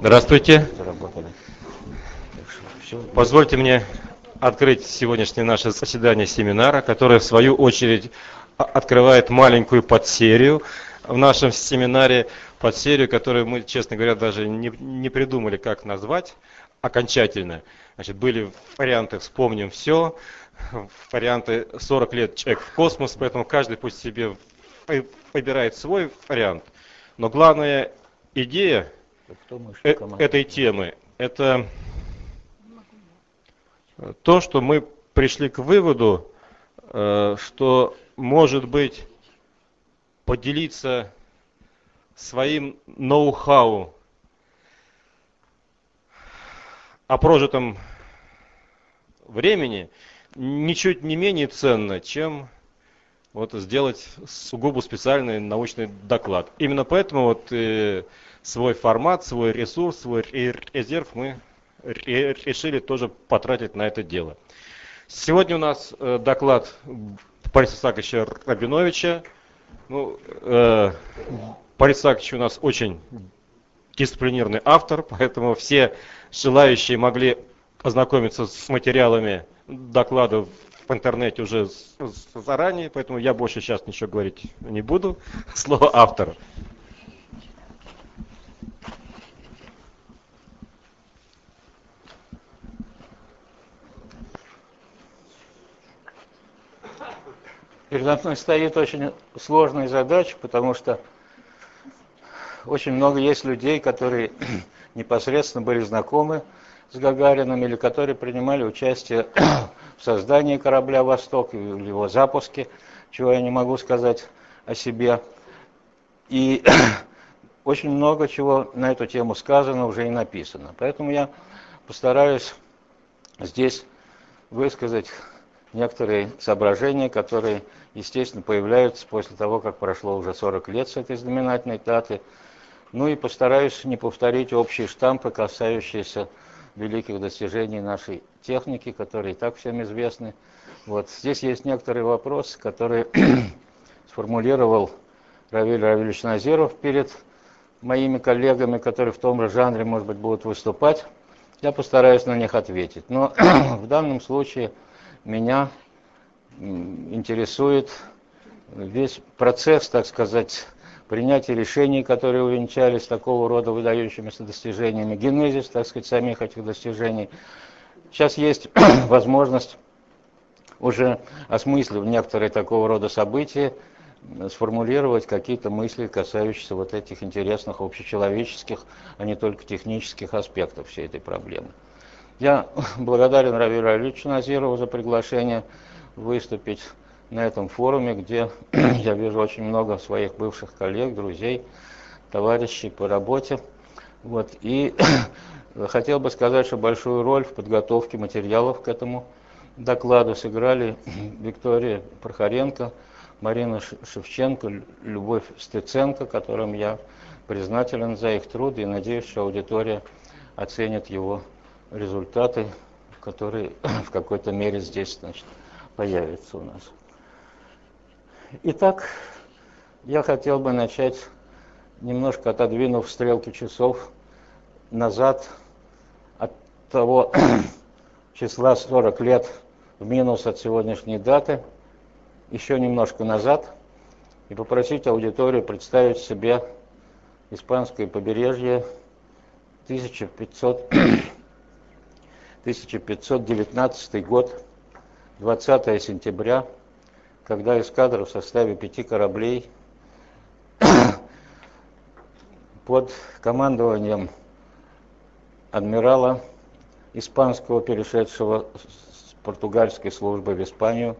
Здравствуйте. Заработали. Все. Позвольте мне открыть сегодняшнее наше заседание семинара, которое в свою очередь открывает маленькую подсерию в нашем семинаре, подсерию, которую мы, честно говоря, даже не придумали, как назвать окончательно. Значит, были варианты «Вспомним все», варианты «40 лет человек в космос», поэтому каждый пусть себе выбирает свой вариант. Но главная идея Кто мы, что команда? этой темы – это то, что мы пришли к выводу, что, может быть, поделиться своим ноу-хау о прожитом времени ничуть не менее ценно, чем вот сделать сугубо специальный научный доклад. Именно поэтому вот свой формат, свой ресурс, свой резерв мы решили тоже потратить на это дело. Сегодня у нас доклад Бориса Исааковича Рабиновича. Борис Исаакович у нас очень дисциплинированный автор, поэтому все желающие могли ознакомиться с материалами доклада в интернете уже заранее, поэтому я больше сейчас ничего говорить не буду. Слово автору. Передо мной стоит очень сложная задача, потому что очень много есть людей, которые непосредственно были знакомы с Гагариным или которые принимали участие в создании корабля «Восток» и в его запуске, чего я не могу сказать о себе. И очень много чего на эту тему сказано, уже и написано. Поэтому я постараюсь здесь высказать некоторые соображения, которые, естественно, появляются после того, как прошло уже 40 лет с этой знаменательной даты. Ну и постараюсь не повторить общие штампы, касающиеся великих достижений нашей техники, которые и так всем известны. Вот здесь есть некоторые вопросы, которые сформулировал Равиль Равильевич Назиров перед моими коллегами, которые в том же жанре, может быть, будут выступать. Я постараюсь на них ответить. Но в данном случае меня интересует весь процесс, так сказать, принятия решений, которые увенчались такого рода выдающимися достижениями, генезис, так сказать, самих этих достижений. Сейчас есть возможность, уже осмыслив некоторые такого рода события, сформулировать какие-то мысли, касающиеся вот этих интересных общечеловеческих, а не только технических аспектов всей этой проблемы. Я благодарен Равилю Равильевичу Назирову за приглашение выступить на этом форуме, где я вижу очень много своих бывших коллег, друзей, товарищей по работе. Вот. И хотел бы сказать, что большую роль в подготовке материалов к этому докладу сыграли Виктория Прохоренко, Марина Шевченко, Любовь Стеценко, которым я признателен за их труд и надеюсь, что аудитория оценит его результаты, которые в какой-то мере здесь, значит, появятся у нас. Итак, я хотел бы начать, немножко отодвинув стрелки часов назад от того числа 40 лет в минус от сегодняшней даты, еще немножко назад, и попросить аудиторию представить себе испанское побережье 1519 год, 20 сентября, когда эскадра в составе 5 кораблей под командованием адмирала испанского, перешедшего с португальской службы в Испанию,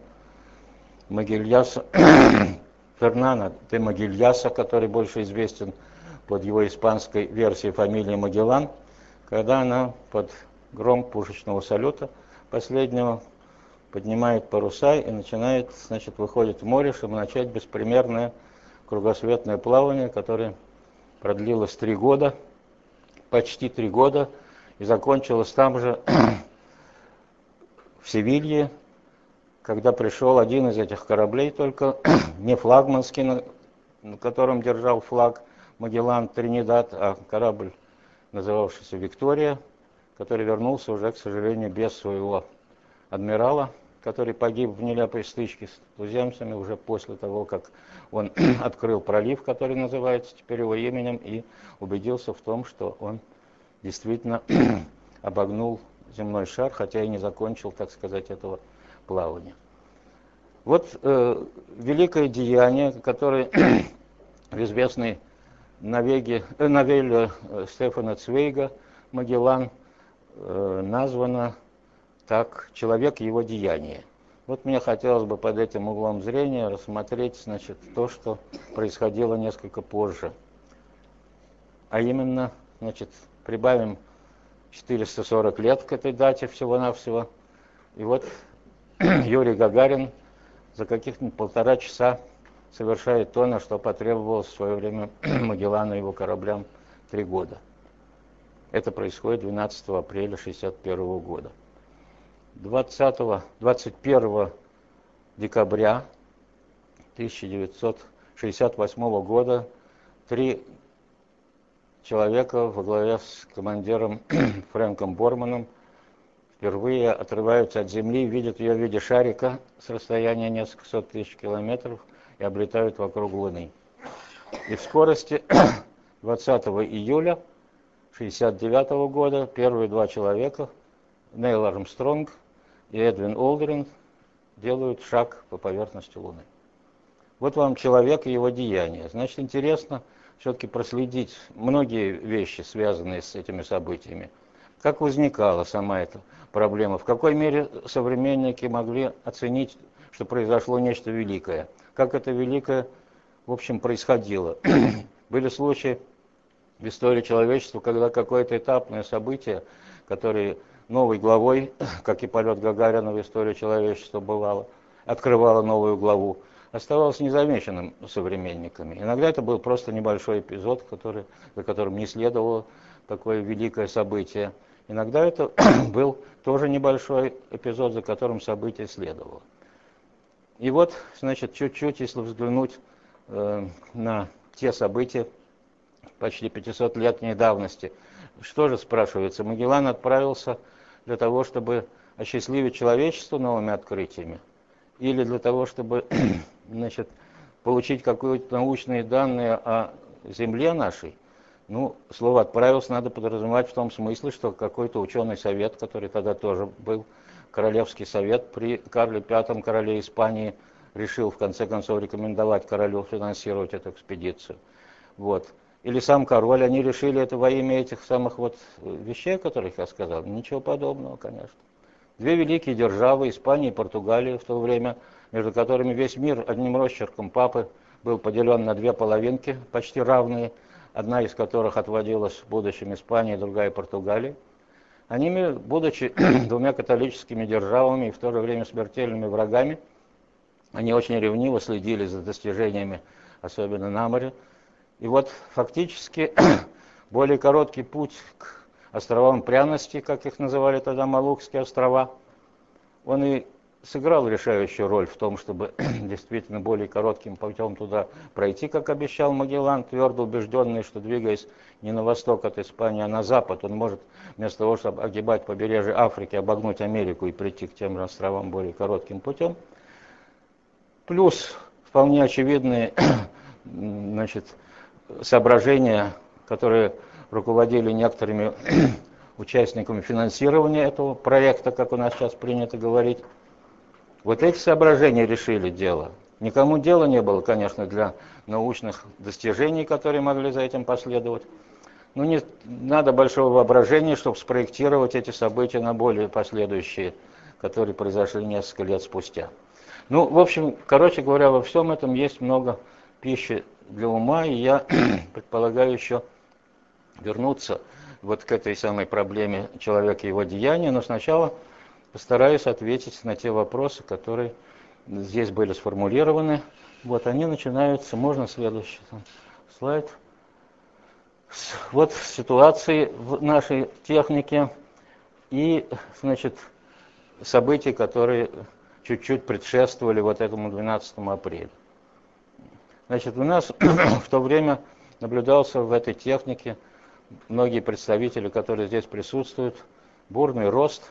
Фернана де Магильяса, который больше известен под его испанской версией фамилии Магеллан, когда она под гром пушечного салюта последнего поднимает паруса и начинает, значит, выходит в море, чтобы начать беспримерное кругосветное плавание, которое продлилось 3 года, почти 3 года, и закончилось там же, в Севилье, когда пришел один из этих кораблей, только не флагманский, на котором держал флаг Магеллан Тринидад, а корабль называвшийся «Виктория», который вернулся уже, к сожалению, без своего адмирала, который погиб в нелепой стычке с туземцами уже после того, как он открыл пролив, который называется теперь его именем, и убедился в том, что он действительно обогнул земной шар, хотя и не закончил, так сказать, этого плавания. Вот великое деяние, которое в известной новелле Стефана Цвейга «Магеллан» названо так «Человек и его деяние». Вот мне хотелось бы под этим углом зрения рассмотреть, значит, то, что происходило несколько позже. А именно, значит, прибавим 440 лет к этой дате всего-навсего. И вот Юрий Гагарин за каких-нибудь 1,5 часа совершает то, на что потребовалось в свое время Магеллану и его кораблям 3 года. Это происходит 12 апреля 1961 года. 21 декабря 1968 года 3 человека во главе с командиром Фрэнком Борманом впервые отрываются от Земли, видят ее в виде шарика с расстояния нескольких сот тысяч километров и облетают вокруг Луны. И в скорости 20 июля 1969 года первые 2 человека, Нейл Армстронг и Эдвин Олдрин, делают шаг по поверхности Луны. Вот вам человек и его деяния. Значит, интересно все-таки проследить многие вещи, связанные с этими событиями. Как возникала сама эта проблема, в какой мере современники могли оценить, что произошло нечто великое, как это великое, в общем, происходило. Были случаи в истории человечества, когда какое-то этапное событие, которое новой главой, как и полет Гагарина в истории человечества бывало, открывало новую главу, оставалось незамеченным современниками. Иногда это был просто небольшой эпизод, за которым не следовало такое великое событие. Иногда это был тоже небольшой эпизод, за которым событие следовало. И вот, значит, чуть-чуть, если взглянуть на те события почти 500-летней давности, что же, спрашивается, Магеллан отправился для того, чтобы осчастливить человечество новыми открытиями, или для того, чтобы, значит, получить какие-то научные данные о Земле нашей? Ну, слово «отправился» надо подразумевать в том смысле, что какой-то ученый совет, который тогда тоже был, Королевский совет при Карле V, короле Испании, решил в конце концов рекомендовать королю финансировать эту экспедицию. Вот. Или сам король, они решили это во имя этих самых вот вещей, о которых я сказал. Ничего подобного, конечно. 2 великие державы, Испания и Португалия в то время, между которыми весь мир одним росчерком папы был поделен на 2 половинки, почти равные, одна из которых отводилась будущим Испании, другая Португалии. Они, будучи 2 католическими державами и в то же время смертельными врагами, они очень ревниво следили за достижениями, особенно на море. И вот фактически более короткий путь к островам пряности, как их называли тогда Малукские острова, он и сыграл решающую роль в том, чтобы действительно более коротким путем туда пройти, как обещал Магеллан, твердо убежденный, что, двигаясь не на восток от Испании, а на запад, он может вместо того, чтобы огибать побережье Африки, обогнуть Америку и прийти к тем же островам более коротким путем. Плюс вполне очевидные, значит, соображения, которые руководили некоторыми участниками финансирования этого проекта, как у нас сейчас принято говорить. Вот эти соображения решили дело. Никому дела не было, конечно, для научных достижений, которые могли за этим последовать. Но не надо большого воображения, чтобы спроектировать эти события на более последующие, которые произошли несколько лет спустя. Ну, в общем, короче говоря, во всем этом есть много пищи для ума, и я предполагаю еще вернуться вот к этой самой проблеме человека и его деяния, но сначала постараюсь ответить на те вопросы, которые здесь были сформулированы. Вот они начинаются, можно следующий слайд. Вот ситуации в нашей технике и, значит, события, которые чуть-чуть предшествовали вот этому 12 апреля. Значит, у нас в то время наблюдался в этой технике многие представители, которые здесь присутствуют, бурный рост,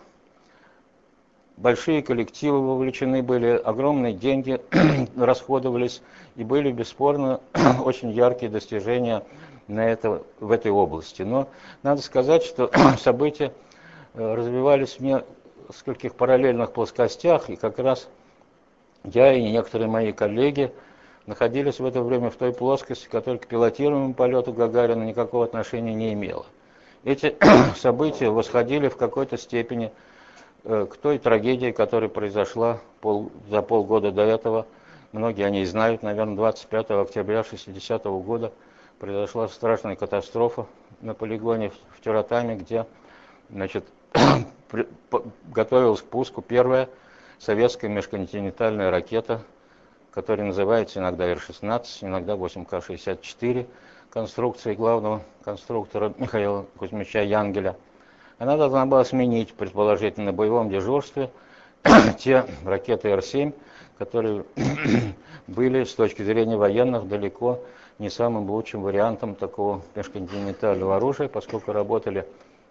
большие коллективы вовлечены были, огромные деньги расходовались, и были бесспорно очень яркие достижения в этой области. Но надо сказать, что события развивались в нескольких параллельных плоскостях, и как раз я и некоторые мои коллеги находились в это время в той плоскости, которая к пилотируемому полету Гагарина никакого отношения не имела. Эти события восходили в какой-то степени к той трагедии, которая произошла за полгода до этого. Многие о ней знают, наверное, 25 октября 1960 года произошла страшная катастрофа на полигоне в Тюратаме, где, значит, готовилась к пуску первая советская межконтинентальная ракета, которая называется иногда Р-16, иногда 8К-64, конструкции главного конструктора Михаила Кузьмича Янгеля. Она должна была сменить, предположительно, на боевом дежурстве те ракеты Р-7, которые были с точки зрения военных далеко не самым лучшим вариантом такого межконтинентального оружия, поскольку работали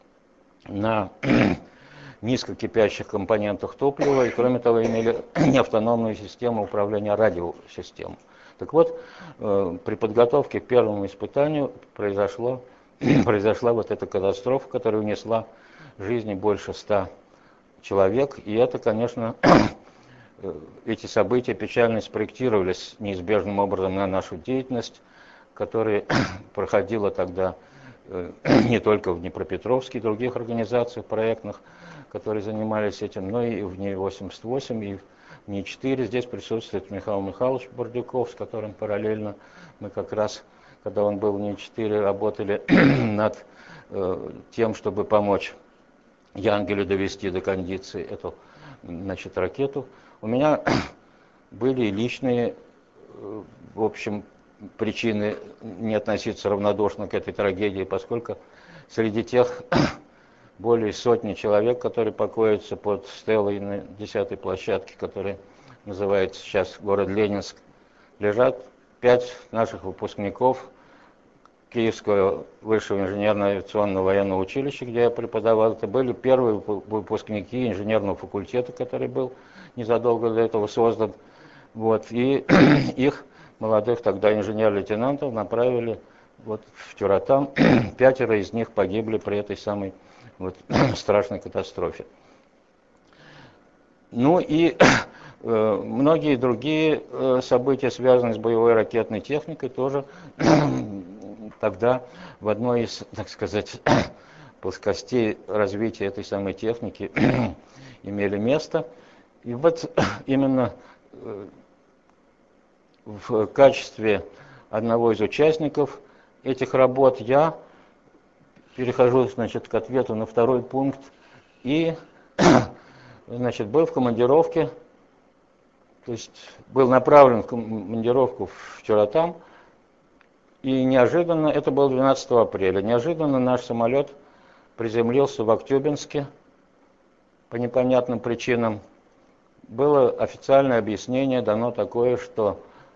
на низкокипящих компонентах топлива и, кроме того, имели неавтономную систему управления радиосистемой. Так вот, при подготовке к первому испытанию произошла вот эта катастрофа, которая унесла жизни больше 100 человек, и это, конечно, эти события печально спроектировались неизбежным образом на нашу деятельность, которая проходила тогда не только в Днепропетровске и других организациях проектных, которые занимались этим, но и в НИИ-88, и в НИИ-4. Здесь присутствует Михаил Михайлович Бурдюков, с которым параллельно мы как раз, когда он был в НИИ-4, работали над тем, чтобы помочь Янгелю довести до кондиции эту, значит, ракету. У меня были личные, в общем, причины не относиться равнодушно к этой трагедии, поскольку среди тех более сотни человек, которые покоятся под стелой на 10-й площадке, которая называется сейчас город Ленинск, лежат 5 наших выпускников Киевского высшего инженерно-авиационного военного училища, где я преподавал. Это были первые выпускники инженерного факультета, который был незадолго до этого создан. Вот. И их, молодых тогда инженер-лейтенантов, направили вот в Тюратам. 5 из них погибли при этой самой вот страшной катастрофе. Ну и многие другие события, связанные с боевой ракетной техникой, тоже тогда в одной из, так сказать, плоскостей развития этой самой техники имели место. И вот именно в качестве одного из участников этих работ я перехожу, значит, к ответу на второй пункт и, значит, был в командировке, то есть был направлен в командировку в Тюратам, и неожиданно, это было 12 апреля, неожиданно наш самолет приземлился в Актюбинске по непонятным причинам. Было официальное объяснение дано такое, что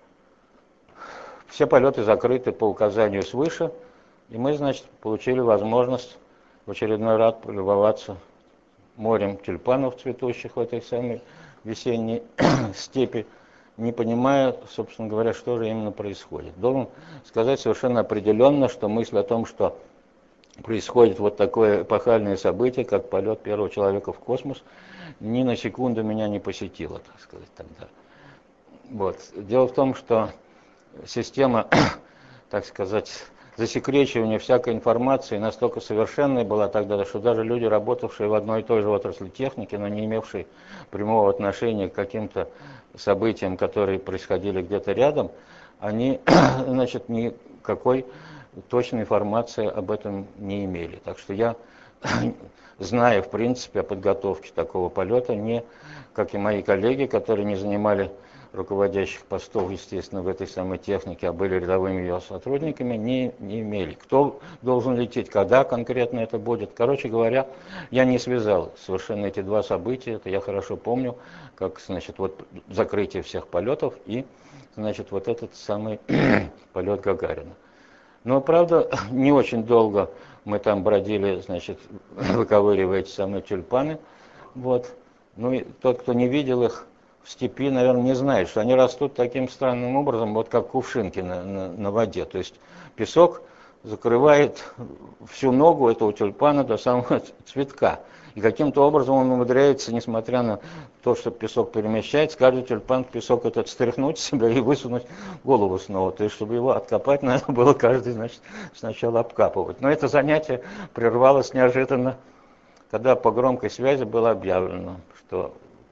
все полеты закрыты по указанию свыше, и мы, значит, получили возможность в очередной раз полюбоваться морем тюльпанов, цветущих в этой самой весенней степи, не понимая, собственно говоря, что же именно происходит. Должен сказать совершенно определенно, что мысль о том, что происходит вот такое эпохальное событие, как полет первого человека в космос, ни на секунду меня не посетила, так сказать, тогда. Вот. Дело в том, что система, так сказать, засекречивания всякой информации настолько совершенной была тогда, что даже люди, работавшие в одной и той же отрасли техники, но не имевшие прямого отношения к каким-то событиям, которые происходили где-то рядом, они, значит, никакой точной информации об этом не имели. Так что я, зная, в принципе, о подготовке такого полета, не, как и мои коллеги, которые не занимали руководящих постов, естественно, в этой самой технике, а были рядовыми ее сотрудниками, не имели. Кто должен лететь, когда конкретно это будет. Короче говоря, я не связал совершенно эти два события, это я хорошо помню, как, значит, вот закрытие всех полетов и, значит, вот этот самый полет Гагарина. Но, правда, не очень долго Мы там бродили, значит, выковыривая эти самые тюльпаны. Вот. Ну и тот, кто не видел их в степи, наверное, не знает, что они растут таким странным образом, вот как кувшинки на воде. То есть песок закрывает всю ногу этого тюльпана до самого цветка. И каким-то образом он умудряется, несмотря на то, что песок перемещается, каждый тюльпан песок этот стряхнуть себя и высунуть голову снова. То есть, чтобы его откопать, надо было каждый, значит, сначала обкапывать. Но это занятие прервалось неожиданно, когда по громкой связи было объявлено, что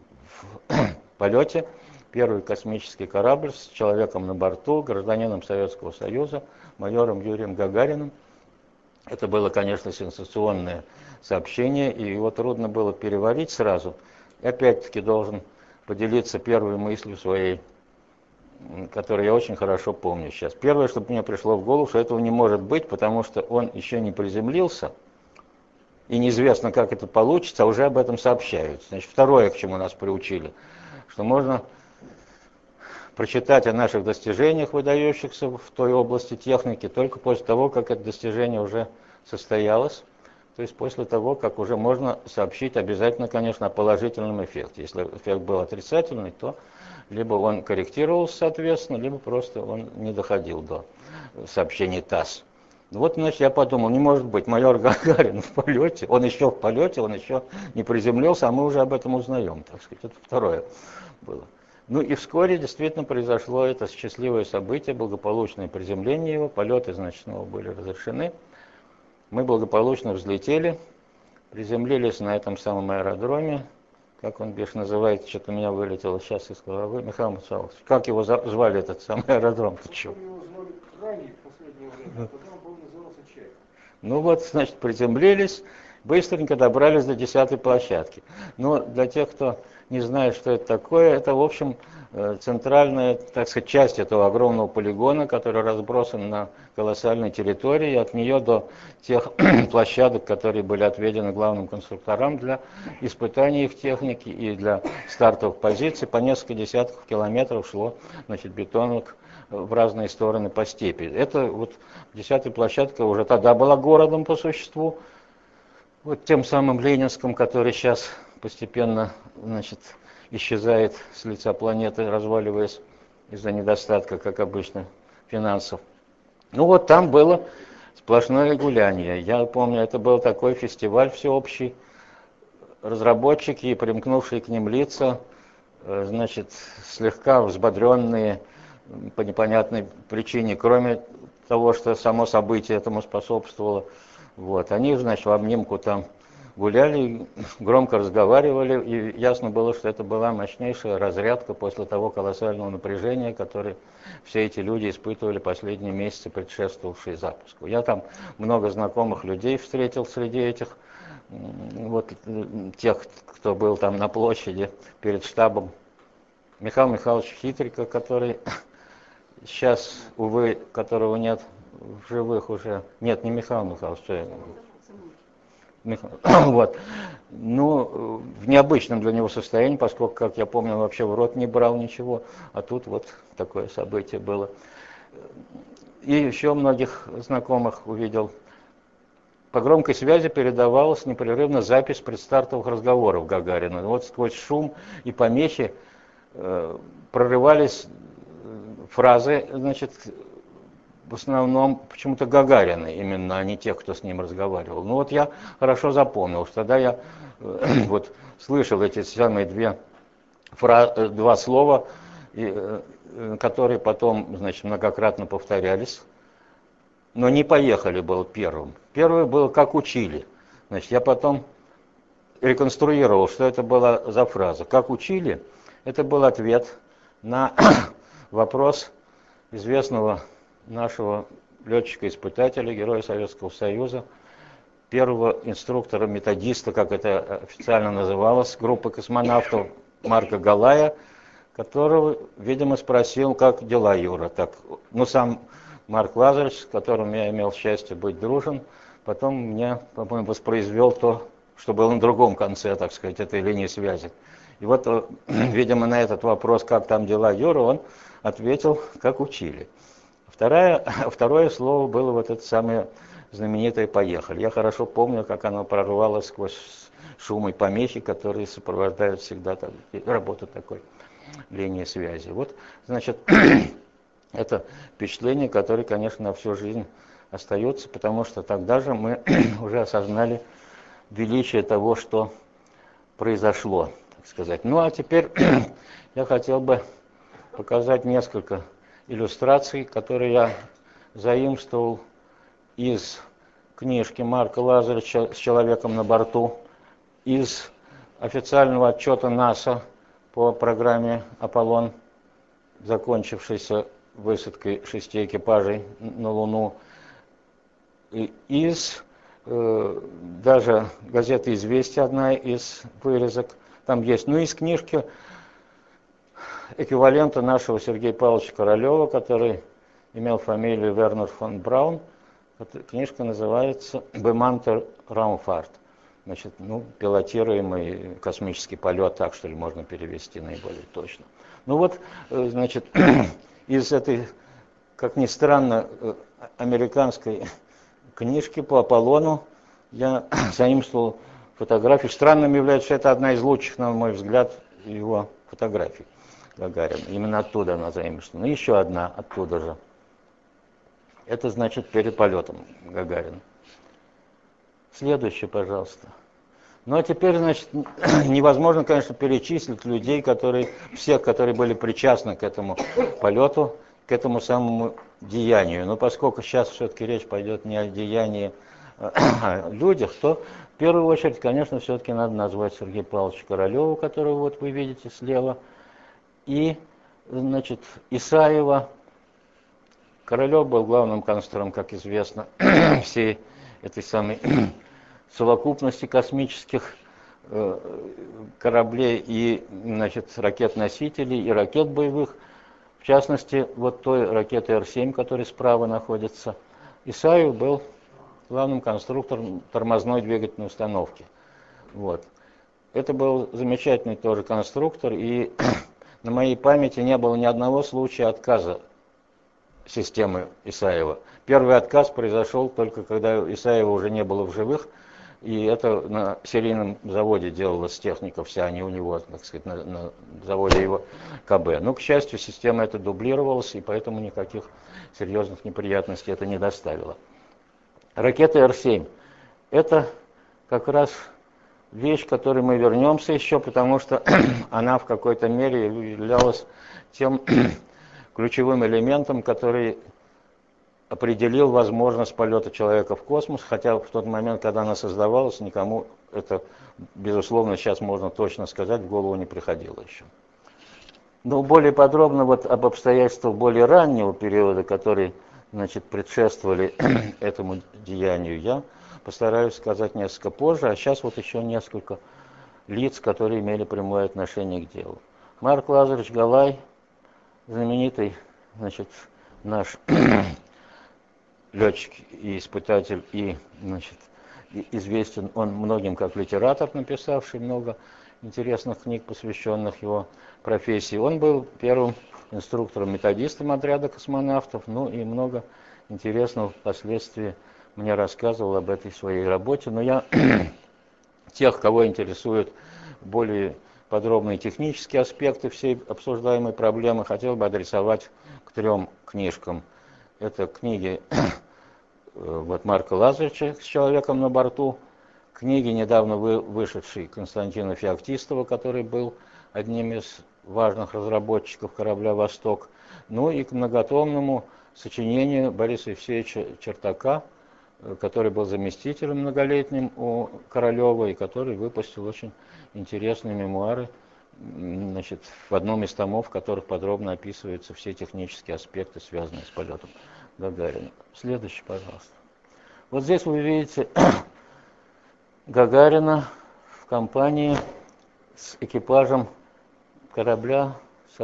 в полете первый космический корабль с человеком на борту, гражданином Советского Союза, майором Юрием Гагариным. Это было, конечно, сенсационное сообщение, и его трудно было переварить сразу. И опять-таки должен поделиться первой мыслью своей, которую я очень хорошо помню сейчас. Первое, что мне пришло в голову, что этого не может быть, потому что он еще не приземлился, и неизвестно, как это получится, а уже об этом сообщают. Значит, второе, к чему нас приучили, что можно прочитать о наших достижениях, выдающихся в той области техники, только после того, как это достижение уже состоялось, то есть после того, как уже можно сообщить обязательно, конечно, о положительном эффекте. Если эффект был отрицательный, то либо он корректировался соответственно, либо просто он не доходил до сообщений ТАСС. Вот, значит, я подумал, не может быть, майор Гагарин в полете, он еще в полете, он еще не приземлился, а мы уже об этом узнаем, так сказать, это второе было. Ну и вскоре действительно произошло это счастливое событие, благополучное приземление его, полеты, значит, снова были разрешены. Мы благополучно взлетели, приземлились на этом самом аэродроме, как он бишь называется, что-то у меня вылетело сейчас из головы. Михаил Михайлович, как его звали этот самый аэродром? Ты чё? Его звали Краник в последнее время, а потом он назывался Чайка. Ну вот, значит, приземлились, быстренько добрались до 10-й площадки. Но для тех, кто не знает, что это такое, это, в общем, центральная, так сказать, часть этого огромного полигона, который разбросан на колоссальной территории, от нее до тех площадок, которые были отведены главным конструкторам для испытаний их техники и для стартовых позиций, по несколько десятков километров шло, значит, бетонок в разные стороны по степи. Это вот 10-я площадка уже тогда была городом по существу, вот тем самым Ленинском, который сейчас постепенно, значит, исчезает с лица планеты, разваливаясь из-за недостатка, как обычно, финансов. Ну вот там было сплошное гуляние. Я помню, это был такой фестиваль всеобщий. Разработчики и примкнувшие к ним лица, значит, слегка взбодренные по непонятной причине, кроме того, что само событие этому способствовало. Вот. Они, значит, в обнимку там гуляли, громко разговаривали, и ясно было, что это была мощнейшая разрядка после того колоссального напряжения, которое все эти люди испытывали последние месяцы, предшествовавшие запуску. Я там много знакомых людей встретил среди этих, вот тех, кто был там на площади перед штабом. Михаил Михайлович Хитрика, который сейчас, увы, которого нет в живых уже. Нет, не Михаил Михайлович, вот. Ну, в необычном для него состоянии, поскольку, как я помню, он вообще в рот не брал ничего, а тут вот такое событие было. И еще многих знакомых увидел. По громкой связи передавалась непрерывно запись предстартовых разговоров Гагарина. Вот сквозь шум и помехи прорывались фразы, значит, в основном почему-то Гагарины, именно, а не тех, кто с ним разговаривал. Ну вот я хорошо запомнил, что тогда я вот слышал эти самые два слова, которые потом, значит, многократно повторялись, но не поехали был первым. Первый был «как учили». Значит, я потом реконструировал, что это была за фраза. «Как учили» — это был ответ на вопрос известного нашего летчика-испытателя, героя Советского Союза, первого инструктора-методиста, как это официально называлось, группы космонавтов Марка Галая, которого, видимо, спросил, как дела, Юра. Так, ну, сам Марк Лазаревич, с которым я имел счастье быть дружен, потом мне, по-моему, воспроизвел то, что было на другом конце, так сказать, этой линии связи. И вот, видимо, на этот вопрос, как там дела, Юра, он ответил, как учили. Второе слово было вот это самое знаменитое «Поехали». Я хорошо помню, как оно прорвалось сквозь шум и помехи, которые сопровождают всегда работу такой линии связи. Вот, значит, это впечатление, которое, конечно, на всю жизнь остается, потому что тогда же мы уже осознали величие того, что произошло, так сказать. Ну, а теперь я хотел бы показать несколько иллюстраций, которые я заимствовал из книжки Марка Лазаревича «С человеком на борту», из официального отчета НАСА по программе «Аполлон», закончившейся высадкой 6 экипажей на Луну, из даже газеты «Известия», одна из вырезок там есть, ну, из книжки эквивалента нашего Сергея Павловича Королева, который имел фамилию Вернер фон Браун. Книжка называется «Бемантер Раумфарт». Значит, ну, пилотируемый космический полет, так что ли можно перевести наиболее точно. Ну вот, значит, из этой, как ни странно, американской книжки по Аполлону я заимствовал фотографию. Странным является, что это одна из лучших, на мой взгляд, его фотографий Гагарина. Именно оттуда она заимствована. И еще одна оттуда же. Это значит перед полетом Гагарина. Следующее, пожалуйста. Ну, а теперь, значит, невозможно, конечно, перечислить людей, всех, которые были причастны к этому полету, к этому самому деянию. Но поскольку сейчас все-таки речь пойдет не о деянии, а о людях, то в первую очередь, конечно, все-таки надо назвать Сергея Павловича Королева, которого вот вы видите слева, и, значит, Исаева. Королев был главным конструктором, как известно, всей этой самой совокупности космических кораблей и, значит, ракет-носителей и ракет боевых. В частности, вот той ракеты Р-7, которая справа находится, Исаев был главным конструктором тормозной двигательной установки. Вот. Это был замечательный тоже конструктор, и на моей памяти не было ни одного случая отказа системы Исаева. Первый отказ произошел только когда Исаева уже не было в живых, и это на серийном заводе делалась техника вся, а не у него, так сказать, на заводе его КБ. Но, к счастью, система эта дублировалась, и поэтому никаких серьезных неприятностей это не доставило. Ракета Р-7 – это как раз вещь, к которой мы вернемся еще, потому что она в какой-то мере являлась тем ключевым элементом, который определил возможность полета человека в космос, хотя в тот момент, когда она создавалась, никому это, безусловно, сейчас можно точно сказать, в голову не приходило еще. Но более подробно вот об обстоятельствах более раннего периода, которые, значит, предшествовали этому деянию, я постараюсь сказать несколько позже, а сейчас вот еще несколько лиц, которые имели прямое отношение к делу. Марк Лазаревич Галай, знаменитый, значит, наш летчик и испытатель, и, значит, известен он многим как литератор, написавший много интересных книг, посвященных его профессии. Он был первым инструктором-методистом отряда космонавтов, ну и много интересного впоследствии мне рассказывал об этой своей работе. Но я тех, кого интересуют более подробные технические аспекты всей обсуждаемой проблемы, хотел бы адресовать к 3 книжкам. Это книги вот Марка Лазаревича «С человеком на борту», книги, недавно вышедшей Константина Феоктистова, который был одним из важных разработчиков корабля «Восток», ну и к многотомному сочинению Бориса Евсеевича Чертака, который был заместителем многолетним у Королева и который выпустил очень интересные мемуары, значит, в одном из томов, в которых подробно описываются все технические аспекты, связанные с полетом Гагарина. Следующий, пожалуйста. Вот здесь вы видите Гагарина в компании с экипажем корабля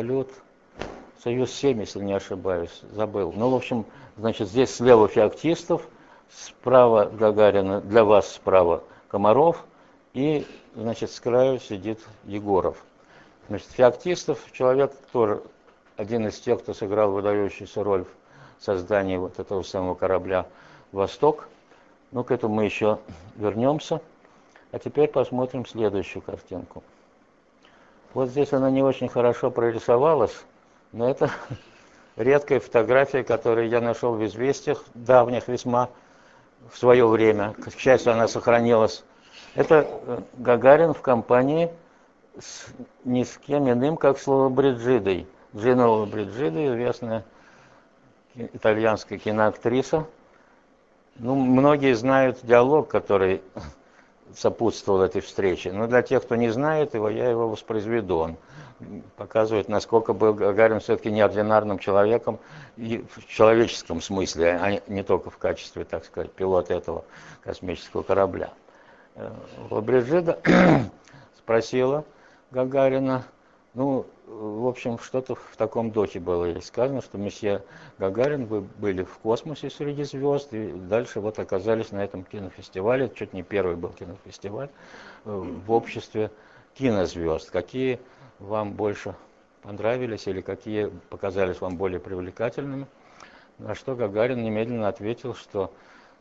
«Союз-7», если не ошибаюсь, забыл. Ну, в общем, значит, здесь слева Феоктистов, справа Гагарина, для вас справа Комаров, и, значит, с краю сидит Егоров. Значит, Феоктистов человек тоже один из тех, кто сыграл выдающуюся роль в создании вот этого самого корабля «Восток». Ну, к этому мы еще вернемся. А теперь посмотрим следующую картинку. Вот здесь она не очень хорошо прорисовалась, но это редкая фотография, которую я нашел в известиях, давних весьма, в свое время. К счастью, она сохранилась. Это Гагарин в компании с ни с кем иным, как с Лоллобриджидой. Джина Лоллобриджида, известная итальянская киноактриса. Ну, многие знают диалог, который сопутствовал этой встрече. Но для тех, кто не знает его, я его воспроизведу. Он показывает, насколько был Гагарин все-таки неординарным человеком и в человеческом смысле, а не только в качестве, так сказать, пилота этого космического корабля. Лабриджида спросила Гагарина, ну, в общем, что-то в таком духе было ей сказано, что месье Гагарин, вы были в космосе среди звезд, и дальше вот оказались на этом кинофестивале, это чуть не первый был кинофестиваль, в обществе кинозвезд. Какие вам больше понравились или какие показались вам более привлекательными? На что Гагарин немедленно ответил, что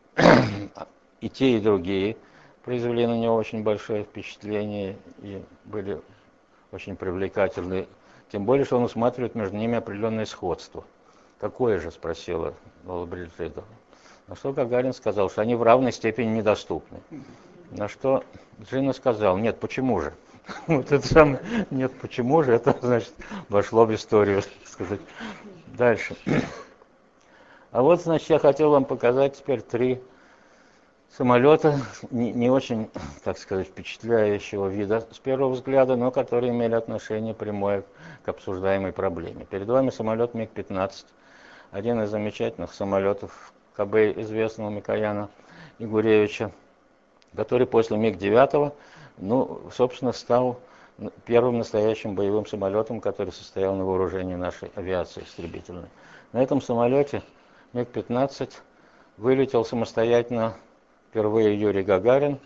и те, и другие произвели на него очень большое впечатление и были очень привлекательны. Тем более, что он усматривает между ними определенное сходство. Какое же, спросила Лоллобриджида. На что Гагарин сказал, что они в равной степени недоступны. На что Джина сказал, нет, почему же? Вот это самое, нет, почему же, это, значит, вошло в историю, так сказать. Дальше. А вот, значит, я хотел вам показать теперь три самолета, не очень, так сказать, впечатляющего вида с первого взгляда, но которые имели отношение прямое к обсуждаемой проблеме. Перед вами самолет МиГ-15, один из замечательных самолетов КБ известного Микояна Егоревича, который после МиГ-9, ну, собственно, стал первым настоящим боевым самолетом, который состоял на вооружении нашей авиации истребительной. На этом самолете МиГ-15 вылетел самостоятельно впервые Юрий Гагарин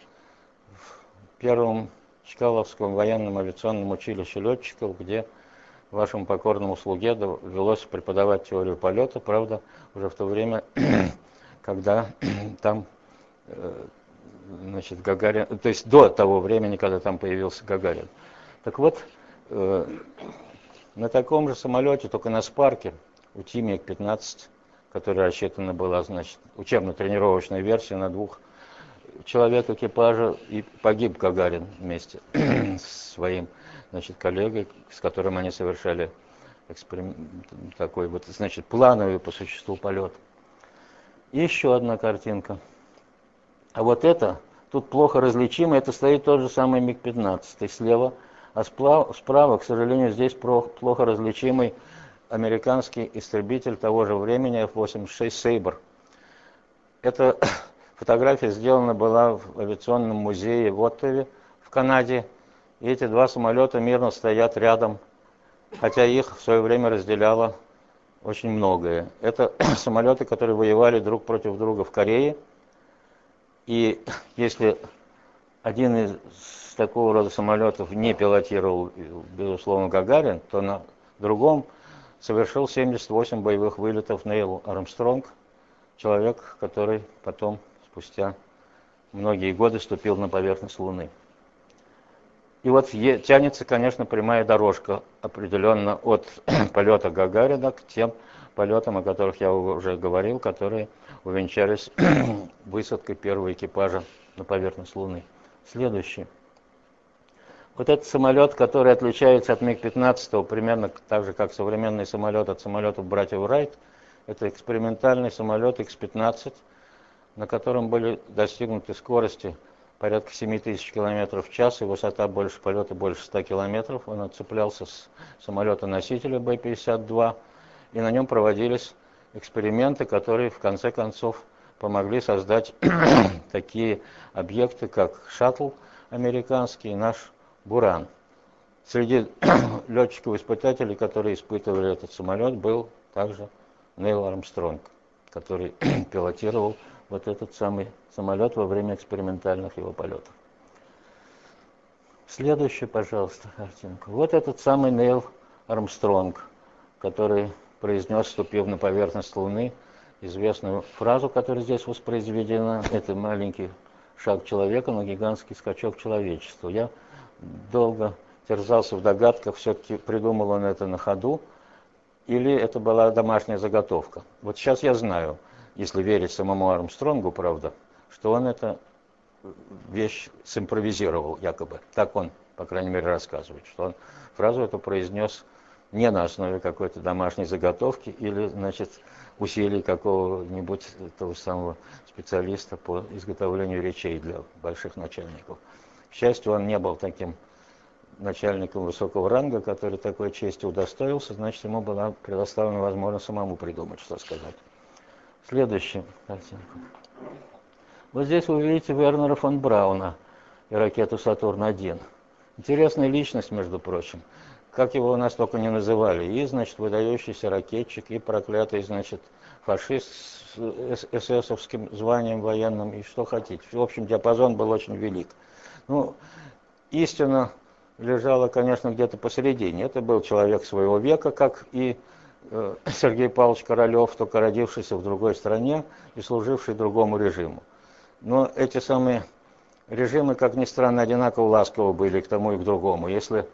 в первом Чкаловском военном авиационном училище летчиков, где вашему покорному слуге довелось преподавать теорию полета, правда, уже в то время, когда там, значит, Гагарин, то есть до того времени, когда там появился Гагарин. Так вот, на таком же самолете, только на Спарке, у Ти-МиГ-15, которая рассчитана была, значит, учебно-тренировочная версия на 2 человек экипажа, и погиб Гагарин вместе с своим, значит, коллегой, с которым они совершали такой вот, значит, плановый по существу полет. И еще одна картинка. А вот это, тут плохо различимо, это стоит тот же самый МиГ-15 слева, а справа, к сожалению, здесь плохо различимый американский истребитель того же времени F-86 Sabre. Эта фотография сделана была в авиационном музее в Оттаве, в Канаде. И эти два самолета мирно стоят рядом, хотя их в свое время разделяло очень многое. Это самолеты, которые воевали друг против друга в Корее. И если один из такого рода самолетов не пилотировал, безусловно, Гагарин, то на другом совершил 78 боевых вылетов Нейл Армстронг, человек, который потом, спустя многие годы, ступил на поверхность Луны. И вот тянется, конечно, прямая дорожка определенно от полета Гагарина к тем полетам, о которых я уже говорил, которые увенчались высадкой первого экипажа на поверхность Луны. Следующий. Вот этот самолет, который отличается от МиГ-15 примерно так же, как современный самолет от самолетов братьев Райт, это экспериментальный самолет X-15, на котором были достигнуты скорости порядка 7000 км в час и высота полета больше 100 км. Он отцеплялся с самолета-носителя Б-52, и на нем проводились эксперименты, которые в конце концов помогли создать такие объекты, как шаттл американский и наш Буран. Среди летчиков-испытателей, которые испытывали этот самолет, был также Нейл Армстронг, который пилотировал вот этот самый самолет во время экспериментальных его полетов. Следующая, пожалуйста, картинка. Вот этот самый Нейл Армстронг, который произнес, ступив на поверхность Луны, известную фразу, которая здесь воспроизведена. Это маленький шаг человека, но гигантский скачок человечества. Я долго терзался в догадках, все-таки придумал он это на ходу, или это была домашняя заготовка. Вот сейчас я знаю, если верить самому Армстронгу, правда, что он эту вещь симпровизировал якобы. Так он, по крайней мере, рассказывает, что он фразу эту произнес не на основе какой-то домашней заготовки или, значит, усилий какого-нибудь того самого специалиста по изготовлению речей для больших начальников. К счастью, он не был таким начальником высокого ранга, который такой чести удостоился, значит, ему была предоставлена возможность самому придумать, что сказать. Следующая картинка. Вот здесь вы видите Вернера фон Брауна и ракету «Сатурн-1». Интересная личность, между прочим. Как его у нас только не называли. И, значит, выдающийся ракетчик, и проклятый, значит, фашист с эсэсовским званием военным, и что хотите. В общем, диапазон был очень велик. Ну, истина лежала, конечно, где-то посередине. Это был человек своего века, как и Сергей Павлович Королев, только родившийся в другой стране и служивший другому режиму. Но эти самые режимы, как ни странно, одинаково ласково были к тому и к другому. Если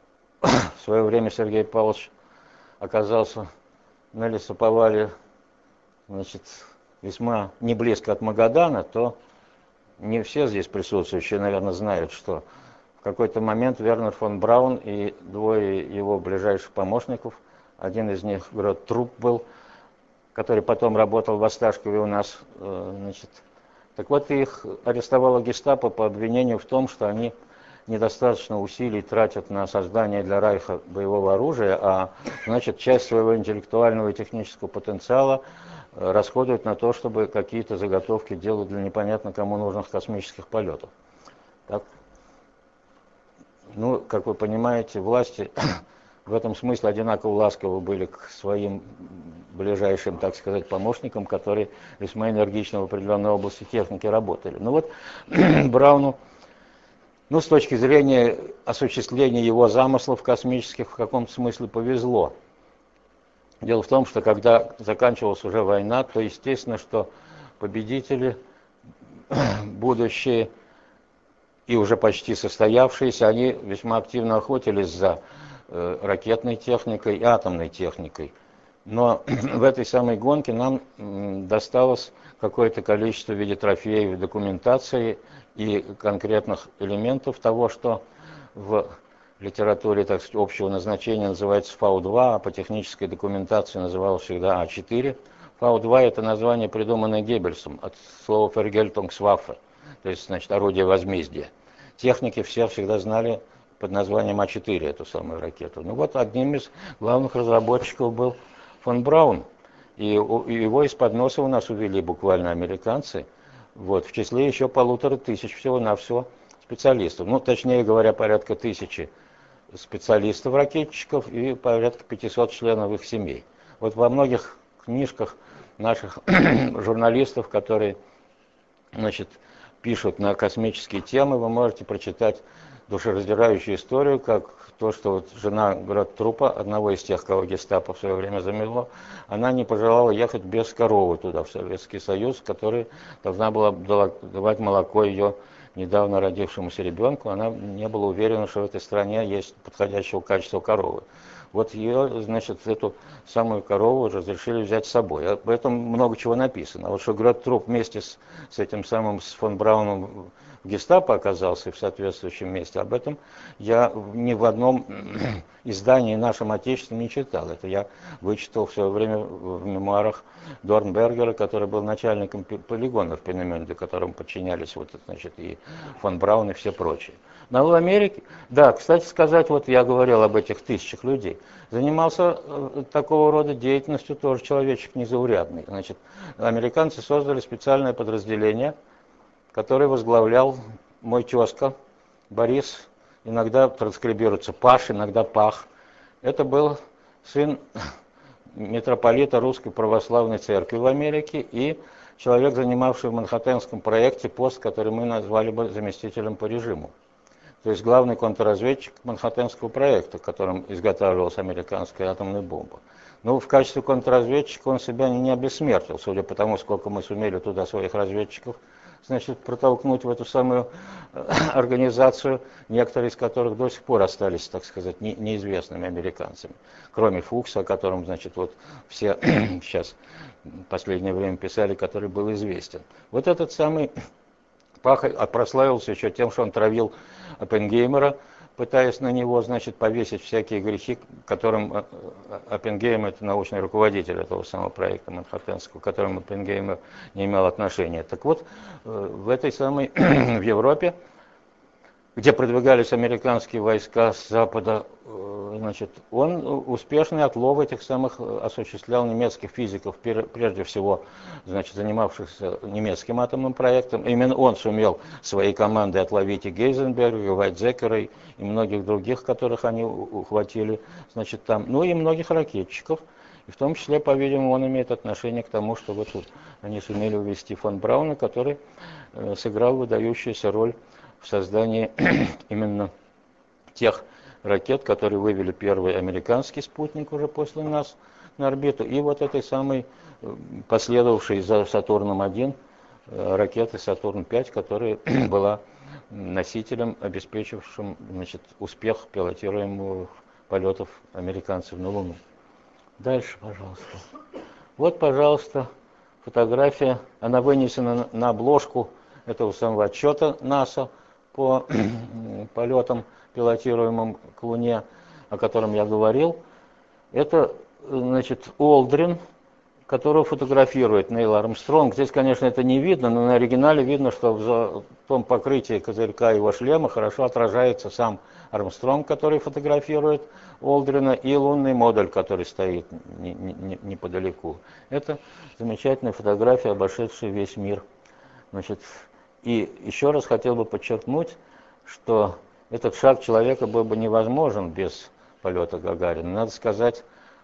в свое время Сергей Павлович оказался на лесоповале, значит, весьма не близко от Магадана, то не все здесь присутствующие, наверное, знают, что в какой-то момент Вернер фон Браун и двое его ближайших помощников, один из них Грот Труп был, который потом работал в Осташкове у нас, значит, так вот, их арестовала гестапо по обвинению в том, что они недостаточно усилий тратят на создание для Райха боевого оружия, а, значит, часть своего интеллектуального и технического потенциала расходуют на то, чтобы какие-то заготовки делать для непонятно кому нужных космических полетов. Так? Ну, как вы понимаете, власти в этом смысле одинаково ласковы были к своим ближайшим, так сказать, помощникам, которые весьма энергично в определенной области техники работали. Ну вот Брауну, ну, с точки зрения осуществления его замыслов космических, в каком-то смысле повезло. Дело в том, что когда заканчивалась уже война, то естественно, что победители, будущие и уже почти состоявшиеся, они весьма активно охотились за ракетной техникой и атомной техникой. Но в этой самой гонке нам досталось какое-то количество в виде трофеев, документации и конкретных элементов того, что в литературе, так сказать, общего назначения называется Фау-2, а по технической документации называлось всегда А4. Фау-2 – это название, придуманное Геббельсом от слова «Фергельтунгсваффе», то есть, значит, орудие возмездия. Техники все всегда знали под названием А4 эту самую ракету. Ну вот одним из главных разработчиков был фон Браун, и его из-под носа у нас увели буквально американцы, вот, в числе еще 1500 всего-навсего специалистов, ну, точнее говоря, порядка 1000 специалистов-ракетчиков и порядка 500 членов их семей. Вот во многих книжках наших журналистов, которые, значит, пишут на космические темы, вы можете прочитать душераздирающую историю, как то, что вот жена Грот-Трупа, одного из тех, кого гестапо в свое время замело, она не пожелала ехать без коровы туда, в Советский Союз, который должна была давать молоко ее недавно родившемуся ребенку. Она не была уверена, что в этой стране есть подходящего качества коровы. Вот ее, значит, эту самую корову разрешили взять с собой. Об этом много чего написано. А вот что Грот-Труп вместе с этим самым, с фон Брауном в гестапо оказался в соответствующем месте, об этом я ни в одном издании нашем отечественном не читал. Это я вычитал в свое время в мемуарах Дорнбергера, который был начальником полигона в Пенемюнде, которому подчинялись вот, значит, и фон Браун и все прочие. Но в Америке, да, кстати сказать, вот я говорил об этих тысячах людей, занимался такого рода деятельностью тоже человечек незаурядный. Значит, американцы создали специальное подразделение, который возглавлял мой тезка Борис, иногда транскрибируется Паш, иногда Пах. Это был сын митрополита Русской Православной Церкви в Америке и человек, занимавший в Манхэттенском проекте пост, который мы назвали бы заместителем по режиму. то есть главный контрразведчик Манхэттенского проекта, которым изготавливалась американская атомная бомба. Но в качестве контрразведчика он себя не обессмертил, судя по тому, сколько мы сумели туда своих разведчиков, значит, протолкнуть в эту самую организацию, некоторые из которых до сих пор остались, так сказать, неизвестными американцами. Кроме Фукса, о котором, значит, вот все сейчас в последнее время писали, который был известен. Вот этот самый Паха прославился еще тем, что он травил Оппенгеймера, пытаясь на него, значит, повесить всякие грехи, которым Оппенгеймер, это научный руководитель этого самого проекта Манхэттенского, к которому Оппенгеймер не имел отношения. Так вот, в этой самой, в Европе, где продвигались американские войска с запада, значит, он успешный отлов этих самых осуществлял немецких физиков, прежде всего, значит, занимавшихся немецким атомным проектом. Именно он сумел своей командой отловить и Гейзенберга, и Вайтзекера, и многих других, которых они ухватили, значит, там, ну и многих ракетчиков. И в том числе, по-видимому, он имеет отношение к тому, что вот тут они сумели увести фон Брауна, который сыграл выдающуюся роль в создании именно тех ракет, которые вывели первый американский спутник уже после нас на орбиту, и вот этой самой последовавшей за Сатурном-1 ракеты Сатурн-5, которая была носителем, обеспечившим, значит, успех пилотируемых полетов американцев на Луну. Дальше, пожалуйста. Вот, пожалуйста, фотография. Она вынесена на обложку этого самого отчета НАСА по полетам, пилотируемым к Луне, о котором я говорил. Это, значит, Олдрин, которого фотографирует Нейл Армстронг. Здесь, конечно, это не видно, но на оригинале видно, что в том покрытии козырька его шлема хорошо отражается сам Армстронг, который фотографирует Олдрина, и лунный модуль, который стоит неподалеку. Это замечательная фотография, обошедшая весь мир. Значит, и еще раз хотел бы подчеркнуть, что этот шаг человека был бы невозможен без полета Гагарина. Надо сказать,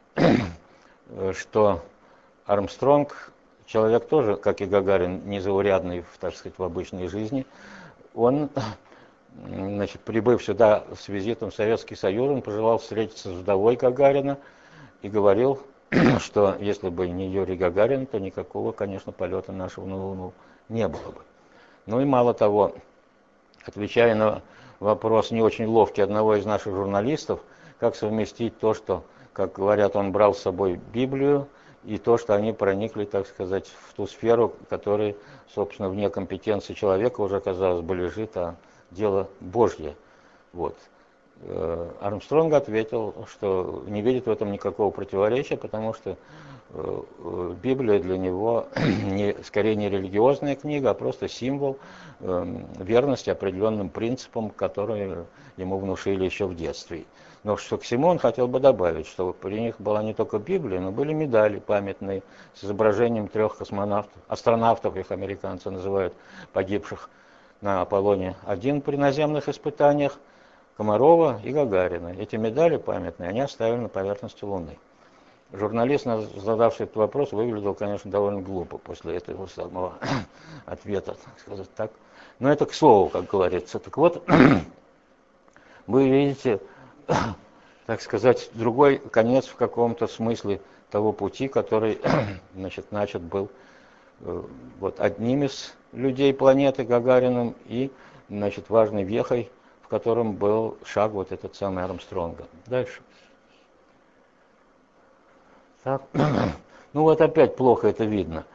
что Армстронг, человек тоже, как и Гагарин, незаурядный, так сказать, в обычной жизни. Он, значит, прибыв сюда с визитом в Советский Союз, он пожелал встретиться с вдовой Гагарина и говорил, что если бы не Юрий Гагарин, то никакого, конечно, полета нашего на Луну не было бы. Ну и мало того, отвечая на вопрос не очень ловкий одного из наших журналистов, как совместить то, что, как говорят, он брал с собой Библию, и то, что они проникли, так сказать, в ту сферу, которая, собственно, вне компетенции человека уже, казалось бы, лежит, а дело Божье. Вот. Армстронг ответил, что не видит в этом никакого противоречия, потому что Библия для него скорее не религиозная книга, а просто символ верности определенным принципам, которые ему внушили еще в детстве. Но что к всему он хотел бы добавить, что при них была не только Библия, но были медали памятные с изображением 3 космонавтов, астронавтов, их американцы называют, погибших на Аполлоне-1 при наземных испытаниях, Комарова и Гагарина. Эти медали памятные, они оставили на поверхности Луны. Журналист, задавший этот вопрос, выглядел, конечно, довольно глупо после этого самого ответа, так сказать, так. Но это к слову, как говорится. Так вот, вы видите, так сказать, другой конец в каком-то смысле того пути, который, значит, начат был вот одним из людей планеты Гагарином и, значит, важной вехой, в котором был шаг вот этот самый Армстронга. Дальше. Так. Ну вот опять плохо это видно.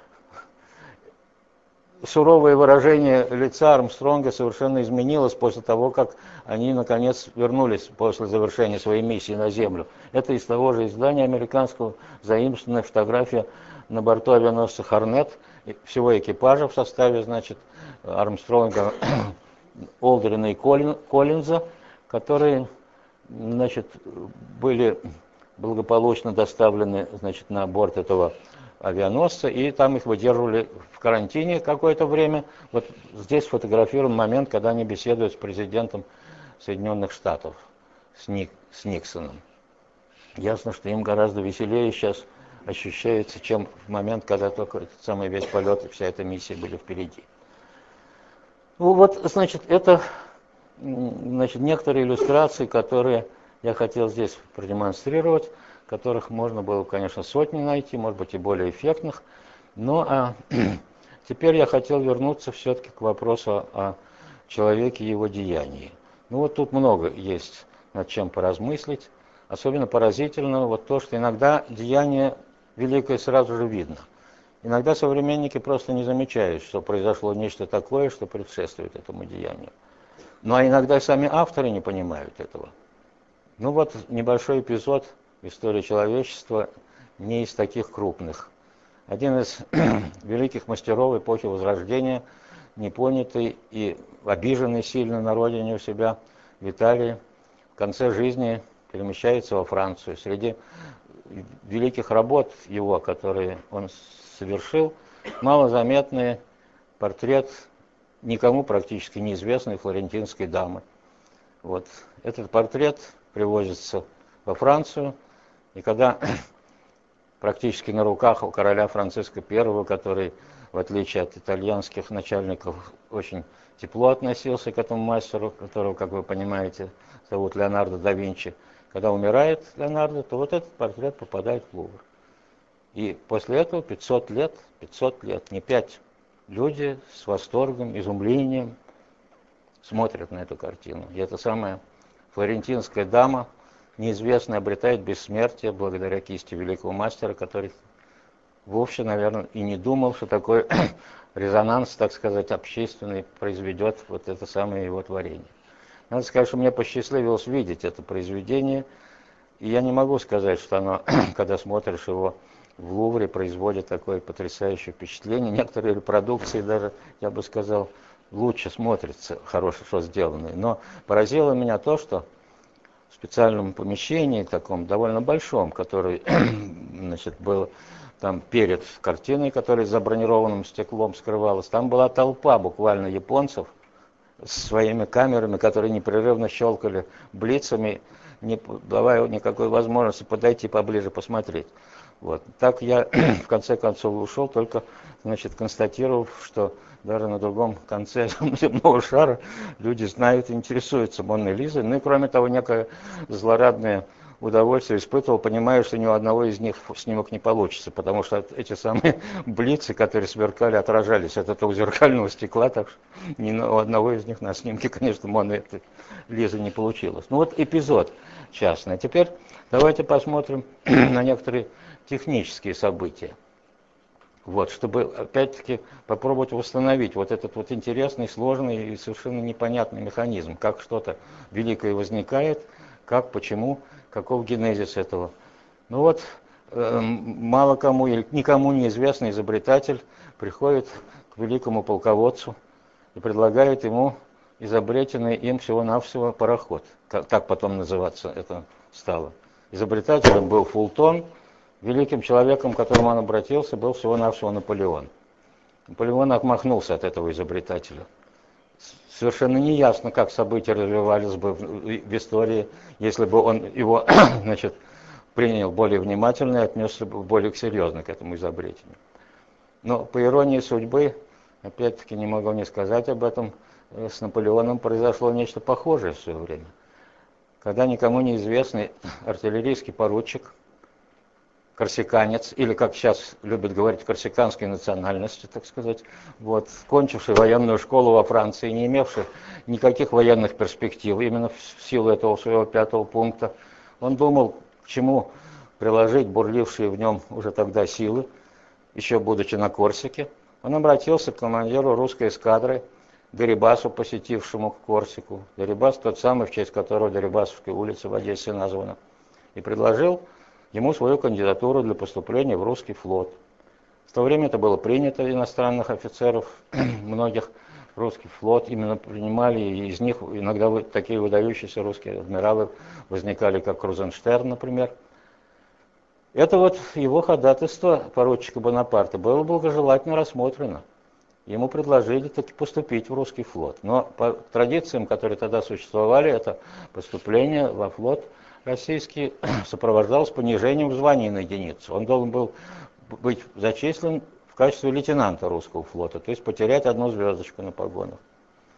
Суровое выражение лица Армстронга совершенно изменилось после того, как они наконец вернулись после завершения своей миссии на Землю. Это из того же издания американского заимствованная фотография на борту авианосца «Хорнет» всего экипажа в составе, значит, Армстронга, Олдрина и Коллинза, которые, значит, были благополучно доставлены, значит, на борт этого авианосца, и там их выдерживали в карантине какое-то время. Вот здесь фотографируем момент, когда они беседуют с президентом Соединенных Штатов, с Никсоном. Ясно, что им гораздо веселее сейчас ощущается, чем в момент, когда только этот самый весь полет и вся эта миссия были впереди. Ну вот, значит, это значит, некоторые иллюстрации, которые я хотел здесь продемонстрировать, которых можно было, конечно, сотни найти, может быть, и более эффектных. Но теперь я хотел вернуться все-таки к вопросу о человеке и его деянии. Ну вот тут много есть над чем поразмыслить. Особенно поразительно вот то, что иногда деяние великое сразу же видно. Иногда современники просто не замечают, что произошло нечто такое, что предшествует этому деянию. Ну а иногда сами авторы не понимают этого. Ну вот небольшой эпизод в истории человечества, не из таких крупных. Один из великих мастеров эпохи Возрождения, непонятый и обиженный сильно на родине у себя, Виталий, в конце жизни перемещается во Францию. Среди великих работ его, которые он совершил, малозаметный портрет никому практически неизвестной флорентинской дамы. Вот. Этот портрет привозится во Францию, и когда практически на руках у короля Франциска I, который, в отличие от итальянских начальников, очень тепло относился к этому мастеру, которого, как вы понимаете, зовут Леонардо да Винчи, когда умирает Леонардо, то вот этот портрет попадает в Лувр. И после этого 500 лет, не 5, люди с восторгом, изумлением смотрят на эту картину. И эта самая флорентинская дама, неизвестная, обретает бессмертие благодаря кисти великого мастера, который вовсе, наверное, и не думал, что такой резонанс, так сказать, общественный произведет вот это самое его творение. Надо сказать, что мне посчастливилось видеть это произведение, и я не могу сказать, что оно, когда смотришь его в Лувре, производит такое потрясающее впечатление. Некоторые репродукции даже, я бы сказал, лучше смотрятся, хорошо сделанные. Но поразило меня то, что в специальном помещении, таком довольно большом, который, значит, был там перед картиной, которая за бронированным стеклом скрывалась, там была толпа буквально японцев с своими камерами, которые непрерывно щелкали блицами, не давая никакой возможности подойти поближе посмотреть. Вот. Так я в конце концов ушел, только, значит, констатировав, что даже на другом конце земного шара люди знают и интересуются Монной Лизой. Ну и кроме того, некое злорадное удовольствие испытывал, понимая, что ни у одного из них снимок не получится, потому что эти самые блицы, которые сверкали, отражались от этого зеркального стекла, так что ни у одного из них на снимке, конечно, Монны Лизы не получилось. Ну вот эпизод частный. А теперь давайте посмотрим на некоторые технические события. Вот, чтобы опять-таки попробовать восстановить вот этот вот интересный, сложный и совершенно непонятный механизм, как что-то великое возникает, как, почему, каков генезис этого. Ну вот, мало кому или никому неизвестный изобретатель приходит к великому полководцу и предлагает ему изобретенный им всего-навсего пароход. Так потом называться это стало. Изобретателем был Фултон. Великим человеком, к которому он обратился, был всего-навсего Наполеон. Наполеон отмахнулся от этого изобретателя. Совершенно неясно, как события развивались бы в истории, если бы он его, значит, принял более внимательно и отнесся бы более серьезно к этому изобретению. Но по иронии судьбы, опять-таки не могу не сказать об этом, с Наполеоном произошло нечто похожее в свое время. Когда никому неизвестный артиллерийский поручик, корсиканец, или, как сейчас любят говорить, корсиканской национальности, так сказать, вот, кончивший военную школу во Франции, не имевший никаких военных перспектив, именно в силу этого своего 5-го пункта, он думал, к чему приложить бурлившие в нем уже тогда силы, еще будучи на Корсике. Он обратился к командиру русской эскадры, Дерибасу, посетившему Корсику. Дерибас тот самый, в честь которого Дерибасовская улица в Одессе названа, и предложил ему свою кандидатуру для поступления в русский флот. В то время это было принято иностранных офицеров, многих русский флот именно принимали, и из них иногда такие выдающиеся русские адмиралы возникали, как Крузенштерн, например. Это вот его ходатайство поручика Бонапарта было благожелательно рассмотрено. Ему предложили таки поступить в русский флот. Но по традициям, которые тогда существовали, это поступление во флот российский сопровождался понижением в звании на единицу. Он должен был быть зачислен в качестве лейтенанта русского флота, то есть потерять 1 звездочку на погонах.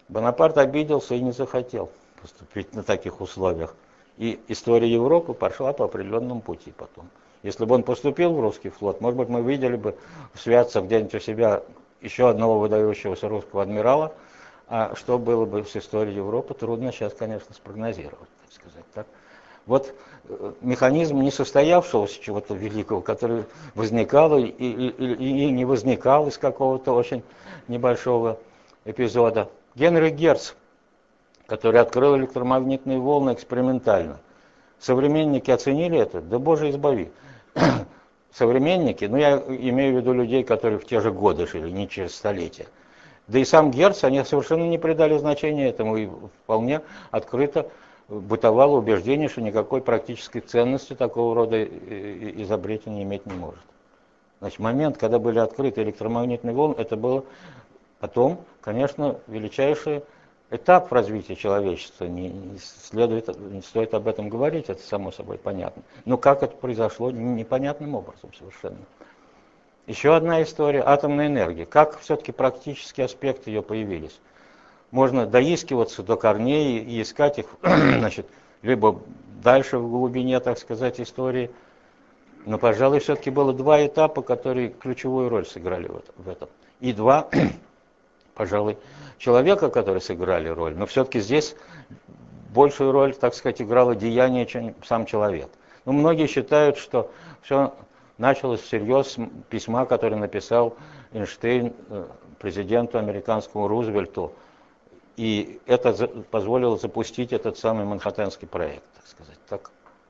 Бонапарт обиделся и не захотел поступить на таких условиях. И история Европы пошла по определенному пути потом. Если бы он поступил в русский флот, может быть, мы видели бы в Святцах где-нибудь у себя еще одного выдающегося русского адмирала. А что было бы с историей Европы, трудно сейчас, конечно, спрогнозировать, так сказать. Так? Вот механизм несостоявшегося чего-то великого, который возникал и не возникал из какого-то очень небольшого эпизода. Генрих Герц, который открыл электромагнитные волны экспериментально. Современники оценили это? Да боже избави. Современники, ну я имею в виду людей, которые в те же годы жили, не через столетия. Да и сам Герц, они совершенно не придали значения этому и вполне открыто бытовало убеждение, что никакой практической ценности такого рода изобретение иметь не может. Значит, момент, когда были открыты электромагнитные волны, это было потом, конечно, величайший этап в развитии человечества. Не стоит об этом говорить, это само собой понятно. Но как это произошло, непонятным образом совершенно. Еще одна история – атомная энергия. Как все-таки практические аспекты ее появились? Можно доискиваться до корней и искать их, значит, либо дальше в глубине, так сказать, истории. Но, пожалуй, все-таки было два этапа, которые ключевую роль сыграли в этом. И два, пожалуй, человека, которые сыграли роль. Но все-таки здесь большую роль, так сказать, играло деяние, чем сам человек. Но многие считают, что все началось всерьез с письма, которое написал Эйнштейн президенту американскому Рузвельту. И это позволило запустить этот самый Манхэттенский проект, так сказать. Так.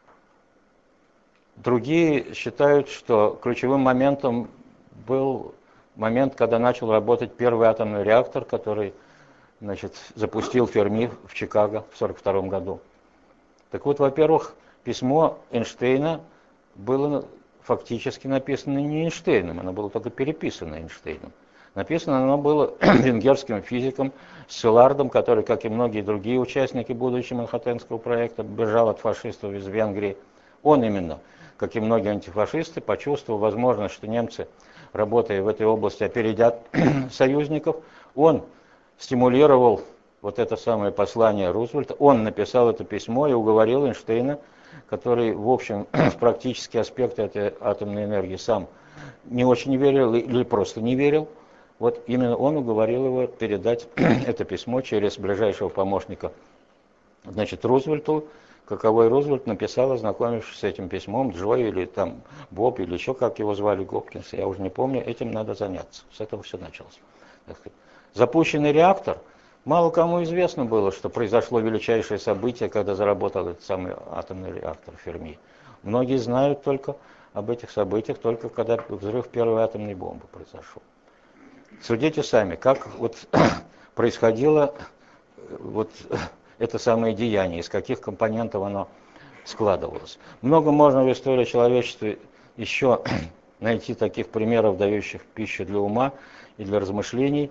Другие считают, что ключевым моментом был момент, когда начал работать первый атомный реактор, который, значит, запустил Ферми в Чикаго в 1942 году. Так вот, во-первых, письмо Эйнштейна было фактически написано не Эйнштейном, оно было только переписано Эйнштейном. Написано оно было венгерским физиком Силардом, который, как и многие другие участники будущего Манхэттенского проекта, бежал от фашистов из Венгрии. Он именно, как и многие антифашисты, почувствовал возможность, что немцы, работая в этой области, опередят союзников. Он стимулировал вот это самое послание Рузвельта, он написал это письмо и уговорил Эйнштейна, который, в общем, в практические аспекты этой атомной энергии сам не очень верил или просто не верил. Вот именно он уговорил его передать это письмо через ближайшего помощника, значит, Рузвельту. Каковой Рузвельт написал, ознакомившись с этим письмом, Джой или там Боб, или еще как его звали, Гопкинс, я уже не помню, этим надо заняться. С этого все началось. Запущенный реактор, мало кому известно было, что произошло величайшее событие, когда заработал этот самый атомный реактор Ферми. Многие знают только об этих событиях, только когда взрыв первой атомной бомбы произошел. Судите сами, как вот происходило вот это самое деяние, из каких компонентов оно складывалось. Много можно в истории человечества еще найти таких примеров, дающих пищу для ума и для размышлений.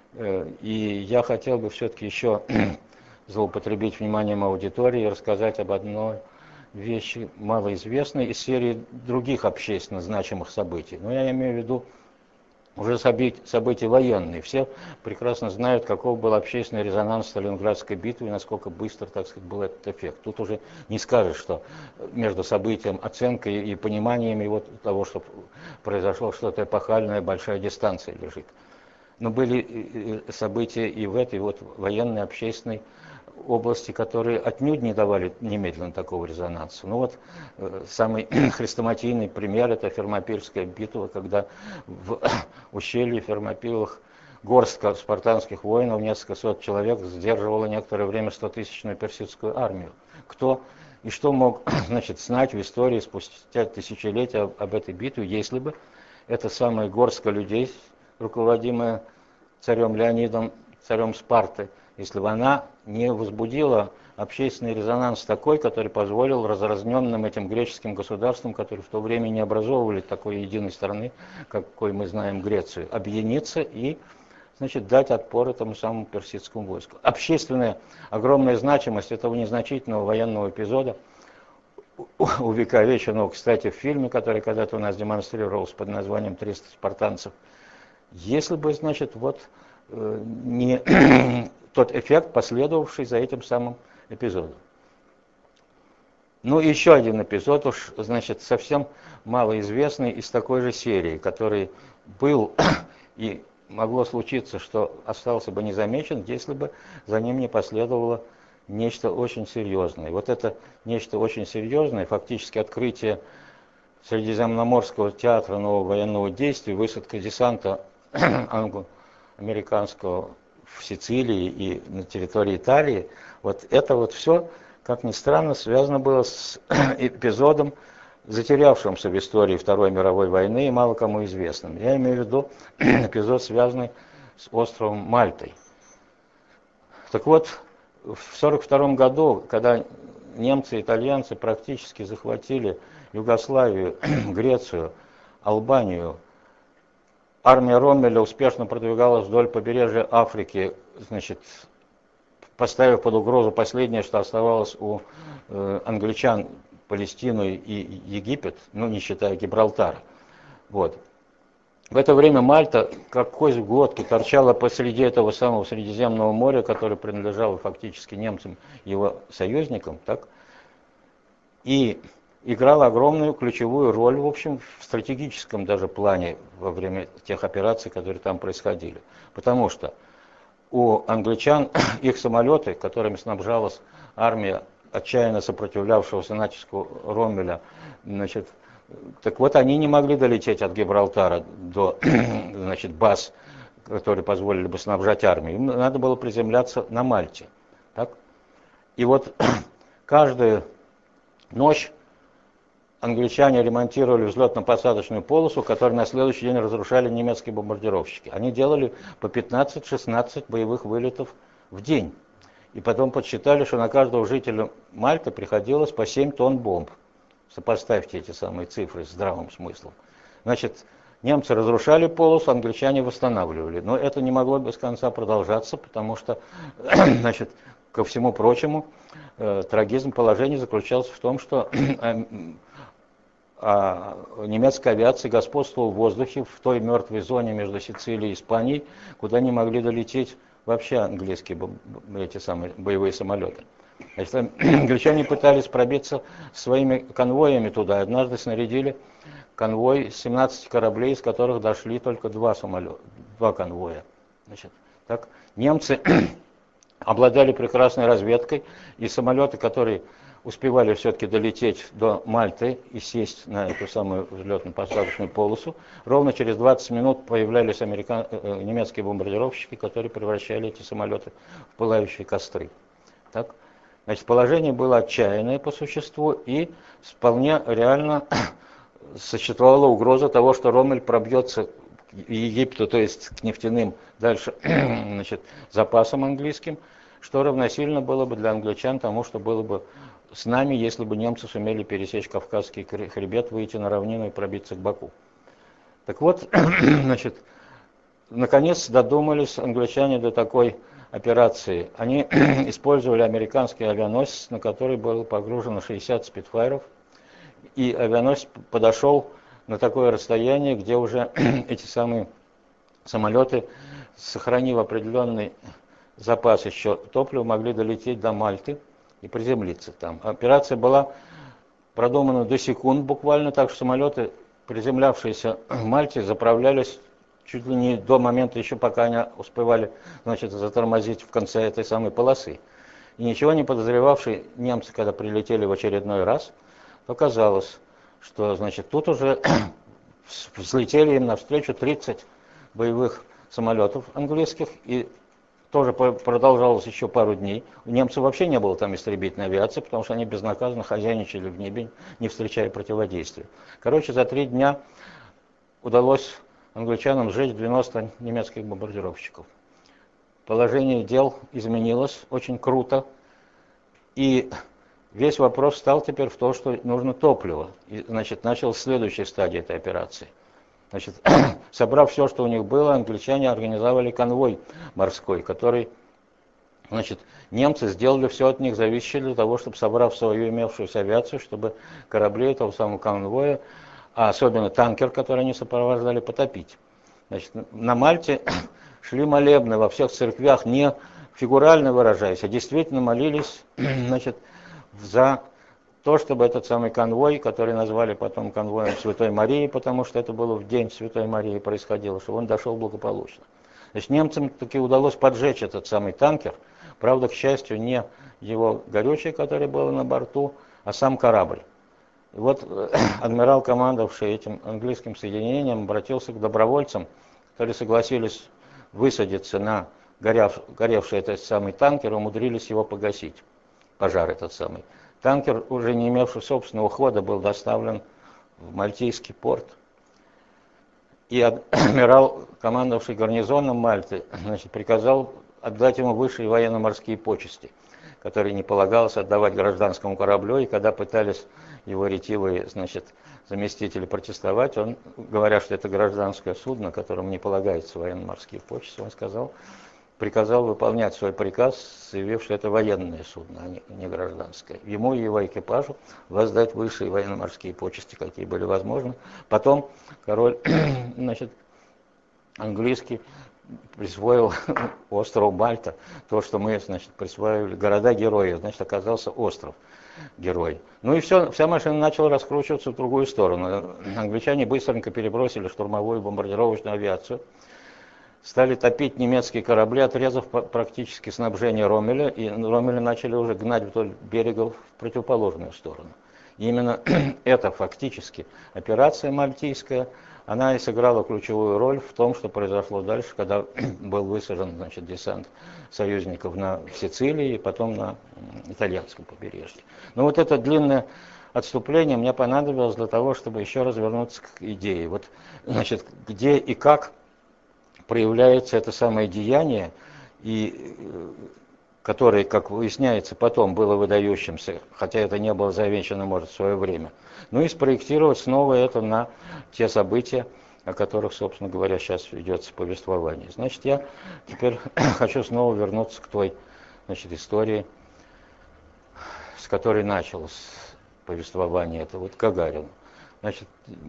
И я хотел бы все-таки еще злоупотребить вниманием аудитории и рассказать об одной вещи, малоизвестной, из серии других общественно значимых событий. Но я имею в виду уже события военные. Все прекрасно знают, каков был общественный резонанс Сталинградской битвы и насколько быстро, так сказать, был этот эффект. Тут уже не скажешь, что между событием, оценкой и пониманием его того, что произошло что-то эпохальное, большая дистанция лежит. Но были события и в этой вот военной, общественной области, которые отнюдь не давали немедленно такого резонанса. Ну вот самый хрестоматийный пример – это Фермопильская битва, когда в ущелье Фермопилах горстка спартанских воинов, несколько сот человек, сдерживала некоторое время 100-тысячную персидскую армию. Кто и что мог, значит, знать в истории спустя тысячелетия об этой битве, если бы эта самая горстка людей, руководимая царем Леонидом, царем Спарты, если бы она не возбудила общественный резонанс такой, который позволил разразненным этим греческим государствам, которые в то время не образовывали такой единой страны, какой мы знаем Грецию, объединиться и, значит, дать отпор этому самому персидскому войску. Общественная огромная значимость этого незначительного военного эпизода, увековеченного, кстати, в фильме, который когда-то у нас демонстрировался под названием «300 спартанцев», если бы, значит, вот не тот эффект, последовавший за этим самым эпизодом. Ну и еще один эпизод, уж, значит, совсем малоизвестный из такой же серии, который был и могло случиться, что остался бы незамечен, если бы за ним не последовало нечто очень серьезное. Вот это нечто очень серьезное, фактически открытие Средиземноморского театра нового военного действия, высадка десанта англо-американского в Сицилии и на территории Италии, вот это вот все, как ни странно, связано было с эпизодом, затерявшимся в истории Второй мировой войны и мало кому известным. Я имею в виду эпизод, связанный с островом Мальтой. Так вот, в 1942 году, когда немцы и итальянцы практически захватили Югославию, Грецию, Албанию, армия Роммеля успешно продвигалась вдоль побережья Африки, значит, поставив под угрозу последнее, что оставалось у англичан, Палестину и Египет, ну, не считая Гибралтара. Вот. В это время Мальта, как кость в глотке, торчала посреди этого самого Средиземного моря, которое принадлежало фактически немцам и его союзникам, так, и играла огромную ключевую роль, в общем, в стратегическом даже плане во время тех операций, которые там происходили. Потому что у англичан их самолеты, которыми снабжалась армия, отчаянно сопротивлявшегося натиску Роммеля, значит, так вот, они не могли долететь от Гибралтара до, значит, баз, которые позволили бы снабжать армию. Им надо было приземляться на Мальте. Так? И вот каждую ночь англичане ремонтировали взлетно-посадочную полосу, которую на следующий день разрушали немецкие бомбардировщики. Они делали по 15-16 боевых вылетов в день. И потом подсчитали, что на каждого жителя Мальты приходилось по 7 тонн бомб. Сопоставьте эти самые цифры с здравым смыслом. Значит, немцы разрушали полосу, англичане восстанавливали. Но это не могло без конца продолжаться, потому что, значит, ко всему прочему, трагизм положения заключался в том, что немецкая авиация господствовала в воздухе в той мертвой зоне между Сицилией и Испанией, куда не могли долететь вообще английские эти самые боевые самолеты. Значит, англичане пытались пробиться своими конвоями туда. Однажды снарядили конвой 17 кораблей, из которых дошли только два конвоя. Значит, так, немцы обладали прекрасной разведкой, и самолеты, которые успевали все-таки долететь до Мальты и сесть на эту самую взлетно-посадочную полосу, ровно через 20 минут появлялись немецкие бомбардировщики, которые превращали эти самолеты в пылающие костры. Так? Значит, положение было отчаянное по существу, и вполне реально существовала угроза того, что Роммель пробьется к Египту, то есть к нефтяным дальше, значит, запасам английским, что равносильно было бы для англичан тому, что было бы с нами, если бы немцы сумели пересечь Кавказский хребет, выйти на равнину и пробиться к Баку. Так вот, значит, наконец додумались англичане до такой операции. Они использовали американский авианосец, на который было погружено 60 спитфайров, и авианосец подошел на такое расстояние, где уже эти самые самолеты, сохранив определенный запас еще топлива, могли долететь до Мальты и приземлиться там. Операция была продумана до секунд буквально, так что самолеты, приземлявшиеся в Мальте, заправлялись чуть ли не до момента еще, пока они успевали, значит, затормозить в конце этой самой полосы. И ничего не подозревавшие немцы, когда прилетели в очередной раз, оказалось, что, значит, тут уже взлетели им навстречу 30 боевых самолетов английских, и тоже продолжалось еще пару дней. У немцев вообще не было там истребительной авиации, потому что они безнаказанно хозяйничали в небе, не встречая противодействия. Короче, за 3 дня удалось англичанам сжечь 90 немецких бомбардировщиков. Положение дел изменилось очень круто, и весь вопрос стал теперь в том, что нужно топливо. И, значит, началась следующая стадия этой операции. Значит, собрав все, что у них было, англичане организовали конвой морской, который, значит, немцы сделали все от них зависящее для того, чтобы, собрав свою имевшуюся авиацию, чтобы корабли этого самого конвоя, а особенно танкер, который они сопровождали, потопить. Значит, на Мальте шли молебны во всех церквях не фигурально выражаясь, а действительно молились, значит, за то, чтобы этот самый конвой, который назвали потом конвоем Святой Марии, потому что это было в день Святой Марии происходило, чтобы он дошел благополучно. Значит, немцам таки удалось поджечь этот самый танкер, правда, к счастью, не его горючее, которое было на борту, а сам корабль. И вот адмирал, командовавший этим английским соединением, обратился к добровольцам, которые согласились высадиться на горевший этот самый танкер, умудрились его погасить, пожар этот самый. Танкер, уже не имевший собственного хода, был доставлен в Мальтийский порт. И адмирал, командовавший гарнизоном Мальты, значит, приказал отдать ему высшие военно-морские почести, которые не полагалось отдавать гражданскому кораблю. И когда пытались его ретивые, значит, заместители протестовать, он, говоря, что это гражданское судно, которому не полагаются военно-морские почести, он приказал выполнять свой приказ, заявив, что это военное судно, а не гражданское. Ему и его экипажу воздать высшие военно-морские почести, какие были возможны. Потом король, значит, английский присвоил острову Мальта то, что мы, значит, присваивали города-герои, значит, оказался остров-герой. Ну и вся машина начала раскручиваться в другую сторону. Англичане быстренько перебросили штурмовую бомбардировочную авиацию, стали топить немецкие корабли, отрезав практически снабжение Роммеля, и Роммеля начали уже гнать вдоль берега в противоположную сторону. И именно эта фактически операция мальтийская, она и сыграла ключевую роль в том, что произошло дальше, когда был высажен, значит, десант союзников на Сицилии и потом на итальянском побережье. Но вот это длинное отступление мне понадобилось для того, чтобы еще раз вернуться к идее. Вот, значит, где и как проявляется это самое деяние, и которое, как выясняется, потом было выдающимся, хотя это не было замечено, может, в свое время. Ну и спроектировать снова это на те события, о которых, собственно говоря, сейчас ведется повествование. Значит, я теперь хочу снова вернуться к той, значит, истории, с которой началось повествование. Это вот Гагарин. Значит,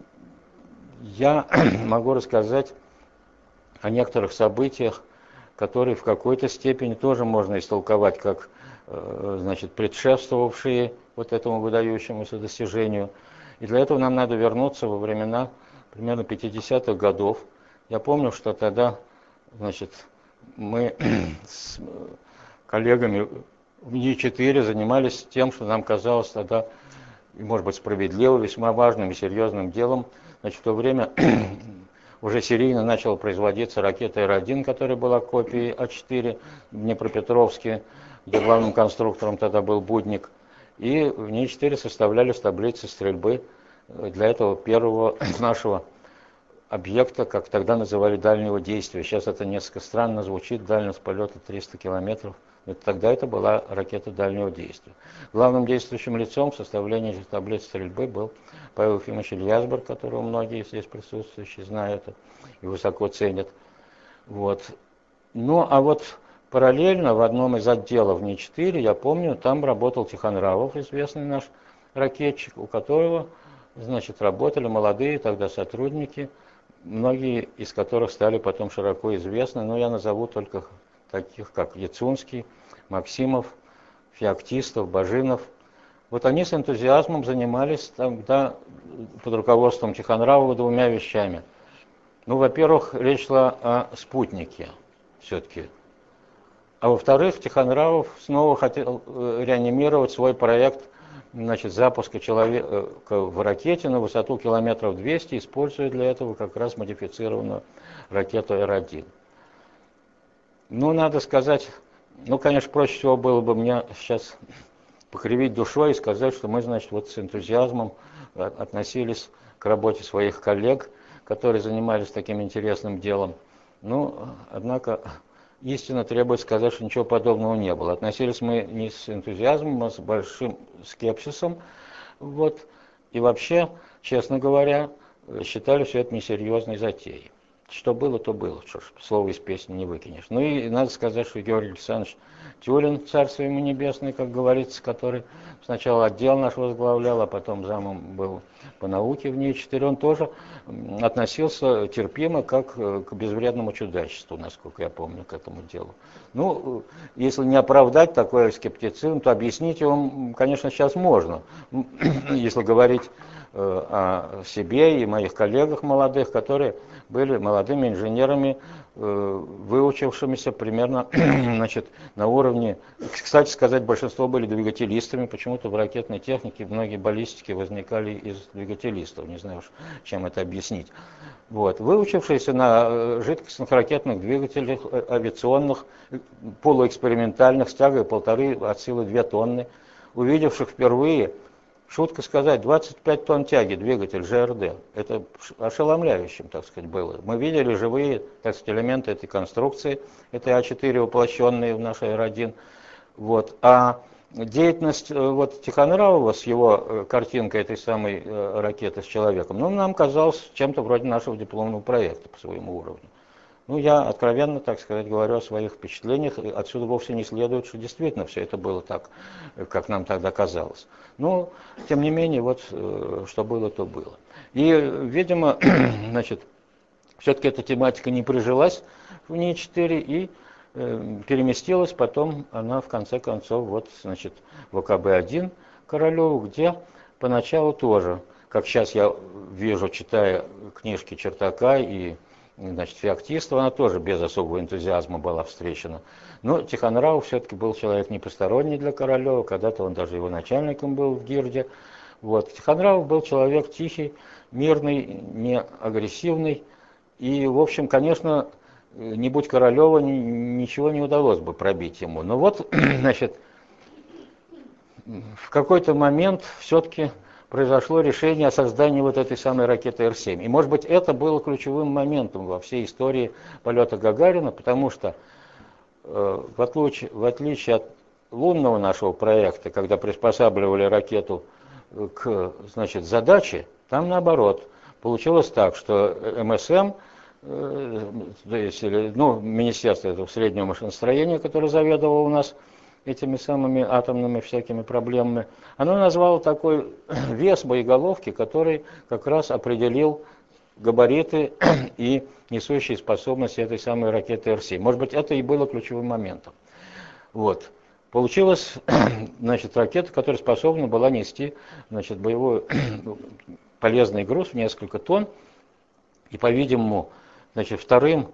я могу рассказать о некоторых событиях, которые в какой-то степени тоже можно истолковать как, значит, предшествовавшие вот этому выдающемуся достижению. И для этого нам надо вернуться во времена примерно 50-х годов. Я помню, что тогда, значит, мы с коллегами в Е4 занимались тем, что нам казалось тогда, и, может быть, справедливо, весьма важным и серьезным делом. Значит, в то время уже серийно начала производиться ракета Р-1, которая была копией А-4 в Днепропетровске, где главным конструктором тогда был Будник. И в Е-4 составлялись таблицы стрельбы для этого первого нашего объекта, как тогда называли, дальнего действия. Сейчас это несколько странно звучит, дальность полета 300 километров. Тогда это была ракета дальнего действия. Главным действующим лицом в составлении этих таблиц стрельбы был Павел Ефимович Ильясберг, которого многие здесь присутствующие знают и высоко ценят. Вот. Ну, а вот параллельно в одном из отделов Ни-4, я помню, там работал Тихонравов, известный наш ракетчик, у которого, значит, работали молодые тогда сотрудники, многие из которых стали потом широко известны, но я назову только таких, как Яцунский, Максимов, Феоктистов, Бажинов. Вот они с энтузиазмом занимались тогда под руководством Тихонравова двумя вещами. Ну, во-первых, речь шла о спутнике все-таки. А во-вторых, Тихонравов снова хотел реанимировать свой проект, значит, запуска человека в ракете на высоту километров 200, используя для этого как раз модифицированную ракету Р-1. Ну, надо сказать, ну, конечно, проще всего было бы мне сейчас покривить душой и сказать, что мы, значит, вот с энтузиазмом относились к работе своих коллег, которые занимались таким интересным делом. Ну, однако, истинно требует сказать, что ничего подобного не было. Относились мы не с энтузиазмом, а с большим скепсисом. Вот. И вообще, честно говоря, считали все это несерьезной затеей. что было, то было. Что ж, слово из песни не выкинешь. Ну и надо сказать, что Георгий Александрович Тюлин, царство ему небесное, как говорится, который сначала отдел наш возглавлял, а потом замом был по науке в НИИ-4, он тоже относился терпимо, как к безвредному чудачеству, насколько я помню, к этому делу. Ну, если не оправдать такой скептицизм, то объяснить его, конечно, сейчас можно. Если говорить о себе и моих коллегах молодых, которые были молодыми инженерами, выучившимися примерно значит, на уровне, кстати сказать, большинство были двигателистами, почему-то в ракетной технике многие баллистики возникали из двигателистов, не знаю, чем это объяснить. Вот. Выучившиеся на жидкостных ракетных двигателях авиационных, полуэкспериментальных, с тягой 1,5 от силы 2 тонны, увидевших впервые, шутка сказать, 25 тонн тяги, двигатель ЖРД. Это ошеломляющим, так сказать, было. Мы видели живые, так сказать, элементы этой конструкции, этой А4 воплощенные в наш Р-1. Вот. А деятельность вот Тихонравова с его картинкой этой самой ракеты с человеком, ну, нам казалось чем-то вроде нашего дипломного проекта по своему уровню. Ну, я откровенно, так сказать, говорю о своих впечатлениях. Отсюда вовсе не следует, что действительно все это было так, как нам тогда казалось. Но, тем не менее, вот что было, то было. И, видимо, значит, все-таки эта тематика не прижилась в НИИ-4 и переместилась потом она, в конце концов, вот, значит, в ОКБ-1 Королеву, где поначалу тоже, как сейчас я вижу, читая книжки Чертака и значит, Феоктистова, она тоже без особого энтузиазма была встречена. Но Тихонравов все-таки был человек непосторонний для Королева, когда-то он даже его начальником был в ГИРДе. Вот. Тихонравов был человек тихий, мирный, не агрессивный. И, в общем, конечно, не будь Королева, ничего не удалось бы пробить ему. Но вот, значит, в какой-то момент все-таки произошло решение о создании вот этой самой ракеты Р-7. И, может быть, это было ключевым моментом во всей истории полета Гагарина, потому что, в отличие от лунного нашего проекта, когда приспосабливали ракету к, значит, задаче, там наоборот. Получилось так, что МСМ, ну, Министерство этого среднего машиностроения, которое заведовало у нас этими самыми атомными всякими проблемами, оно назвало такой вес боеголовки, который как раз определил габариты и несущие способности этой самой ракеты Р-7. Может быть, это и было ключевым моментом. Вот. Получилась, значит, ракета, которая способна была нести, значит, боевой полезный груз в несколько тонн. И, по-видимому, значит, вторым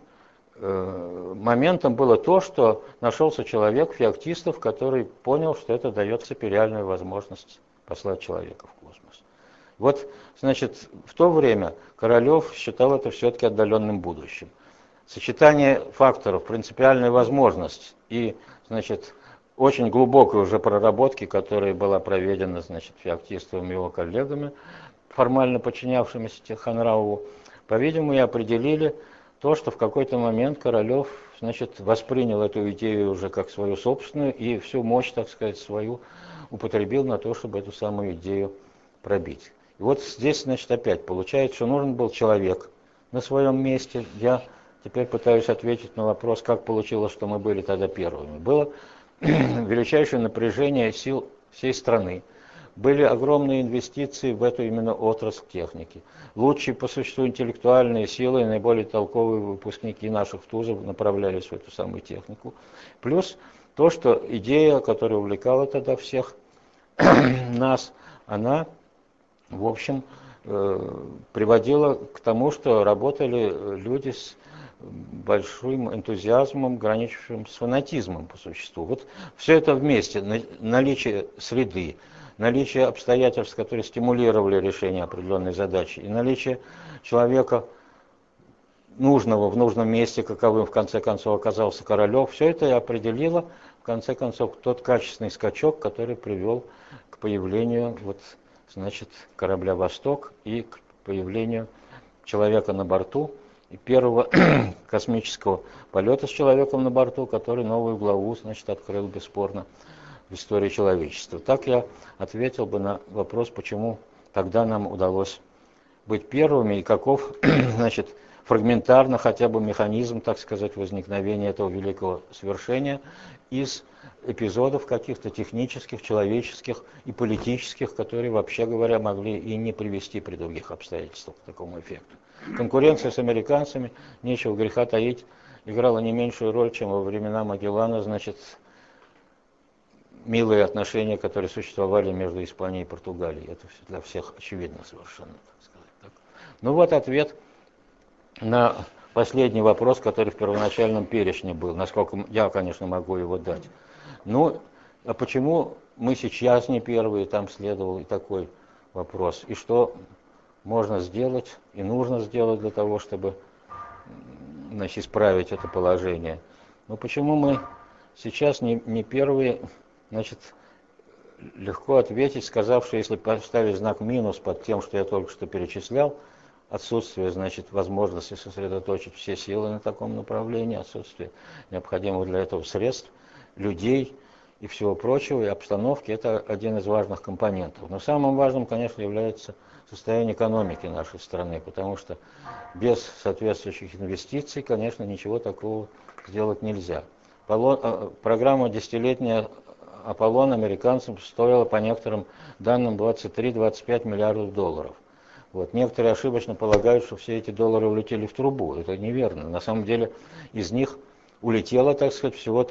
моментом было то, что нашелся человек, Феоктистов, который понял, что это дает реальную возможность послать человека в космос. Вот, значит, в то время Королев считал это все-таки отдаленным будущим. Сочетание факторов, принципиальная возможность и, значит, очень глубокой уже проработки, которая была проведена, значит, Феоктистовым и его коллегами, формально подчинявшимися Тихонравову, по-видимому, и определили то, что в какой-то момент Королев, значит, воспринял эту идею уже как свою собственную и всю мощь, так сказать, свою употребил на то, чтобы эту самую идею пробить. И вот здесь, значит, опять получается, что нужен был человек на своем месте. Я теперь пытаюсь ответить на вопрос, как получилось, что мы были тогда первыми. Было величайшее напряжение сил всей страны. Были огромные инвестиции в эту именно отрасль техники. Лучшие по существу интеллектуальные силы и наиболее толковые выпускники наших вузов направлялись в эту самую технику. Плюс то, что идея, которая увлекала тогда всех нас, она, в общем, приводила к тому, что работали люди с большим энтузиазмом, граничившим с фанатизмом по существу. Вот все это вместе, наличие среды, наличие обстоятельств, которые стимулировали решение определенной задачи, и наличие человека нужного в нужном месте, каковым в конце концов оказался Королев, все это и определило, в конце концов, тот качественный скачок, который привел к появлению, вот, значит, корабля «Восток» и к появлению человека на борту, и первого космического полета с человеком на борту, который новую главу, значит, открыл бесспорно в истории человечества. Так я ответил бы на вопрос, почему тогда нам удалось быть первыми и каков, значит, фрагментарно хотя бы механизм, так сказать, возникновения этого великого свершения из эпизодов каких-то технических, человеческих и политических, которые, вообще говоря, могли и не привести при других обстоятельствах к такому эффекту. Конкуренция с американцами, нечего греха таить, играла не меньшую роль, чем во времена Магеллана, значит, милые отношения, которые существовали между Испанией и Португалией. Это для всех очевидно совершенно, так сказать. Так. Ну вот ответ на последний вопрос, который в первоначальном перечне был, насколько я, конечно, могу его дать. Ну, а почему мы сейчас не первые, там следовал и такой вопрос. И что можно сделать и нужно сделать для того, чтобы, значит, исправить это положение. Ну, почему мы сейчас не первые, значит, легко ответить, сказав, что если поставить знак минус под тем, что я только что перечислял, отсутствие, значит, возможности сосредоточить все силы на таком направлении, отсутствие необходимых для этого средств, людей и всего прочего, и обстановки, это один из важных компонентов. Но самым важным, конечно, является состояние экономики нашей страны, потому что без соответствующих инвестиций, конечно, ничего такого сделать нельзя. Программа десятилетняя «Аполлон» американцам стоила, по некоторым данным, 23-25 миллиардов долларов. Вот. Некоторые ошибочно полагают, что все эти доллары улетели в трубу. Это неверно. На самом деле из них улетело, так сказать, всего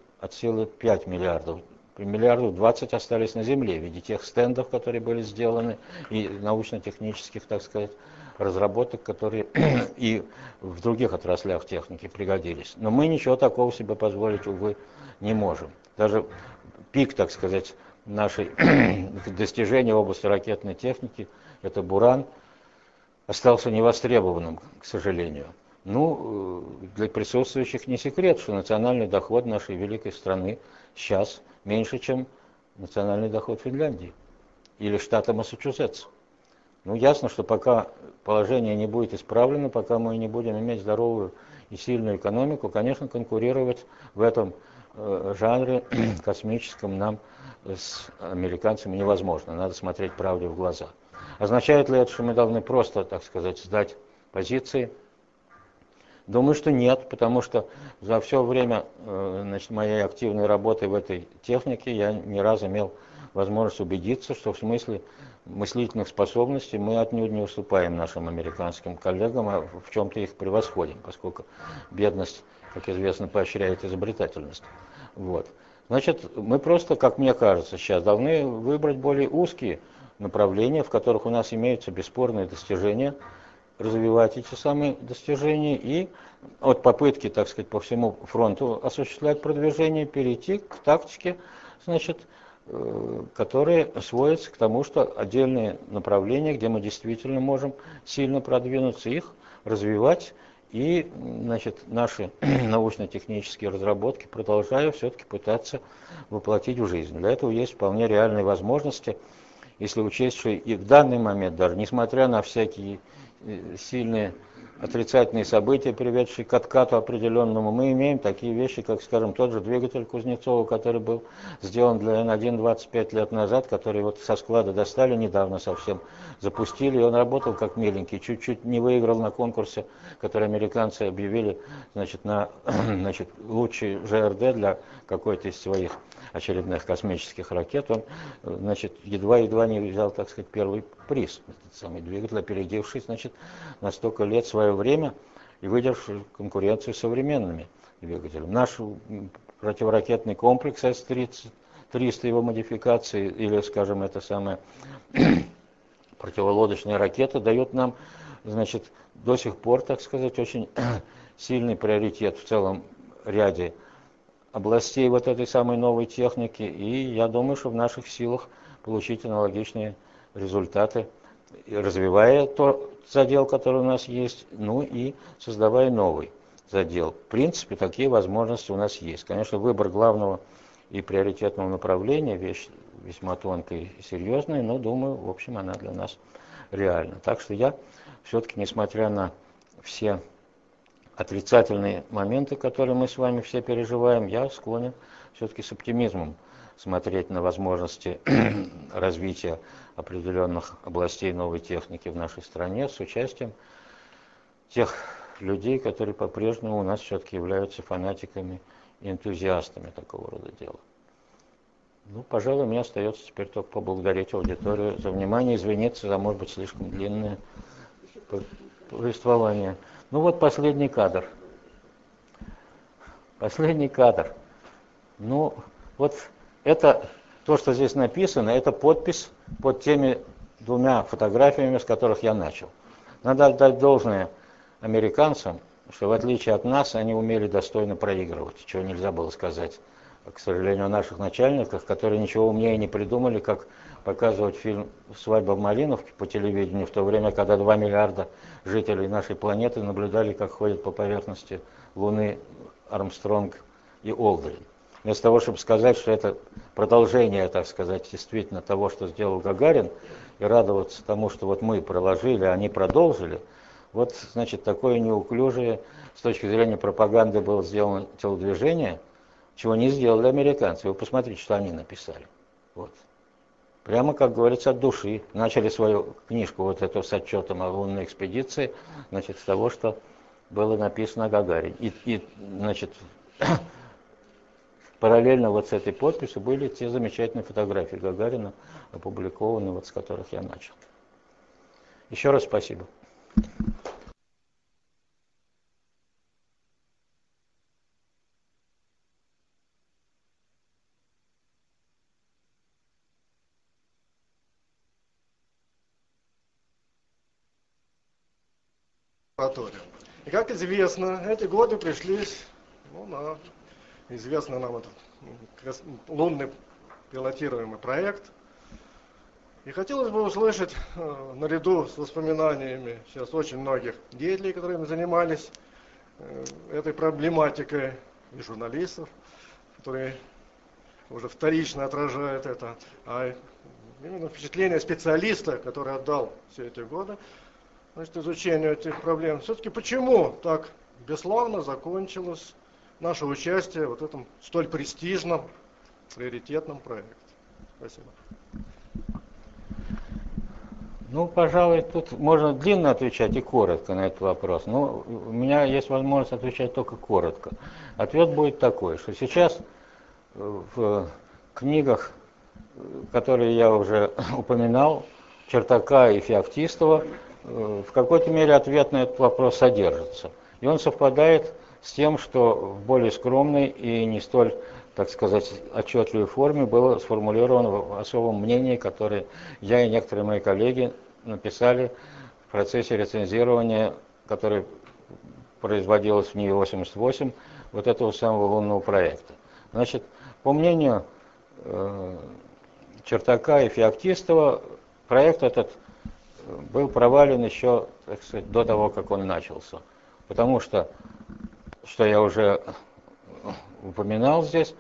3,5 миллиардов. Миллиардов 20 остались на земле в виде тех стендов, которые были сделаны, и научно-технических, так сказать, разработок, которые и в других отраслях техники пригодились. Но мы ничего такого себе позволить, увы, не можем. Даже пик, так сказать, нашей достижения в области ракетной техники, это «Буран», остался невостребованным, к сожалению. Ну, для присутствующих не секрет, что национальный доход нашей великой страны сейчас меньше, чем национальный доход Финляндии или штата Массачусетс. Ну, ясно, что пока положение не будет исправлено, пока мы не будем иметь здоровую и сильную экономику, конечно, конкурировать в этом жанре космическом нам с американцами невозможно. Надо смотреть правде в глаза. Означает ли это, что мы должны просто, так сказать, сдать позиции? Думаю, что нет, потому что за все время, значит, моей активной работы в этой технике я не раз имел возможность убедиться, что в смысле мыслительных способностей мы отнюдь не уступаем нашим американским коллегам, а в чем-то их превосходим, поскольку бедность, как известно, поощряет изобретательность. Вот. Значит, мы просто, как мне кажется, сейчас должны выбрать более узкие направления, в которых у нас имеются бесспорные достижения, развивать эти самые достижения и от попытки, так сказать, по всему фронту осуществлять продвижение, перейти к тактике, значит, которые сводятся к тому, что отдельные направления, где мы действительно можем сильно продвинуться, их развивать и, значит, наши научно-технические разработки продолжаю все-таки пытаться воплотить в жизнь. Для этого есть вполне реальные возможности, если учесть, что и в данный момент, даже несмотря на всякие сильные отрицательные события, приведшие к откату определенному, мы имеем такие вещи, как, скажем, тот же двигатель Кузнецова, который был сделан для Н-1 25 лет назад, который вот со склада достали недавно совсем, запустили, и он работал как миленький, чуть-чуть не выиграл на конкурсе, который американцы объявили, значит, на лучший ЖРД для какой-то из своих очередных космических ракет. Он, значит, едва-едва не взял, так сказать, первый приз, этот самый двигатель, опередивший, значит, на столько лет свое время и выдержавший конкуренцию с современными двигателями. Наш противоракетный комплекс С-300, его модификации, или, скажем, это самая противолодочная ракета, дает нам, значит, до сих пор, так сказать, очень сильный приоритет в целом ряде областей вот этой самой новой техники, и я думаю, что в наших силах получить аналогичные результаты, развивая тот задел, который у нас есть, ну и создавая новый задел. В принципе, такие возможности у нас есть. Конечно, выбор главного и приоритетного направления вещь весьма тонкая и серьезная, но, думаю, в общем, она для нас реальна. Так что я все-таки, несмотря на все отрицательные моменты, которые мы с вами все переживаем, я склонен все-таки с оптимизмом смотреть на возможности развития определенных областей новой техники в нашей стране с участием тех людей, которые по-прежнему у нас все-таки являются фанатиками и энтузиастами такого рода дела. Ну, пожалуй, мне остается теперь только поблагодарить аудиторию за внимание, извиниться за, может быть, слишком длинное повествование. Ну вот последний кадр. Последний кадр. Ну, вот это, то, что здесь написано, это подпись под теми двумя фотографиями, с которых я начал. Надо отдать должное американцам, что в отличие от нас, они умели достойно проигрывать, чего нельзя было сказать, к сожалению, о наших начальниках, которые ничего умнее не придумали, как показывать фильм «Свадьба в Малиновке» по телевидению, в то время, когда 2 миллиарда жителей нашей планеты наблюдали, как ходят по поверхности Луны Армстронг и Олдрин. Вместо того, чтобы сказать, что это продолжение, так сказать, действительно того, что сделал Гагарин, и радоваться тому, что вот мы проложили, а они продолжили, вот, значит, такое неуклюжее с точки зрения пропаганды было сделано телодвижение, чего не сделали американцы. Вы посмотрите, что они написали. Вот. Прямо, как говорится, от души. Начали свою книжку вот эту с отчетом о лунной экспедиции, значит, с того, что было написано о Гагарине. И значит, параллельно вот с этой подписью были те замечательные фотографии Гагарина, опубликованные, вот с которых я начал. Еще раз спасибо. И как известно, эти годы пришлись на известный нам этот лунный пилотируемый проект. И хотелось бы услышать, наряду с воспоминаниями сейчас очень многих деятелей, которые занимались этой проблематикой, и журналистов, которые уже вторично отражают это, а именно впечатление специалиста, который отдал все эти годы, значит, изучению этих проблем. Все-таки почему так бесславно закончилось наше участие в этом столь престижном, приоритетном проекте? Спасибо. Ну, пожалуй, тут можно длинно отвечать и коротко на этот вопрос. Но у меня есть возможность отвечать только коротко. Ответ будет такой, что сейчас в книгах, которые я уже упоминал, Чертака и Феоктистова, в какой-то мере ответ на этот вопрос содержится. И он совпадает с тем, что в более скромной и не столь, так сказать, отчетливой форме было сформулировано в особом мнении, которое я и некоторые мои коллеги написали в процессе рецензирования, которое производилось в НИИ-88, вот этого самого лунного проекта. Значит, по мнению Чертака и Феоктистова, проект этот был провален еще, так сказать, до того, как он начался. Потому что я уже упоминал здесь,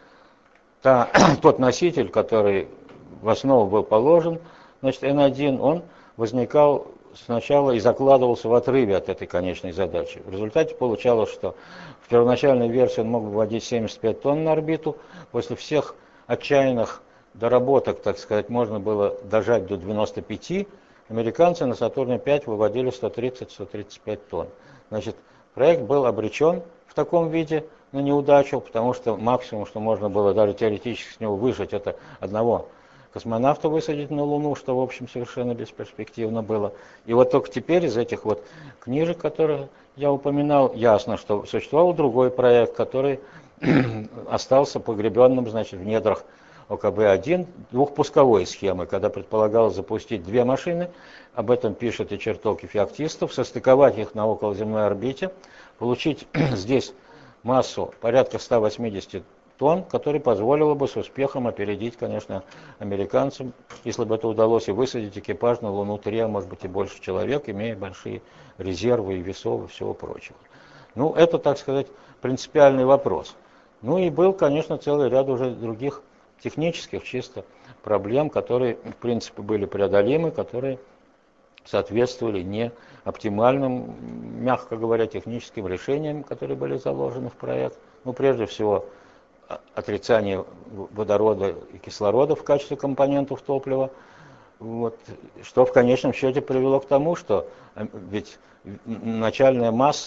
тот носитель, который в основу был положен, значит, N1, он возникал сначала и закладывался в отрыве от этой конечной задачи. В результате получалось, что в первоначальной версии он мог выводить 75 тонн на орбиту. После всех отчаянных доработок, так сказать, можно было дожать до 95. Американцы на Сатурне-5 выводили 130-135 тонн. Значит, проект был обречен в таком виде на неудачу, потому что максимум, что можно было даже теоретически с него выжать, это одного космонавта высадить на Луну, что, в общем, совершенно бесперспективно было. И вот только теперь из этих вот книжек, которые я упоминал, ясно, что существовал другой проект, который остался погребенным, значит, в недрах ОКБ-1 двухпусковой схемы, когда предполагалось запустить 2 машины, об этом пишет и Черток, и Феоктистов, состыковать их на околоземной орбите, получить здесь массу порядка 180 тонн, которая позволила бы с успехом опередить, конечно, американцам, если бы это удалось, и высадить экипаж на Луну-3, а может быть и больше человек, имея большие резервы и весов и всего прочего. Ну, это, так сказать, принципиальный вопрос. Ну и был, конечно, целый ряд уже других технических чисто проблем, которые, в принципе, были преодолимы, которые соответствовали не оптимальным, мягко говоря, техническим решениям, которые были заложены в проект. Ну, прежде всего, отрицание водорода и кислорода в качестве компонентов топлива, вот, что в конечном счете привело к тому, что ведь начальная масса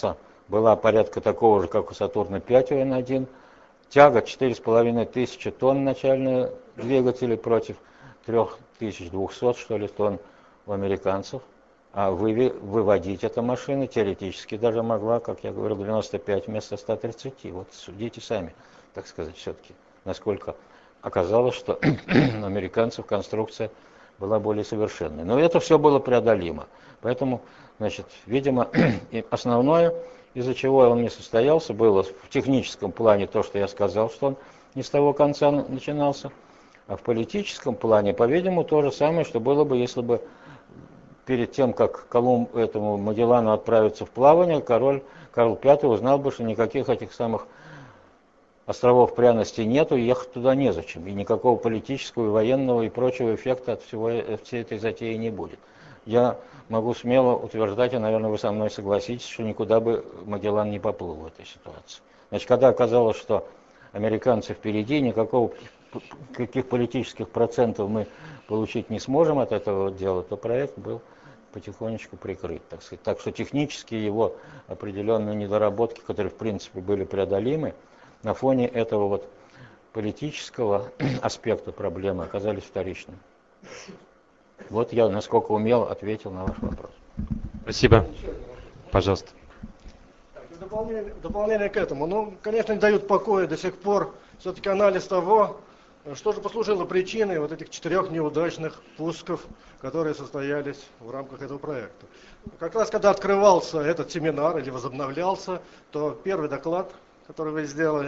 была порядка такого же, как у Сатурна-5 у Н1. Тяга 4500 тонн начальные двигатели против 3200, что ли, тонн у американцев. А выводить эта машина теоретически даже могла, как я говорил, 95 вместо 130. Вот судите сами, так сказать, все-таки, насколько оказалось, что у американцев конструкция была более совершенной. Но это все было преодолимо. Поэтому, значит, видимо, основное, из-за чего он не состоялся, было в техническом плане то, что я сказал, что он не с того конца начинался, а в политическом плане, по-видимому, то же самое, что было бы, если бы перед тем, как этому Магеллану отправиться в плавание, Карл V узнал бы, что никаких этих самых островов пряности нету, и ехать туда незачем. И никакого политического, и военного, и прочего эффекта от всей этой затеи не будет. Я могу смело утверждать, и, наверное, вы со мной согласитесь, что никуда бы Магеллан не поплыл в этой ситуации. Значит, когда оказалось, что американцы впереди, каких политических процентов мы получить не сможем от этого дела, то проект был потихонечку прикрыт, так сказать. Так что технически его определенные недоработки, которые в принципе были преодолимы, на фоне этого вот политического аспекта проблемы оказались вторичными. Вот я, насколько умел, ответил на ваш вопрос. Спасибо. Пожалуйста. Дополнение к этому. Ну, конечно, не дают покоя до сих пор все-таки анализ того, что же послужило причиной вот этих 4 неудачных пусков, которые состоялись в рамках этого проекта. Как раз когда открывался этот семинар или возобновлялся, то первый доклад, который вы сделали,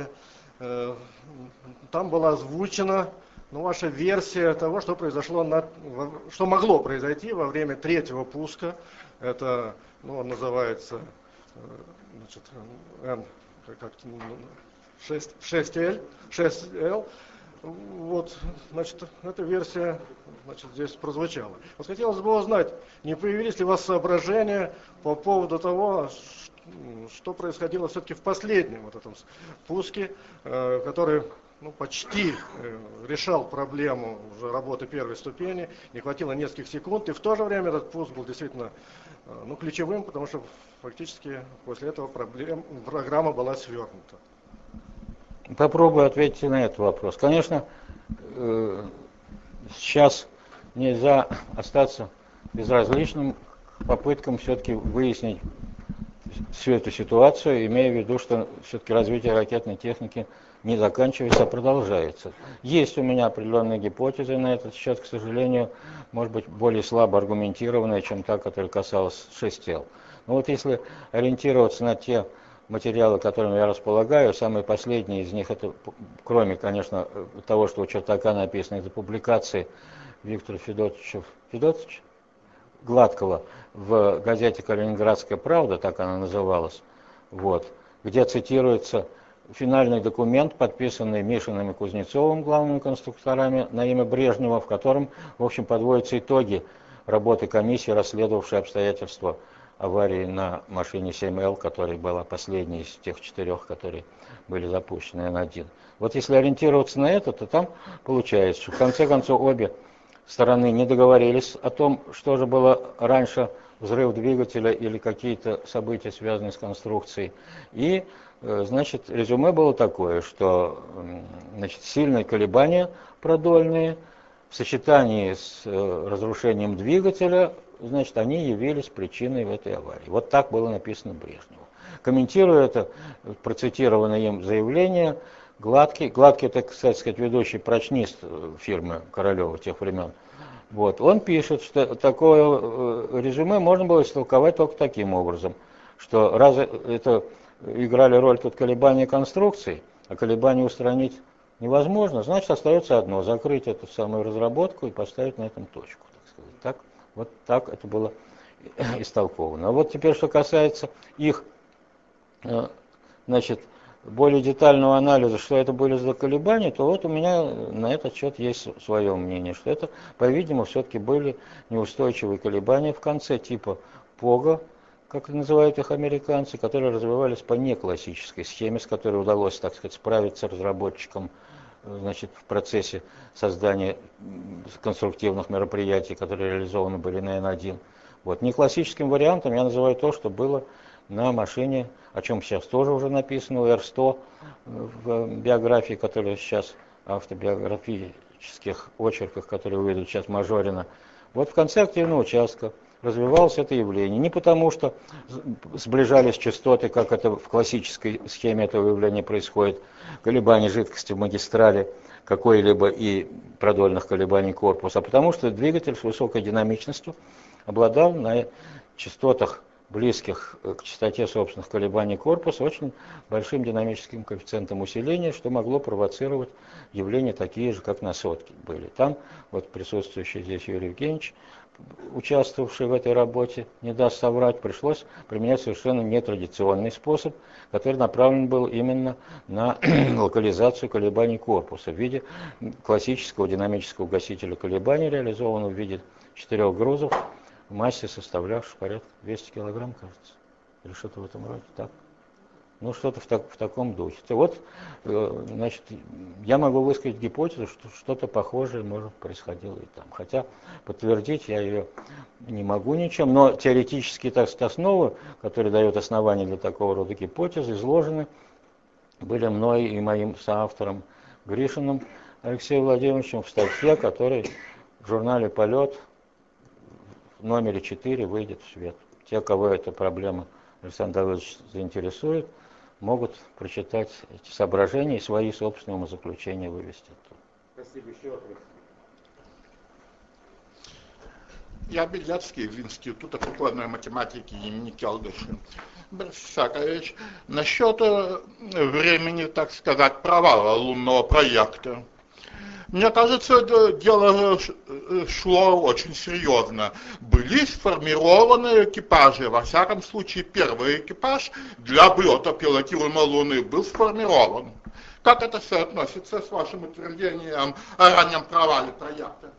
там была озвучена ваша версия того, что произошло, что могло произойти во время 3-го пуска. Это, он называется, значит, N6L. Вот, значит, эта версия, значит, здесь прозвучала. Вот хотелось бы узнать, не появились ли у вас соображения по поводу того, что происходило все-таки в последнем вот этом пуске, который почти решал проблему уже работы первой ступени, не хватило нескольких секунд, и в то же время этот пуск был действительно ключевым, потому что фактически после этого программа была свернута. Попробую ответить на этот вопрос. Конечно, сейчас нельзя остаться безразличным к попыткам все-таки выяснить всю эту ситуацию, имея в виду, что все-таки развитие ракетной техники не заканчивается, а продолжается. Есть у меня определенные гипотезы на этот счет, к сожалению, может быть, более слабо аргументированные, чем та, которая касалась 6Л. Но вот если ориентироваться на те материалы, которыми я располагаю, самые последние из них, это, кроме, конечно, того, что у Чертака написано, это публикации Виктора Федотовича Гладкого в газете «Калининградская правда», так она называлась, вот, где цитируется финальный документ, подписанный Мишиным и Кузнецовым, главными конструкторами, на имя Брежнева, в котором, в общем, подводятся итоги работы комиссии, расследовавшей обстоятельства аварии на машине 7Л, которая была последней из тех 4, которые были запущены, Н1. Вот если ориентироваться на это, то там получается, что в конце концов обе стороны не договорились о том, что же было раньше, взрыв двигателя или какие-то события, связанные с конструкцией. И, значит, резюме было такое, что, значит, сильные колебания продольные в сочетании с разрушением двигателя, значит, они явились причиной в этой аварии. Вот так было написано Брежневу. Комментируя это процитированное им заявление, Гладкий, это, кстати сказать, ведущий прочнист фирмы Королева тех времен, вот, он пишет, что такое резюме можно было истолковать только таким образом, что раз это играли роль тут колебания конструкций, а колебания устранить невозможно, значит, остается одно – закрыть эту самую разработку и поставить на этом точку, так сказать. Так, вот так это было истолковано. А вот теперь, что касается их, значит, более детального анализа, что это были за колебания, то вот у меня на этот счет есть свое мнение, что это, по-видимому, все-таки были неустойчивые колебания в конце типа ПОГа, как называют их американцы, которые развивались по неклассической схеме, с которой удалось, так сказать, справиться разработчикам, значит, в процессе создания конструктивных мероприятий, которые реализованы были на Н1. Вот. Неклассическим вариантом я называю то, что было на машине, о чем сейчас тоже уже написано, Р-100 в биографии, которая сейчас, автобиографических очерках, которые выйдут сейчас Мажорина. Вот в конце активного участка развивалось это явление. Не потому, что сближались частоты, как это в классической схеме этого явления происходит, колебания жидкости в магистрали какой-либо и продольных колебаний корпуса, а потому что двигатель с высокой динамичностью обладал на частотах, близких к частоте собственных колебаний корпуса, очень большим динамическим коэффициентом усиления, что могло провоцировать явления такие же, как на сотке были. Там вот присутствующий здесь Юрий Евгеньевич, участвовавший в этой работе, не даст соврать, пришлось применять совершенно нетрадиционный способ, который направлен был именно на локализацию колебаний корпуса в виде классического динамического гасителя колебаний, реализованного в виде 4 грузов, в массе составлявшей порядка 200 килограмм, кажется, или что-то в этом роде, так. Ну, что-то в таком духе. И вот, значит, я могу высказать гипотезу, что что-то похожее, может, происходило и там. Хотя подтвердить я ее не могу ничем, но теоретические, так сказать, основы, которые дают основания для такого рода гипотез, изложены были мной и моим соавтором Гришиным Алексеем Владимировичем в статье, которая в журнале «Полет» в номере 4 выйдет в свет. Те, кого эта проблема, Александр Давыдович, заинтересует, могут прочитать эти соображения и свои собственные умозаключения вывести оттуда. Спасибо. Еще вопрос. Я Белецкий из Института прикладной математики имени Келдыша. Борис Исаакович, насчет времени, так сказать, провала лунного проекта. Мне кажется, дело шло очень серьезно. Были сформированы экипажи. Во всяком случае, первый экипаж для облета пилотируемой Луны был сформирован. Как это соотносится с вашим утверждением о раннем провале проекта?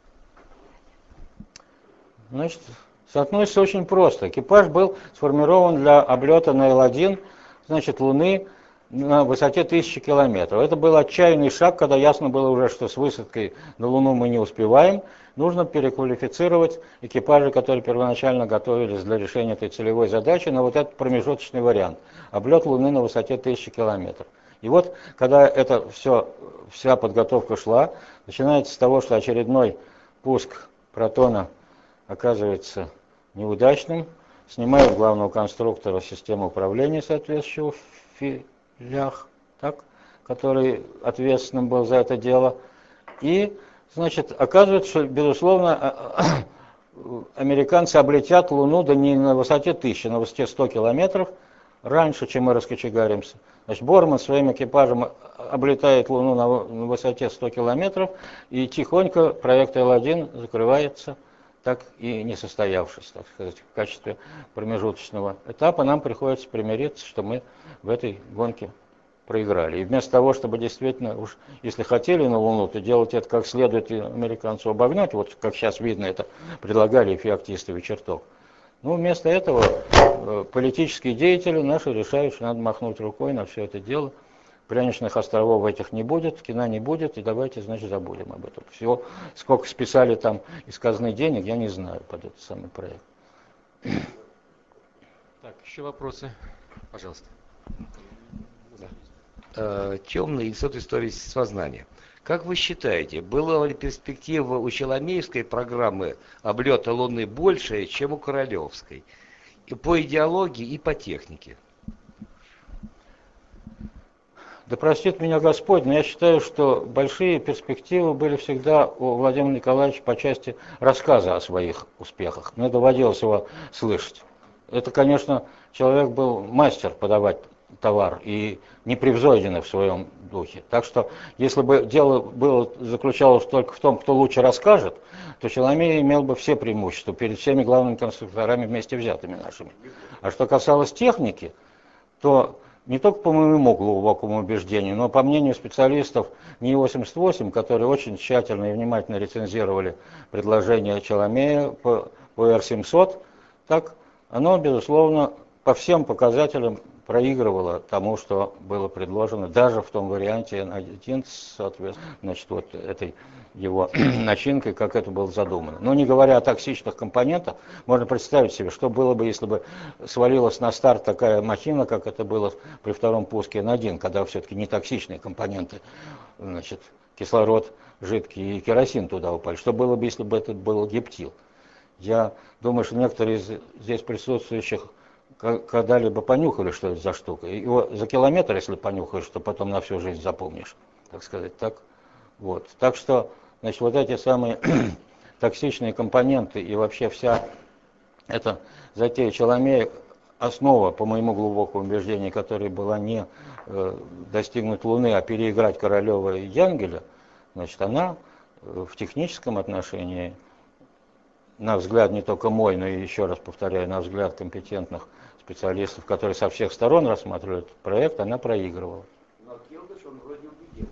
Значит, соотносится очень просто. Экипаж был сформирован для облета на Л-1, значит, Луны, на высоте 1000 километров. Это был отчаянный шаг, когда ясно было уже, что с высадкой на Луну мы не успеваем. Нужно переквалифицировать экипажи, которые первоначально готовились для решения этой целевой задачи, на вот этот промежуточный вариант. Облет Луны на высоте 1000 километров. И вот, когда вся подготовка шла, начинается с того, что очередной пуск протона оказывается неудачным, снимают главного конструктора системы управления соответствующего Лях, так, который ответственным был за это дело. И, значит, оказывается, что, безусловно, американцы облетят Луну, да не на высоте 1000, на высоте 100 километров, раньше, чем мы раскочегаримся. Значит, Борман своим экипажем облетает Луну на высоте 100 километров, и тихонько проект Л-1 закрывается, так и не состоявшись, так сказать, в качестве промежуточного этапа. Нам приходится примириться, что мы в этой гонке проиграли. И вместо того, чтобы действительно, уж если хотели на Луну, то делать это как следует и американцев обогнать, вот как сейчас видно, это предлагали и феоктистов, и Чертов. Ну, вместо этого политические деятели наши решают, что надо махнуть рукой на все это дело. Пряничных островов этих не будет, кино не будет, и давайте, значит, забудем об этом. Всего, сколько списали там из казны денег, я не знаю под этот самый проект. Так, еще вопросы? Пожалуйста. Темный институт истории сознания. Как вы считаете, была ли перспектива у Челомеевской программы облета Луны большая, чем у Королевской? И по идеологии, и по технике? Да простит меня Господь, но я считаю, что большие перспективы были всегда у Владимира Николаевича по части рассказа о своих успехах. Мне доводилось его слышать. Это, конечно, человек был мастер подавать товар и непревзойденный в своем духе. Так что, если бы дело заключалось только в том, кто лучше расскажет, то Челомеев имел бы все преимущества перед всеми главными конструкторами вместе взятыми нашими. А что касалось техники, то не только по моему глубокому убеждению, но по мнению специалистов НИИ-88, которые очень тщательно и внимательно рецензировали предложение Челомея по Р-700, так, оно, безусловно, по всем показателям проигрывала тому, что было предложено, даже в том варианте N1, соответственно, значит, вот этой его начинкой, как это было задумано. Но не говоря о токсичных компонентах, можно представить себе, что было бы, если бы свалилась на старт такая махина, как это было при втором пуске N1, когда все-таки не токсичные компоненты, значит, кислород жидкий и керосин туда упали. Что было бы, если бы это был гептил? Я думаю, что некоторые из здесь присутствующих когда-либо понюхали, что это за штука. Его за километр, если понюхаешь, то потом на всю жизнь запомнишь, так сказать, так. Вот. Так что, значит, вот эти самые токсичные компоненты и вообще вся эта затея Челомея, основа, по моему глубокому убеждению, которой была не достигнуть Луны, а переиграть Королева и Янгеля, значит, она в техническом отношении, на взгляд не только мой, но и, еще раз повторяю, на взгляд компетентных специалистов, которые со всех сторон рассматривали этот проект, она проигрывала. Но Келдыш, он вроде убедил.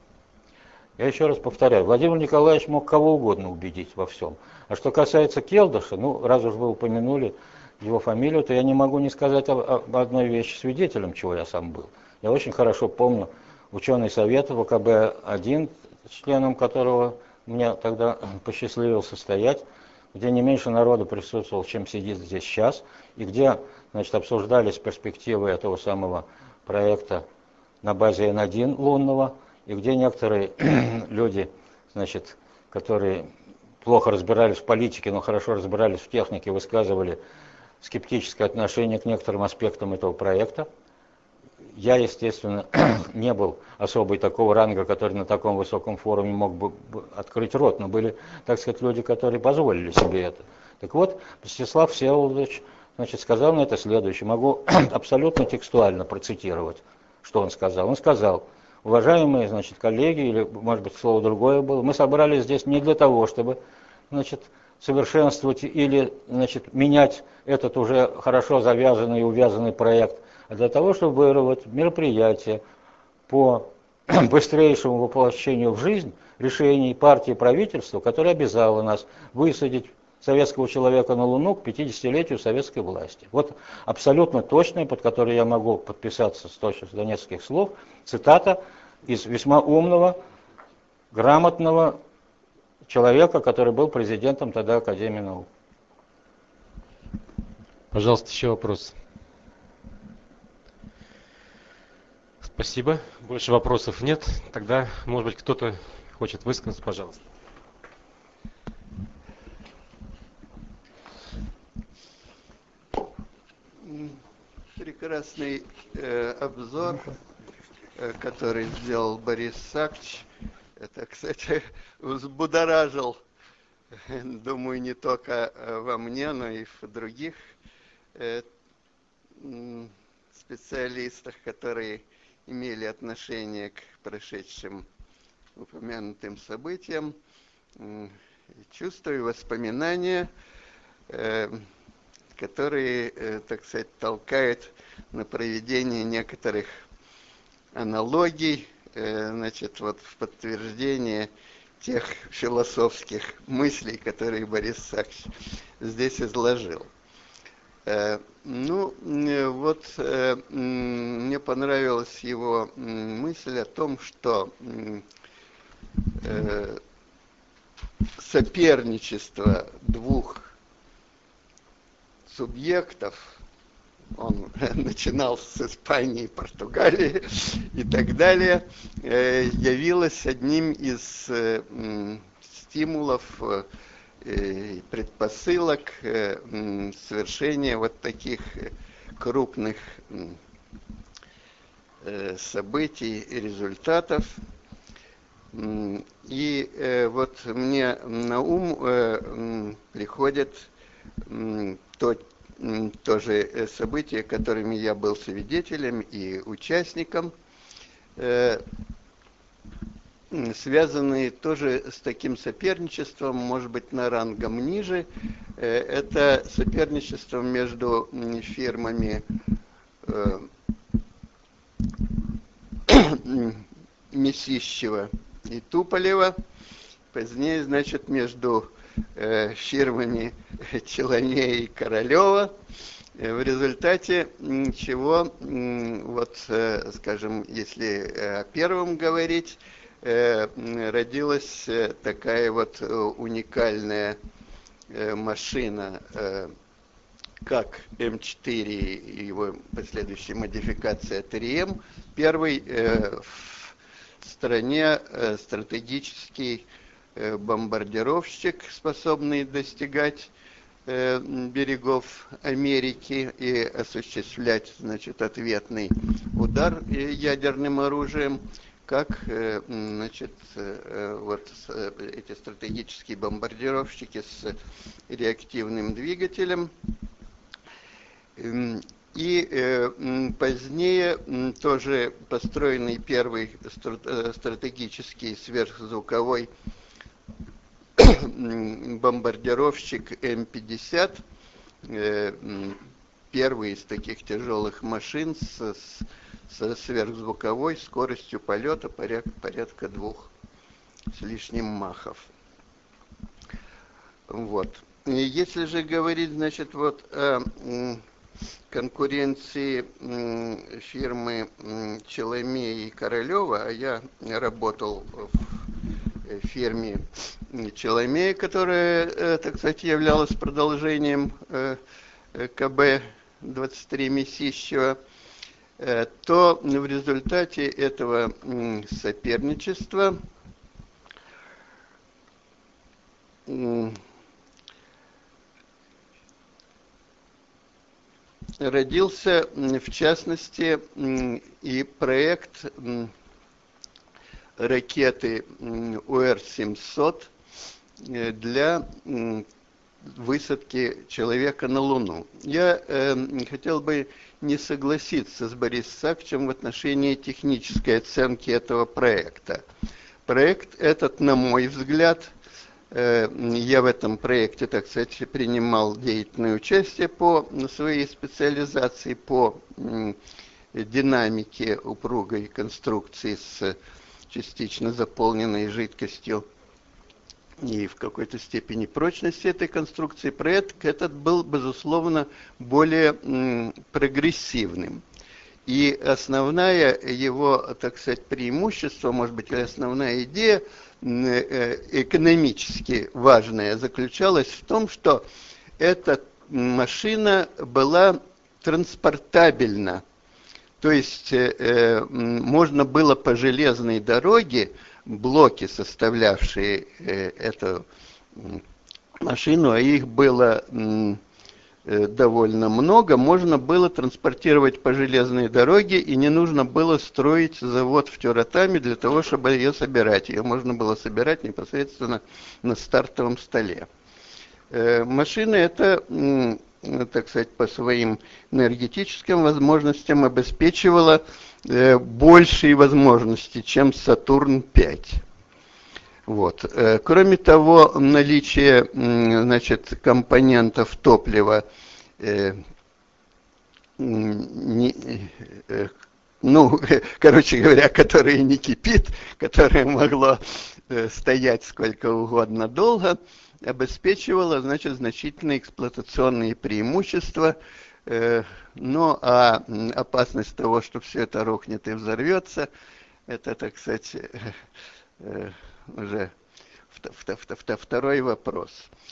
Я еще раз повторяю, Владимир Николаевич мог кого угодно убедить во всем. А что касается Келдыша, ну, раз уж вы упомянули его фамилию, то я не могу не сказать об одной вещи, свидетелем чего я сам был. Я очень хорошо помню ученый совет ВКБ-1, членом которого мне тогда посчастливилось состоять, где не меньше народу присутствовал, чем сидит здесь сейчас, и где, значит, обсуждались перспективы этого самого проекта на базе N1 лунного, и где некоторые люди, значит, которые плохо разбирались в политике, но хорошо разбирались в технике, высказывали скептическое отношение к некоторым аспектам этого проекта. Я, естественно, не был особой такого ранга, который на таком высоком форуме мог бы открыть рот, но были, так сказать, люди, которые позволили себе это. Так вот, Мстислав Всеволодович, значит, сказал на это следующее. Могу абсолютно текстуально процитировать, что он сказал. Он сказал: уважаемые, значит, коллеги, или, может быть, слово другое было, мы собрались здесь не для того, чтобы, значит, совершенствовать или, значит, менять этот уже хорошо завязанный и увязанный проект, а для того, чтобы выработать мероприятие по быстрейшему воплощению в жизнь решений партии и правительства, которое обязало нас высадить советского человека на Луну к 50-летию советской власти. Вот абсолютно точная, под которой я могу подписаться с точностью до нескольких слов, цитата из весьма умного, грамотного человека, который был президентом тогда Академии наук. Пожалуйста, еще вопрос. Спасибо. Больше вопросов нет. Тогда, может быть, кто-то хочет высказаться, пожалуйста. Прекрасный обзор, который сделал Борис Сакч. Это, кстати, взбудоражил, думаю, не только во мне, но и в других специалистах, которые имели отношение к прошедшим упомянутым событиям. Чувствую воспоминания, которые, так сказать, толкают на проведение некоторых аналогий, значит, вот в подтверждение тех философских мыслей, которые Борис Сакч здесь изложил. Ну, вот мне понравилась его мысль о том, что соперничество двух субъектов, он начинал с Испании, Португалии и так далее, явилось одним из стимулов и предпосылок совершения вот таких крупных событий и результатов. И вот мне на ум приходит тоже события, которыми я был свидетелем и участником, связанные тоже с таким соперничеством, может быть, на рангом ниже. Это соперничество между фирмами Месищева и Туполева, позднее, значит, между фирмами Челомея и Королева. в результате чего, вот, скажем, если о первом говорить, родилась такая вот уникальная машина, как М4 и его последующая модификация 3М. Первый в стране стратегический бомбардировщик, способный достигать берегов Америки и осуществлять, значит, ответный удар ядерным оружием, как, значит, вот эти стратегические бомбардировщики с реактивным двигателем. И позднее тоже построенный первый стратегический сверхзвуковой бомбардировщик М-50, первый из таких тяжелых машин со сверхзвуковой скоростью полета порядка 2 с лишним махов. Вот. И если же говорить, значит, вот о конкуренции фирмы Челомея и Королева, а я работал в фирме Челомея, которая, так сказать, являлась продолжением КБ-23 Месищева, то в результате этого соперничества родился, в частности, и проект ракеты УР-700 для высадки человека на Луну. Я хотел бы не согласиться с Борисом Савичем в отношении технической оценки этого проекта. Проект этот, на мой взгляд, я в этом проекте, так сказать, принимал деятельное участие по своей специализации по динамике упругой конструкции с частично заполненной жидкостью и в какой-то степени прочности этой конструкции. Проект этот был, безусловно, более прогрессивным. И основная его, так сказать, преимущество, может быть, или основная идея экономически важная заключалась в том, что эта машина была транспортабельна. То есть можно было по железной дороге блоки, составлявшие эту машину, а их было довольно много, можно было транспортировать по железной дороге, и не нужно было строить завод в Тюратаме для того, чтобы ее собирать. Ее можно было собирать непосредственно на стартовом столе. Машина эта, так сказать, по своим энергетическим возможностям обеспечивала большие возможности, чем Сатурн-5. Вот. Кроме того, наличие, значит, компонентов топлива, короче говоря, которое не кипит, которое могло стоять сколько угодно долго, обеспечивало, значит, значительные эксплуатационные преимущества. Ну, а опасность того, что все это рухнет и взорвется, это, так сказать, уже второй вопрос.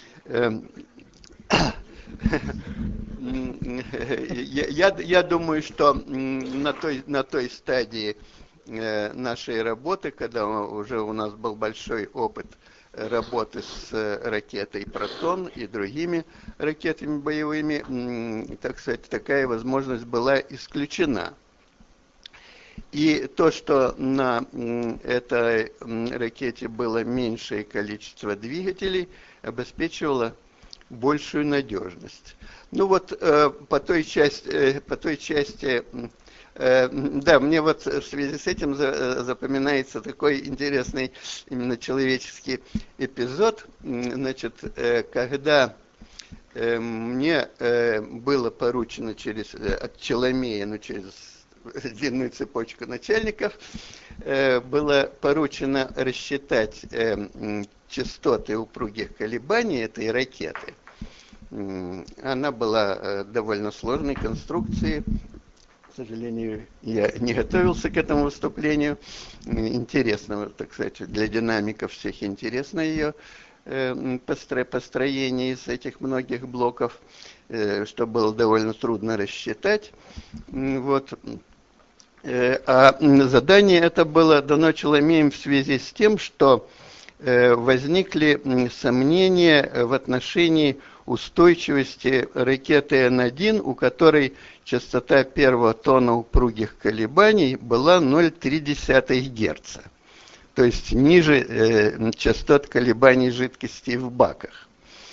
Я думаю, что на той стадии нашей работы, когда уже у нас был большой опыт работы с ракетой «Протон» и другими ракетами боевыми, так сказать, такая возможность была исключена. И то, что на этой ракете было меньшее количество двигателей, обеспечивало большую надежность. Ну вот по той части, да, мне вот в связи с этим запоминается такой интересный именно человеческий эпизод, значит, когда мне было поручено от Челомея, через длинную цепочку начальников, было поручено рассчитать частоты упругих колебаний этой ракеты. Она была довольно сложной конструкции. К сожалению, я не готовился к этому выступлению. Интересно, так сказать, для динамиков всех интересно ее построение из этих многих блоков, что было довольно трудно рассчитать. Вот. А задание это было дано Челомеем в связи с тем, что возникли сомнения в отношении устойчивости ракеты Н-1, у которой частота первого тона упругих колебаний была 0,3 Гц, то есть ниже частот колебаний жидкости в баках.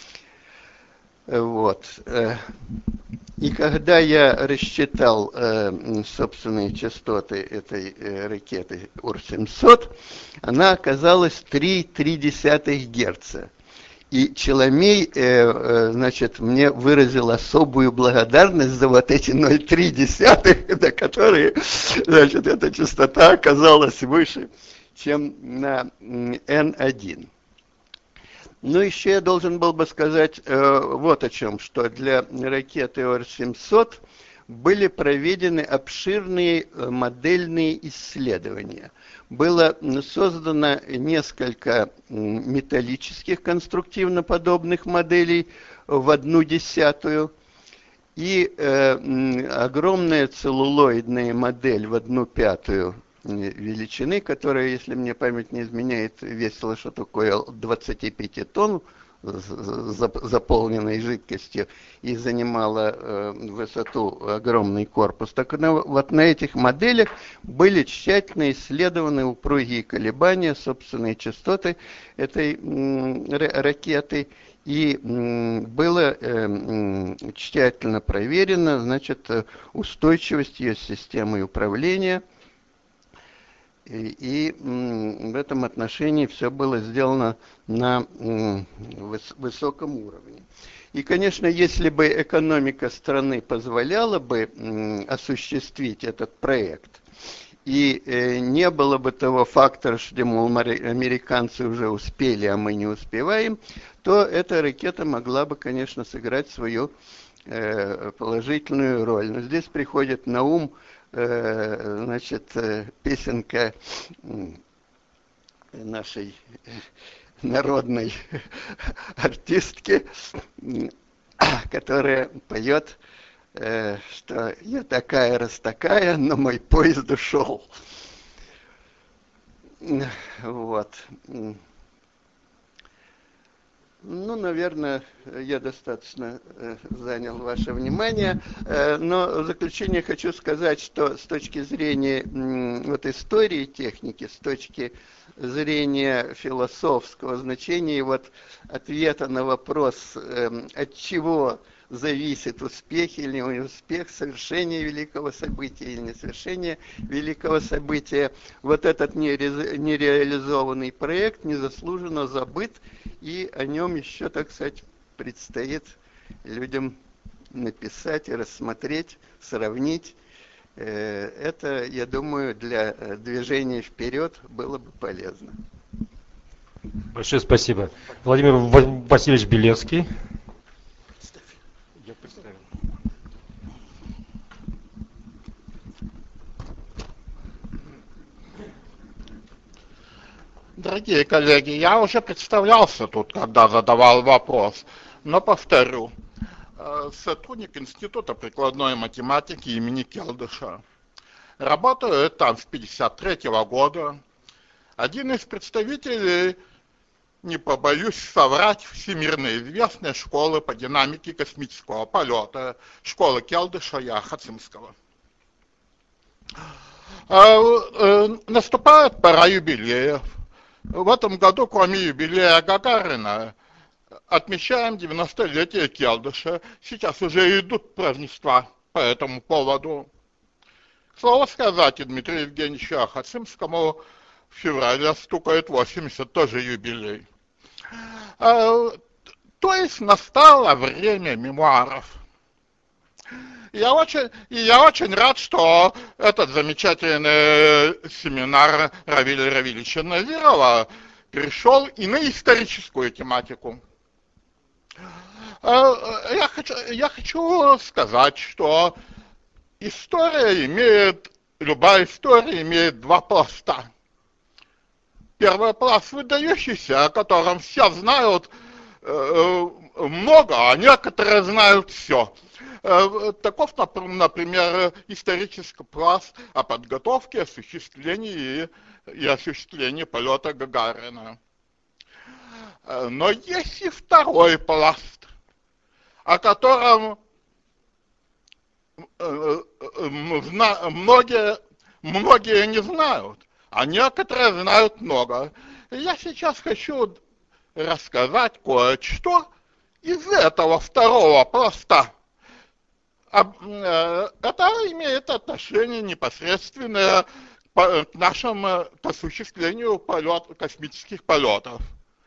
Вот. И когда я рассчитал собственные частоты этой ракеты Ур-700, она оказалась 3,3 Гц. И Челомей, значит, мне выразил особую благодарность за вот эти 0,3, до которые, значит, эта частота оказалась выше, чем на N1. Ну, еще я должен был бы сказать вот о чем, что для ракеты Ор-700 были проведены обширные модельные исследования. Было создано несколько металлических конструктивно подобных моделей в 1/10 и огромная целлулоидная модель в 1/5 величины, которая, если мне память не изменяет, весила что такое 25 тонн заполненной жидкостью и занимала высоту огромный корпус. Так вот на этих моделях были тщательно исследованы упругие колебания, собственные частоты этой ракеты, и было тщательно проверено, значит, устойчивость ее системы управления. И в этом отношении все было сделано на высоком уровне. И, конечно, если бы экономика страны позволяла бы осуществить этот проект, и не было бы того фактора, что, мол, американцы уже успели, а мы не успеваем, то эта ракета могла бы, конечно, сыграть свою положительную роль. Но здесь приходит на ум, значит, песенка нашей народной артистки, которая поет, что я такая, раз такая, но мой поезд ушел. Вот. Ну, наверное, я достаточно занял ваше внимание, но в заключение хочу сказать, что с точки зрения вот истории техники, с точки зрения философского значения, и вот ответа на вопрос, от чего зависит успех или неуспех, совершение великого события или несовершение великого события, вот этот нереализованный проект незаслуженно забыт, и о нем еще, так сказать, предстоит людям написать и рассмотреть, сравнить. Это, я думаю, для движения вперед было бы полезно. Большое спасибо. Владимир Васильевич Белецкий. Я представил. Дорогие коллеги, я уже представлялся тут, когда задавал вопрос, но повторю. Сотрудник Института прикладной математики имени Келдыша. Работаю там с 1953 года. Один из представителей, не побоюсь соврать, всемирно известной школы по динамике космического полета, школы Келдыша и Хацимского. Наступает пора юбилеев. В этом году, кроме юбилея Гагарина, отмечаем 90-летие Келдыша. Сейчас уже идут празднества по этому поводу. Слово сказать, и Дмитрию Евгеньевичу Ахацимскому в феврале стукает 80, тоже юбилей. То есть настало время мемуаров. Я очень рад, что этот замечательный семинар Равиля Равильевича Назирова перешел и на историческую тематику. Я хочу сказать, что любая история имеет два пласта. Первый пласт выдающийся, о котором все знают много, а некоторые знают все. Таков, например, исторический пласт о подготовке, осуществлении и осуществлении полета Гагарина. Но есть и второй пласт, о котором многие не знают, а некоторые знают много. И я сейчас хочу рассказать кое-что из этого второго пласта. Это имеет отношение непосредственное к нашему осуществлению космических полетов.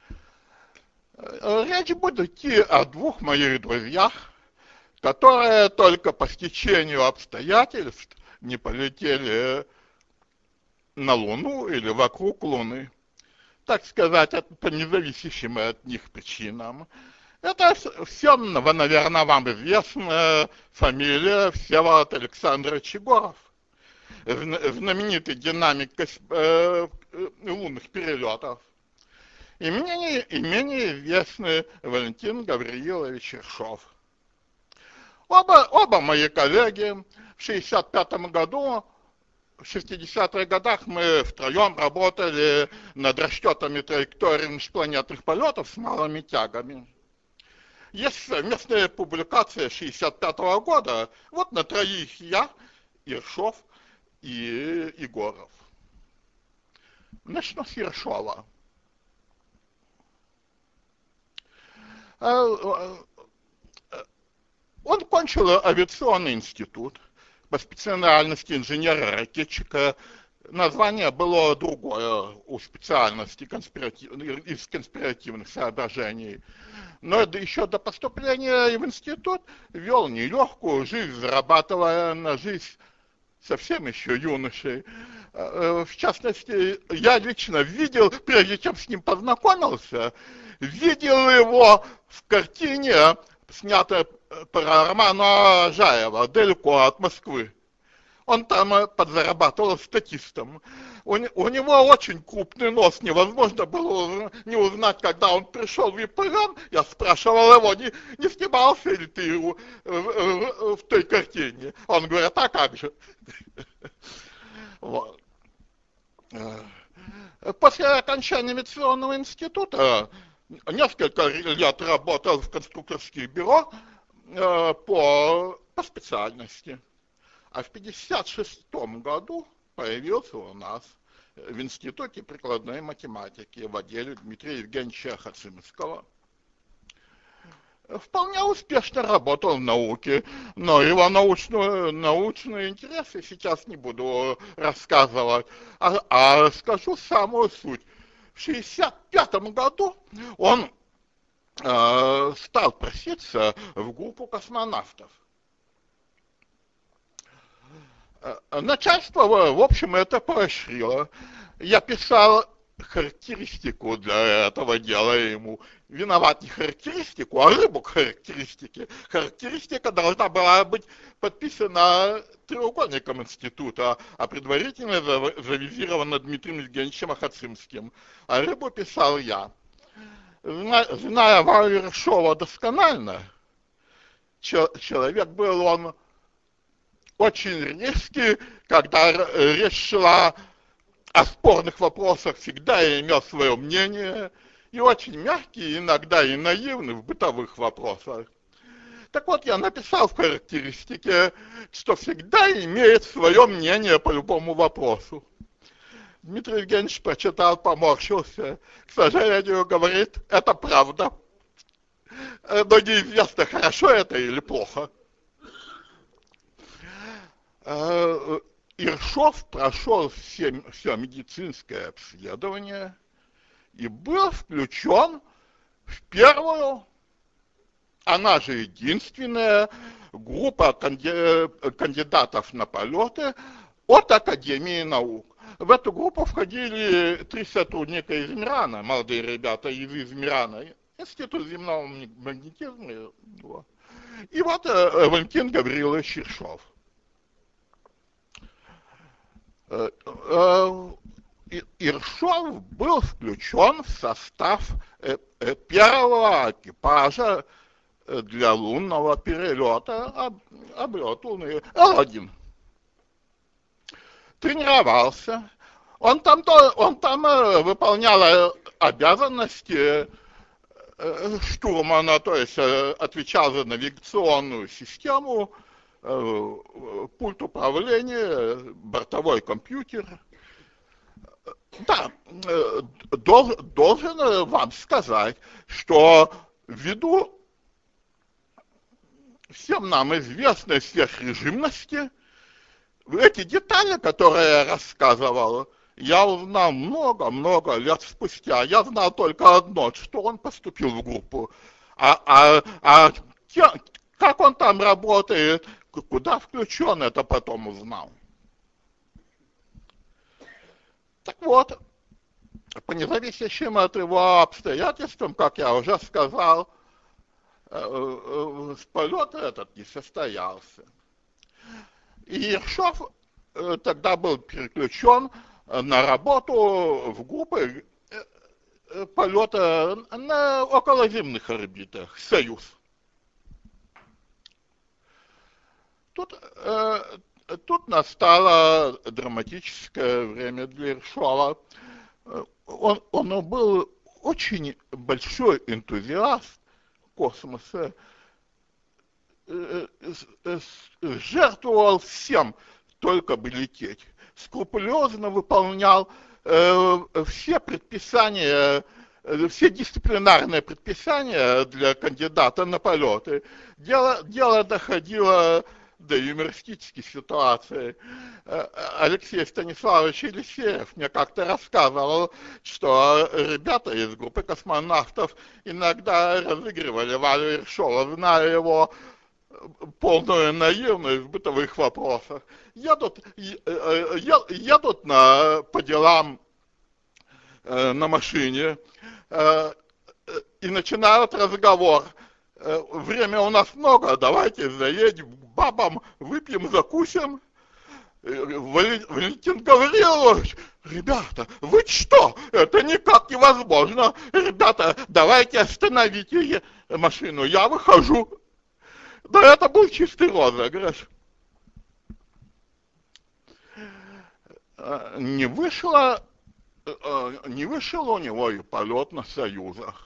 Речь будет идти о двух моих друзьях, которые только по стечению обстоятельств не полетели на Луну или вокруг Луны. Так сказать, по независящим от них причинам. Это все, наверное, вам известна фамилия Всеволод Александрович Егоров, знаменитый динамик лунных перелетов. И менее известный Валентин Гавриилович Ершов. Оба мои коллеги в 1965 году, в 60-х годах мы втроем работали над расчетами траекторий межпланетных полетов с малыми тягами. Есть совместная публикация 1965 года, вот на троих я, Ершов и Егоров. Начну с Ершова. Он кончил авиационный институт по специальности инженера-ракетчика. Название было другое у специальности из конспиративных соображений. Но еще до поступления в институт вел нелегкую жизнь, зарабатывая на жизнь совсем еще юношей. В частности, я лично видел, прежде чем с ним познакомился, видел его в картине, снятой по роману Ажаева «Далеко от Москвы». Он там подзарабатывал статистом. У него очень крупный нос, невозможно было не узнать, когда он пришел в ИПН. Я спрашивал его, не снимался ли ты в той картине. Он говорит, а как же? Вот. После окончания авиационного института несколько лет работал в конструкторских бюро по специальности. А в 1956 году появился у нас в Институте прикладной математики в отделе Дмитрия Евгеньевича Хацимского. Вполне успешно работал в науке, но его научные интересы сейчас не буду рассказывать, а скажу самую суть. В 1965 году он стал проситься в группу космонавтов. Начальство, в общем, это поощрило. Я писал характеристику для этого дела ему. Виноват не характеристику, а рыбу к характеристике. Характеристика должна была быть подписана треугольником института, а предварительно завизирована Дмитрием Евгеньевичем Ахацимским. А рыбу писал я. Зная Валерия Ершова досконально, человек был он очень резкий, когда речь шла о спорных вопросах, всегда имел свое мнение, и очень мягкий, иногда и наивный в бытовых вопросах. Так вот, я написал в характеристике, что всегда имеет свое мнение по любому вопросу. Дмитрий Евгеньевич прочитал, поморщился. К сожалению, говорит, это правда. Но неизвестно, хорошо это или плохо. Ершов прошел все медицинское обследование и был включен в первую, она же единственная, группа кандидатов на полеты от Академии наук. В эту группу входили 3 сотрудника из Мирана, молодые ребята из Мирана, Институт земного магнетизма. Вот. И вот Валентин Гаврилович Ершов. Ершов был включен в состав первого экипажа для лунного перелета, облет Луны Л-1. Тренировался. Он там выполнял обязанности штурмана, то есть отвечал за навигационную систему, пульт управления, бортовой компьютер. Да, должен вам сказать, что ввиду всем нам известной сверхрежимности, эти детали, которые я рассказывал, я узнал много-много лет спустя. Я знал только одно, что он поступил в группу. Как он там работает, куда включен, это потом узнал. Так вот, по независящим от его обстоятельствам, как я уже сказал, полет этот не состоялся. И Ершов тогда был переключен на работу в группы полета на околоземных орбитах «Союз». Тут настало драматическое время для Ершова. Он был очень большой энтузиаст космоса, жертвовал всем, только бы лететь, скрупулезно выполнял все предписания, все дисциплинарные предписания для кандидата на полеты. Дело доходило до юмористической ситуации. Алексей Станиславович Елисеев мне как-то рассказывал, что ребята из группы космонавтов иногда разыгрывали Валю Ершова, зная его полную наивность в бытовых вопросах. Едут по делам на машине и начинают разговор. Время у нас много, давайте заедем к бабам, выпьем, закусим. Валентин Гаврилович, ребята, вы что? Это никак невозможно. Ребята, давайте остановите машину, я выхожу. Да это был чистый розыгрыш. Не вышел у него и полет на Союзах.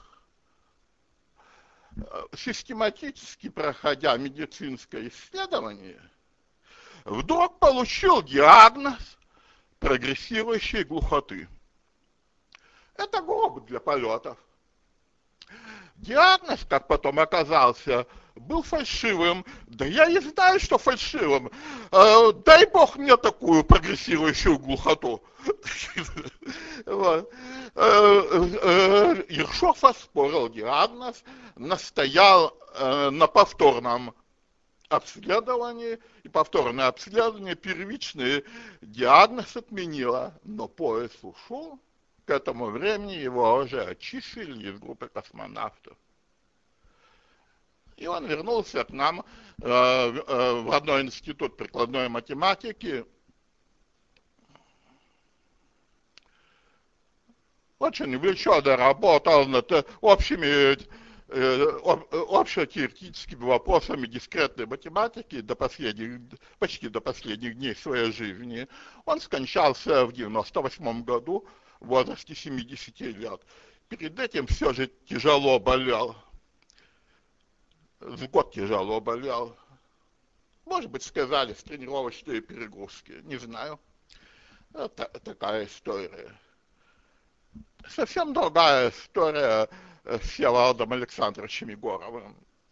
Систематически проходя медицинское исследование, вдруг получил диагноз прогрессирующей глухоты. Это гроб для полетов. Диагноз, как потом оказался, был фальшивым. Да я не знаю, что фальшивым. Дай бог мне такую прогрессирующую глухоту. Ершов оспорил диагноз, настоял на повторном обследовании, и повторное обследование первичный диагноз отменило, но поезд ушел. К этому времени его уже отчислили из группы космонавтов. И он вернулся к нам в родной институт прикладной математики. Очень увлеченно работал над общетеоретическими вопросами дискретной математики почти до последних дней своей жизни. Он скончался в 1998 году в возрасте 70 лет. Перед этим все же тяжело болел. С год тяжело болел. Может быть, сказали, с тренировочной перегрузки. Не знаю. Это такая история. Совсем другая история с Всеволодом Александровичем Егоровым.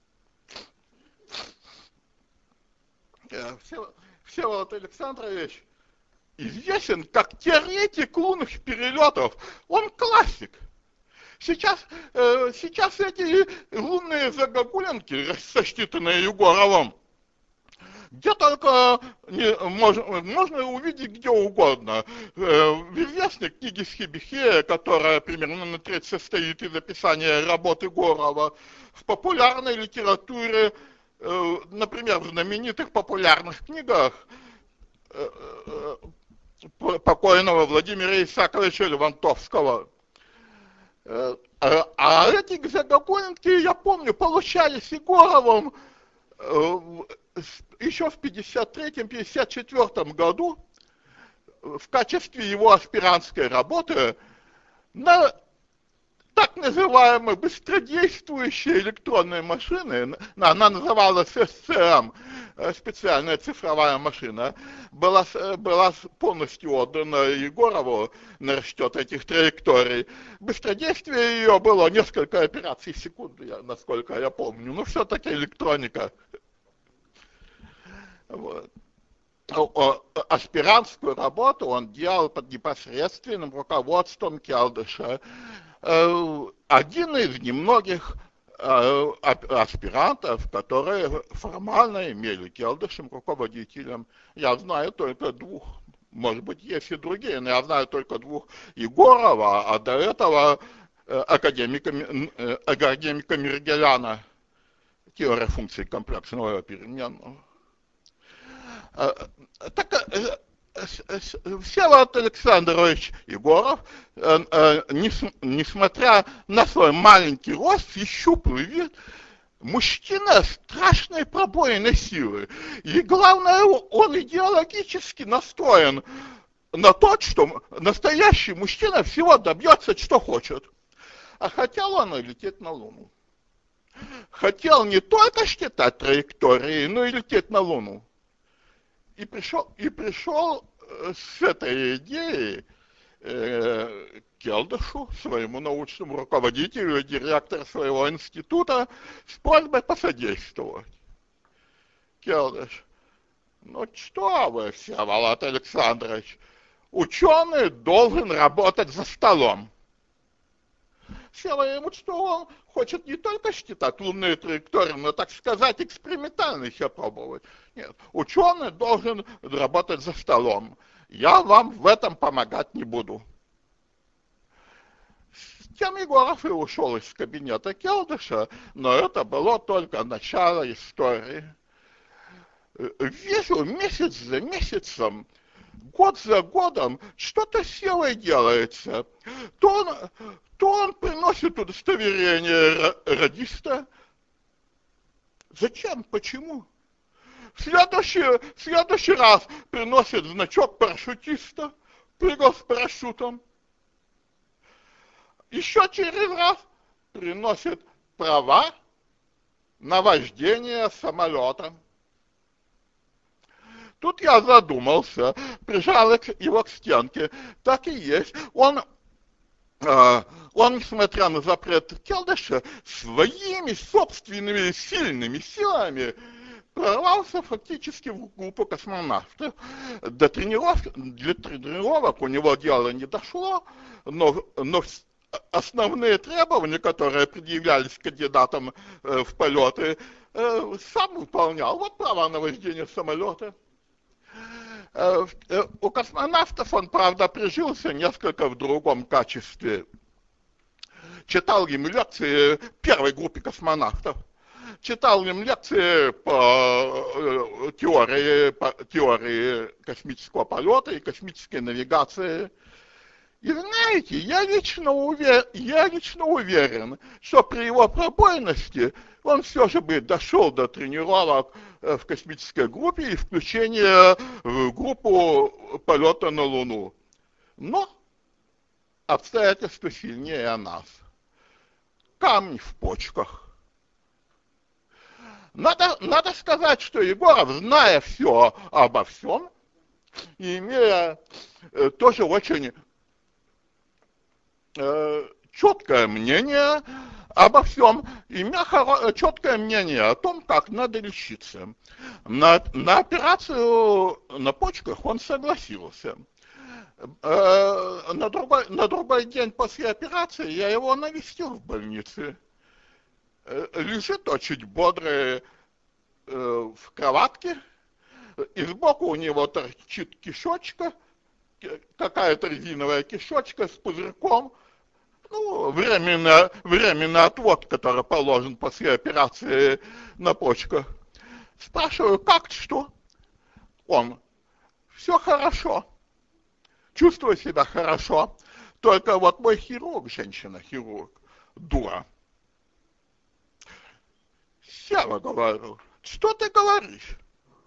Всеволод Александрович известен как теоретик лунных перелетов. Он классик. Сейчас эти лунные загогулинки, сосчитанные Егоровым, где только можно увидеть где угодно. В известной книге Схибихея, которая примерно на треть состоит из описания работы Горова, в популярной литературе, например, в знаменитых популярных книгах покойного Владимира Исааковича Левантовского. А эти загогулинки, я помню, получались Егоровым еще в 1953-1954 году в качестве его аспирантской работы на так называемые быстродействующие электронные машины, она называлась СЦМ, специальная цифровая машина, была полностью отдана Егорову на расчет этих траекторий. Быстродействие ее было несколько операций в секунду, насколько я помню, но все-таки электроника. Вот. Аспирантскую работу он делал под непосредственным руководством Келдыша. Один из немногих аспирантов, которые формально имели Келдышем руководителем. Я знаю только двух, может быть, есть и другие, но я знаю только двух: Егорова, а до этого академика Мергеляна, теория функций комплексного переменного. Так, Всеволод Александрович Егоров, несмотря на свой маленький рост и щуплый вид, мужчина страшной пробойной силы. И главное, он идеологически настроен на то, что настоящий мужчина всего добьется, что хочет. А хотел он лететь на Луну. Хотел не только считать траектории, но и лететь на Луну. И пришел с этой идеей к Келдышу, своему научному руководителю, директору своего института, с просьбой посодействовать. Келдыш: ну что вы, Всеволод Александрович, ученый должен работать за столом. Ему, что он хочет не только считать лунные траектории, но, так сказать, экспериментально их опробовать. Нет, ученый должен работать за столом. Я вам в этом помогать не буду. С тем Егоров и ушел из кабинета Келдыша, но это было только начало истории. Вижу месяц за месяцем, год за годом что-то с Севой делается. То он приносит удостоверение радиста. Зачем? Почему? В следующий раз приносит значок парашютиста, прыгал с парашютом. Еще через раз приносит права на вождение самолетом. Тут я задумался, прижал его к стенке. Так и есть. Он, несмотря на запрет Келдыша, своими собственными сильными силами прорвался фактически в группу космонавтов. Для тренировок у него дело не дошло, но основные требования, которые предъявлялись кандидатам в полеты, сам выполнял. Вот права на вождение самолета. У космонавтов он, правда, прижился несколько в другом качестве. Читал им лекции первой группе космонавтов. Читал им лекции по теории космического полета и космической навигации. И знаете, я лично уверен, что при его пробойности он все же бы дошел до тренировок в космической группе и включения в группу полета на Луну. Но обстоятельства сильнее нас. Камни в почках. Надо сказать, что Егоров, зная все обо всем, и имея тоже очень четкое мнение обо всем, имея четкое мнение о том, как надо лечиться. На операцию на почках он согласился. На другой день после операции я его навестил в больнице. Лежит очень бодрый в кроватке, и сбоку у него торчит кишочка, какая-то резиновая кишочка с пузырьком, ну, временный отвод, который положен после операции на почках. Спрашиваю, как, что? Он, все хорошо, чувствую себя хорошо, только вот мой хирург, женщина-хирург, дура. Сева, говорю, что ты говоришь?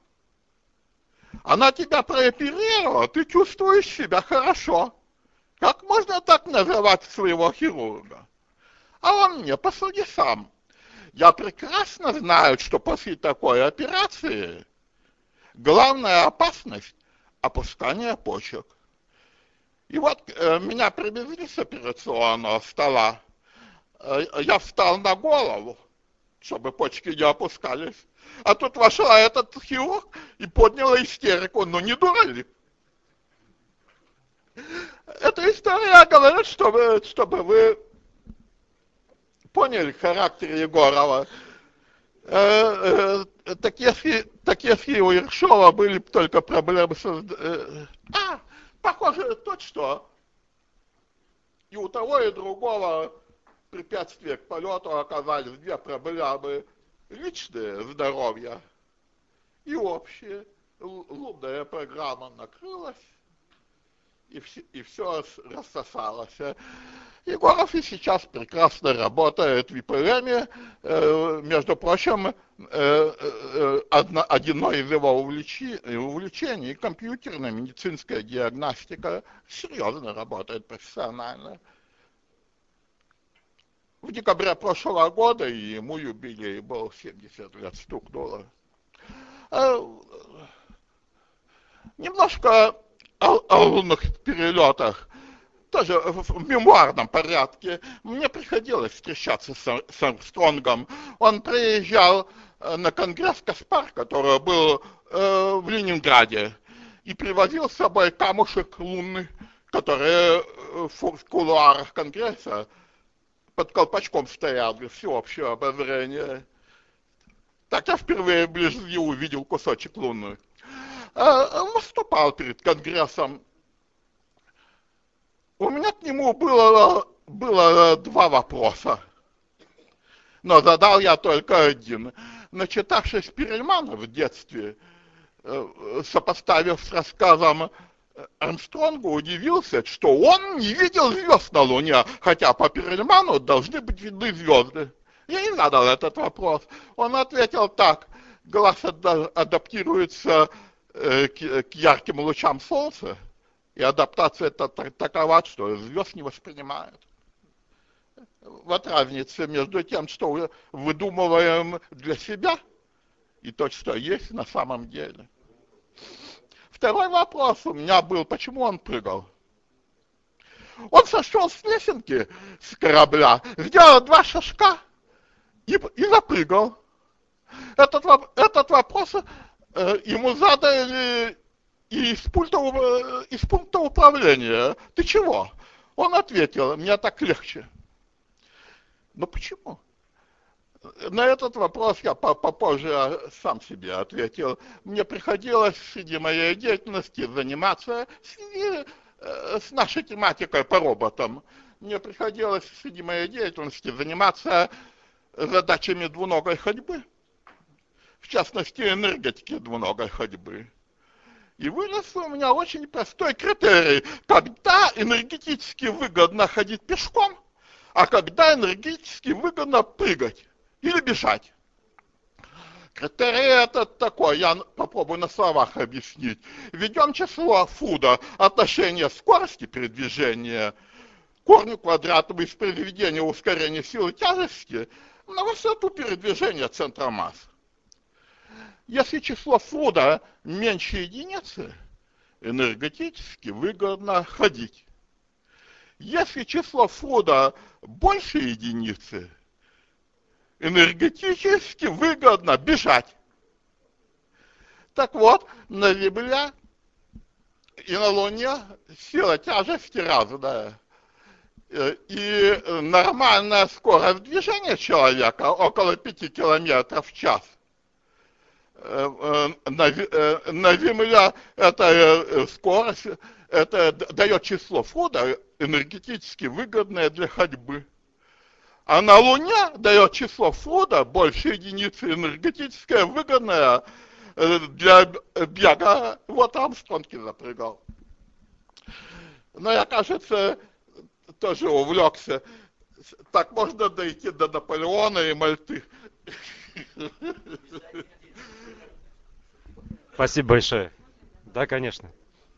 Она тебя прооперировала, ты чувствуешь себя хорошо. Как можно так называть своего хирурга? А он мне, посуди сам. Я прекрасно знаю, что после такой операции главная опасность – опускание почек. И вот меня привезли с операционного стола. Я встал на голову, чтобы почки не опускались. А тут вошла этот хирург и подняла истерику. Ну не дура ли? Эта история говорит, чтобы вы поняли характер Егорова. Так если у Ершова были только проблемы с... похоже, то, что и у того, и другого препятствия к полету оказались две проблемы: личное здоровье и общее. Лунная программа накрылась, и все рассосалось. Егоров и сейчас прекрасно работает в ИПМ. Между прочим, одно из его увлечений — компьютерная медицинская диагностика. Серьезно работает, профессионально. В декабре прошлого года ему юбилей был, 70 лет стукнуло. Немножко о лунных перелетах. Тоже в мемуарном порядке. Мне приходилось встречаться с Армстронгом. Он приезжал на конгресс Каспар, который был в Ленинграде, и привозил с собой камушек лунный, который в кулуарах конгресса под колпачком стоял для всеобщего обозрения. Так я впервые вблизи увидел кусочек луны. Выступал перед конгрессом. У меня к нему было два вопроса, но задал я только один. Начитавшись Перельмана в детстве, сопоставив с рассказом Армстронга, удивился, что он не видел звезд на Луне, хотя по Перельману должны быть видны звезды. Я не задал этот вопрос. Он ответил так: глаз адаптируется к ярким лучам солнца, и адаптация такова, что звезд не воспринимают. Вот разница между тем, что выдумываем для себя, и то, что есть на самом деле. Второй вопрос у меня был: почему он прыгал? Он сошел с лесенки, с корабля, сделал 2 шажка и запрыгал. Этот вопрос ему задали из пункта управления. Ты чего? Он ответил: мне так легче. Но почему? На этот вопрос я попозже сам себе ответил. Мне приходилось среди моей деятельности заниматься с нашей тематикой по роботам. Мне приходилось среди моей деятельности заниматься задачами двуногой ходьбы, в частности энергетики двуногой ходьбы. И вылез у меня очень простой критерий: когда энергетически выгодно ходить пешком, а когда энергетически выгодно прыгать или бежать. Критерий этот такой, я попробую на словах объяснить. Введем число фуда, отношение скорости передвижения к корню квадратному из произведения ускорения силы тяжести на высоту передвижения центра масс. Если число фуда меньше единицы, энергетически выгодно ходить. Если число фуда больше единицы, энергетически выгодно бежать. Так вот, на Земле и на Луне сила тяжести разная. И нормальная скорость движения человека около 5 км в час. на Земле эта скорость, это дает число фуда энергетически выгодное для ходьбы. А на Луне дает число фуда больше единицы энергетическое выгодное для бега. Вот Армстронг и запрягал. Но я, кажется, тоже увлекся. Так можно дойти до Наполеона и Мальты. Спасибо большое. Да, конечно.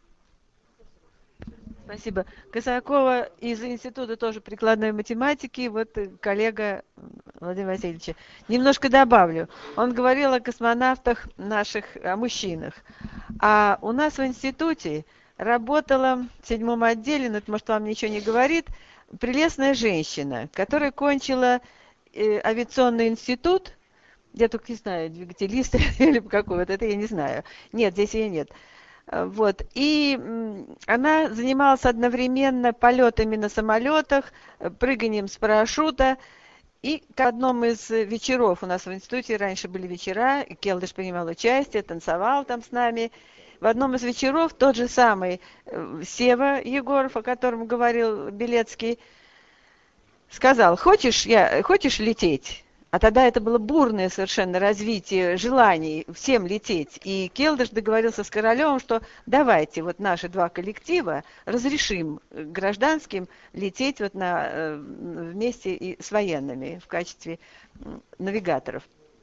Спасибо. Косакова из Института тоже прикладной математики, вот коллега Владимира Васильевича. Немножко добавлю. Он говорил о космонавтах наших, о мужчинах. А у нас в институте работала в 7-м отделе, но это, может, вам ничего не говорит, прелестная женщина, которая кончила авиационный институт, я только не знаю, двигателист или какой, вот это я не знаю. Нет, здесь ее нет. Вот. И она занималась одновременно полетами на самолетах, прыганием с парашюта. И к одном из вечеров, у нас в институте раньше были вечера, Келдыш принимал участие, танцевал там с нами. В одном из вечеров тот же самый Сева Егоров, о котором говорил Белецкий, сказал: хочешь лететь? А тогда это было бурное совершенно развитие желаний всем лететь. И Келдыш договорился с Королевым, что давайте вот наши два коллектива разрешим гражданским лететь вот вместе и с военными в качестве навигаторов.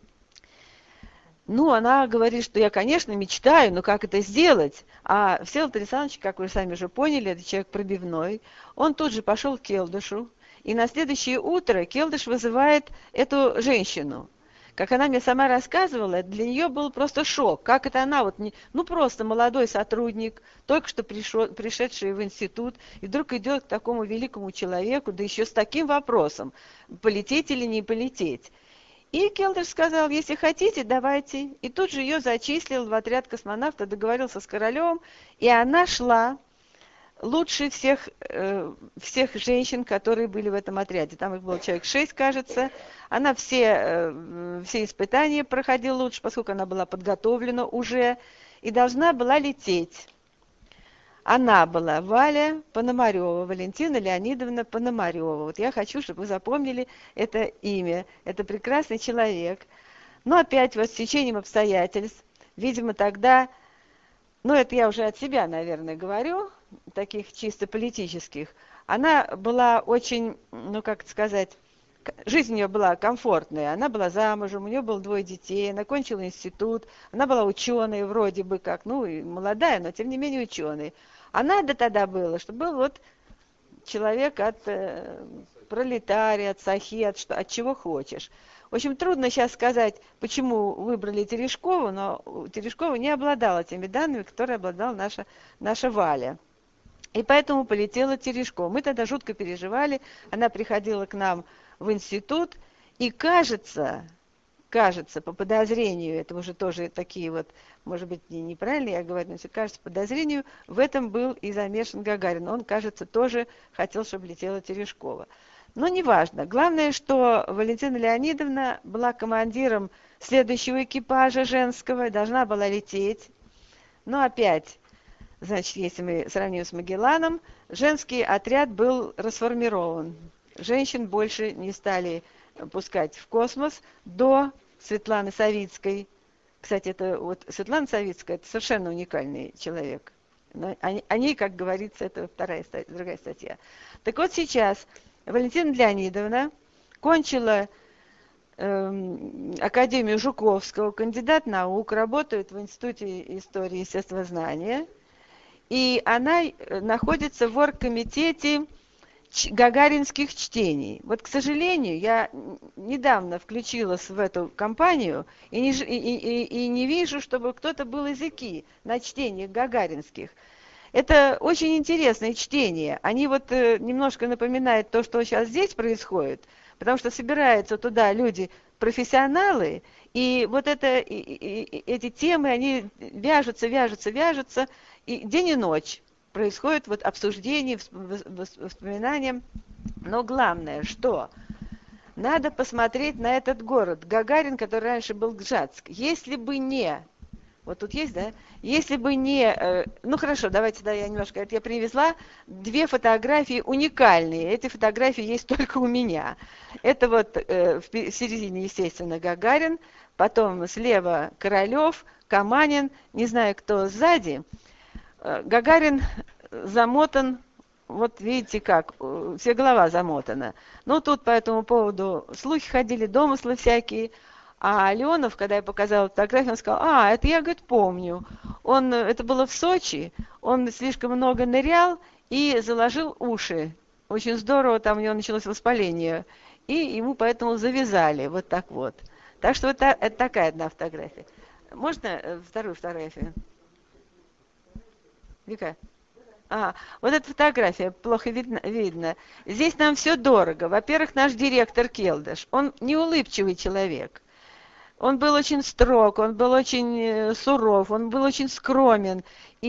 Ну, она говорит, что я, конечно, мечтаю, но как это сделать? А Всеволод Александрович, как вы сами уже поняли, это человек пробивной. Он тут же пошел к Келдышу. И на следующее утро Келдыш вызывает эту женщину. Как она мне сама рассказывала, для нее был просто шок. Как это она, просто молодой сотрудник, только что пришедший в институт, и вдруг идет к такому великому человеку, да еще с таким вопросом, полететь или не полететь. И Келдыш сказал: если хотите, давайте. И тут же ее зачислил в отряд космонавтов, договорился с Королевым, и она шла лучше всех женщин, которые были в этом отряде. Там их было человек 6, кажется. Она все испытания проходила лучше, поскольку она была подготовлена уже и должна была лететь. Она была Валя Пономарева, Валентина Леонидовна Пономарева. Вот я хочу, чтобы вы запомнили это имя. Это прекрасный человек. Но опять вот с течением обстоятельств, видимо, тогда, это я уже от себя, наверное, говорю, таких чисто политических, она была очень, жизнь у нее была комфортная, она была замужем, у нее было 2 детей, она кончила институт, она была ученой вроде бы как, и молодая, но тем не менее ученой. А надо тогда было, чтобы был вот человек от пролетария, от сахи, от чего хочешь. В общем, трудно сейчас сказать, почему выбрали Терешкову, но Терешкова не обладала теми данными, которые обладала наша Валя. И поэтому полетела Терешкова. Мы тогда жутко переживали. Она приходила к нам в институт. И кажется, по подозрению, это уже тоже такие вот, может быть, неправильно я говорю, но кажется, по подозрению, в этом был и замешан Гагарин. Он, кажется, тоже хотел, чтобы летела Терешкова. Но неважно. Главное, что Валентина Леонидовна была командиром следующего экипажа женского, должна была лететь. Но опять, значит, если мы сравним с Магелланом, женский отряд был расформирован. Женщин больше не стали пускать в космос до Светланы Савицкой. Кстати, Светлана Савицкая – это совершенно уникальный человек. Но о ней, как говорится, это другая статья. Так вот сейчас Валентина Леонидовна кончила Академию Жуковского, кандидат наук, работает в Институте истории и естествознания. И она находится в оргкомитете гагаринских чтений. Вот, к сожалению, я недавно включилась в эту кампанию и не вижу, чтобы кто-то был языки на чтениях гагаринских. Это очень интересное чтение. Они немножко напоминают то, что сейчас здесь происходит, потому что собираются туда люди, профессионалы, и эти темы, они вяжутся, и день и ночь происходит обсуждение, воспоминания. Но главное, что надо посмотреть на этот город, Гагарин, который раньше был Гжатск. Если бы не, вот тут есть, да? Если бы не, ну хорошо, давайте, да, я немножко, это я привезла две фотографии уникальные. Эти фотографии есть только у меня. Это вот в середине, естественно, Гагарин, потом слева Королев, Каманин, не знаю, кто сзади. Гагарин замотан, вот видите как, вся голова замотана. Ну, тут по этому поводу слухи ходили, домыслы всякие. А Леонов, когда я показала фотографию, он сказал, это я, говорит, помню. Это было в Сочи, он слишком много нырял и заложил уши. Очень здорово, там у него началось воспаление. И ему поэтому завязали, вот так вот. Так что это такая одна фотография. Можно вторую фотографию? Вика? Вот эта фотография, плохо видно. Здесь нам все дорого. Во-первых, наш директор Келдыш, он неулыбчивый человек. Он был очень строг, он был очень суров, он был очень скромен.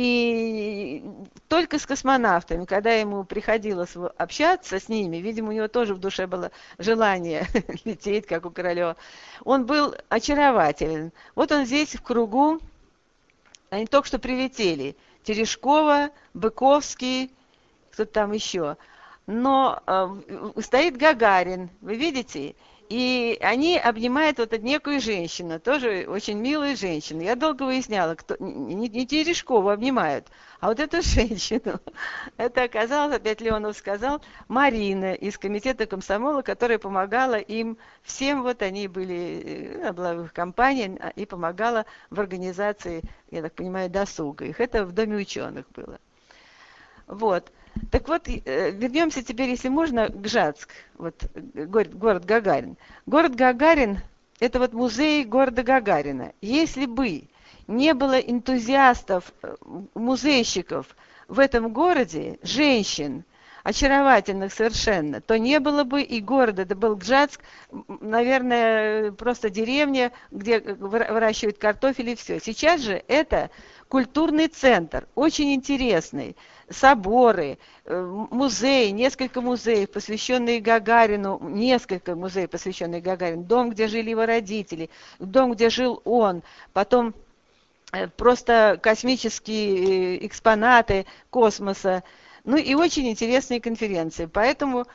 И только с космонавтами, когда ему приходилось общаться с ними, видимо, у него тоже в душе было желание лететь, как у Королева, он был очарователен. Вот он здесь в кругу, они только что прилетели. Терешкова, Быковский, кто-то там еще. Но стоит Гагарин, вы видите? И они обнимают вот эту некую женщину, тоже очень милую женщину. Я долго выясняла, кто не Терешкову обнимают, а вот эту женщину. Это оказалось, опять Леонов сказал, Марина из комитета комсомола, которая помогала им всем, вот они были, она была в их компании и помогала в организации, я так понимаю, досуга их. Это в Доме ученых было. Вот. Так вот, вернемся теперь, если можно, к Гжатск, вот, город Гагарин. Город Гагарин – это вот музей города Гагарина. Если бы не было энтузиастов, музейщиков в этом городе, женщин, очаровательных совершенно, то не было бы и города. Это был Гжатск, наверное, просто деревня, где выращивают картофель и все. Сейчас же это культурный центр, очень интересный. Соборы, музеи, несколько музеев, посвященные Гагарину, несколько музеев, посвященных Гагарину, дом, где жили его родители, дом, где жил он, потом просто космические экспонаты космоса, ну и очень интересные конференции. Поэтому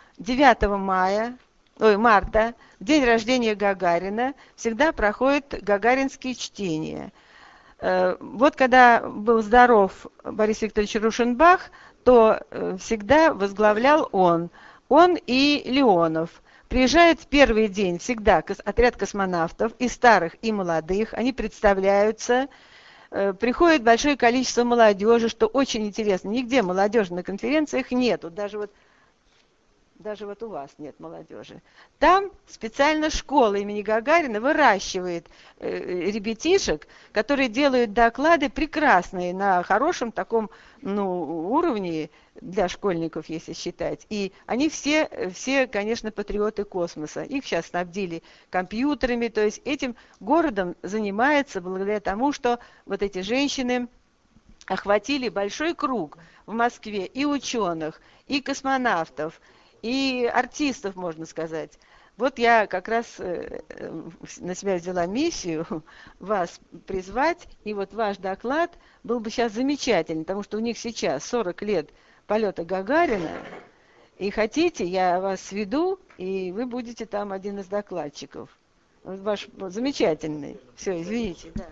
9 марта, в день рождения Гагарина, всегда проходят гагаринские чтения. Вот когда был здоров Борис Викторович Рушенбах, то всегда возглавлял он и Леонов. Приезжает в первый день всегда отряд космонавтов, и старых, и молодых, они представляются, приходит большое количество молодежи, что очень интересно. Нигде молодежи на конференциях нету, даже вот у вас нет молодежи. Там специально школа имени Гагарина выращивает ребятишек, которые делают доклады прекрасные, на хорошем таком уровне для школьников, если считать. И они все, конечно, патриоты космоса. Их сейчас снабдили компьютерами, то есть этим городом занимается благодаря тому, что вот эти женщины охватили большой круг в Москве и ученых, и космонавтов, и артистов, можно сказать. Вот я как раз на себя взяла миссию вас призвать, и вот ваш доклад был бы сейчас замечательный, потому что у них сейчас 40 лет полета Гагарина, и хотите, я вас сведу, и вы будете там один из докладчиков. Вот ваш замечательный. Все, извините. Да.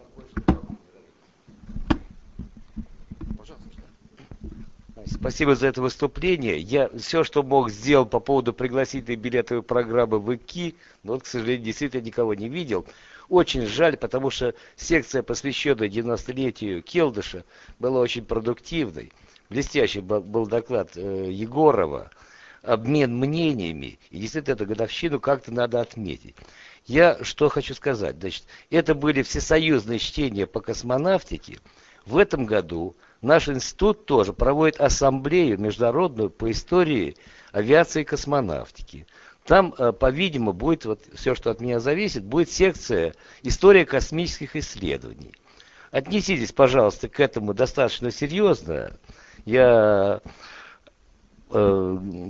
Спасибо за это выступление. Я все, что мог, сделал по поводу пригласительной билетовой программы в ИКИ, но вот, к сожалению, действительно никого не видел. Очень жаль, потому что секция, посвященная 90-летию Келдыша, была очень продуктивной. Блестящий был доклад Егорова, обмен мнениями, и действительно эту годовщину как-то надо отметить. Я что хочу сказать, значит, это были всесоюзные чтения по космонавтике. В этом году наш институт тоже проводит ассамблею международную по истории авиации и космонавтики. Там, по-видимому, будет, вот все, что от меня зависит, будет секция «История космических исследований». Отнеситесь, пожалуйста, к этому достаточно серьезно. Я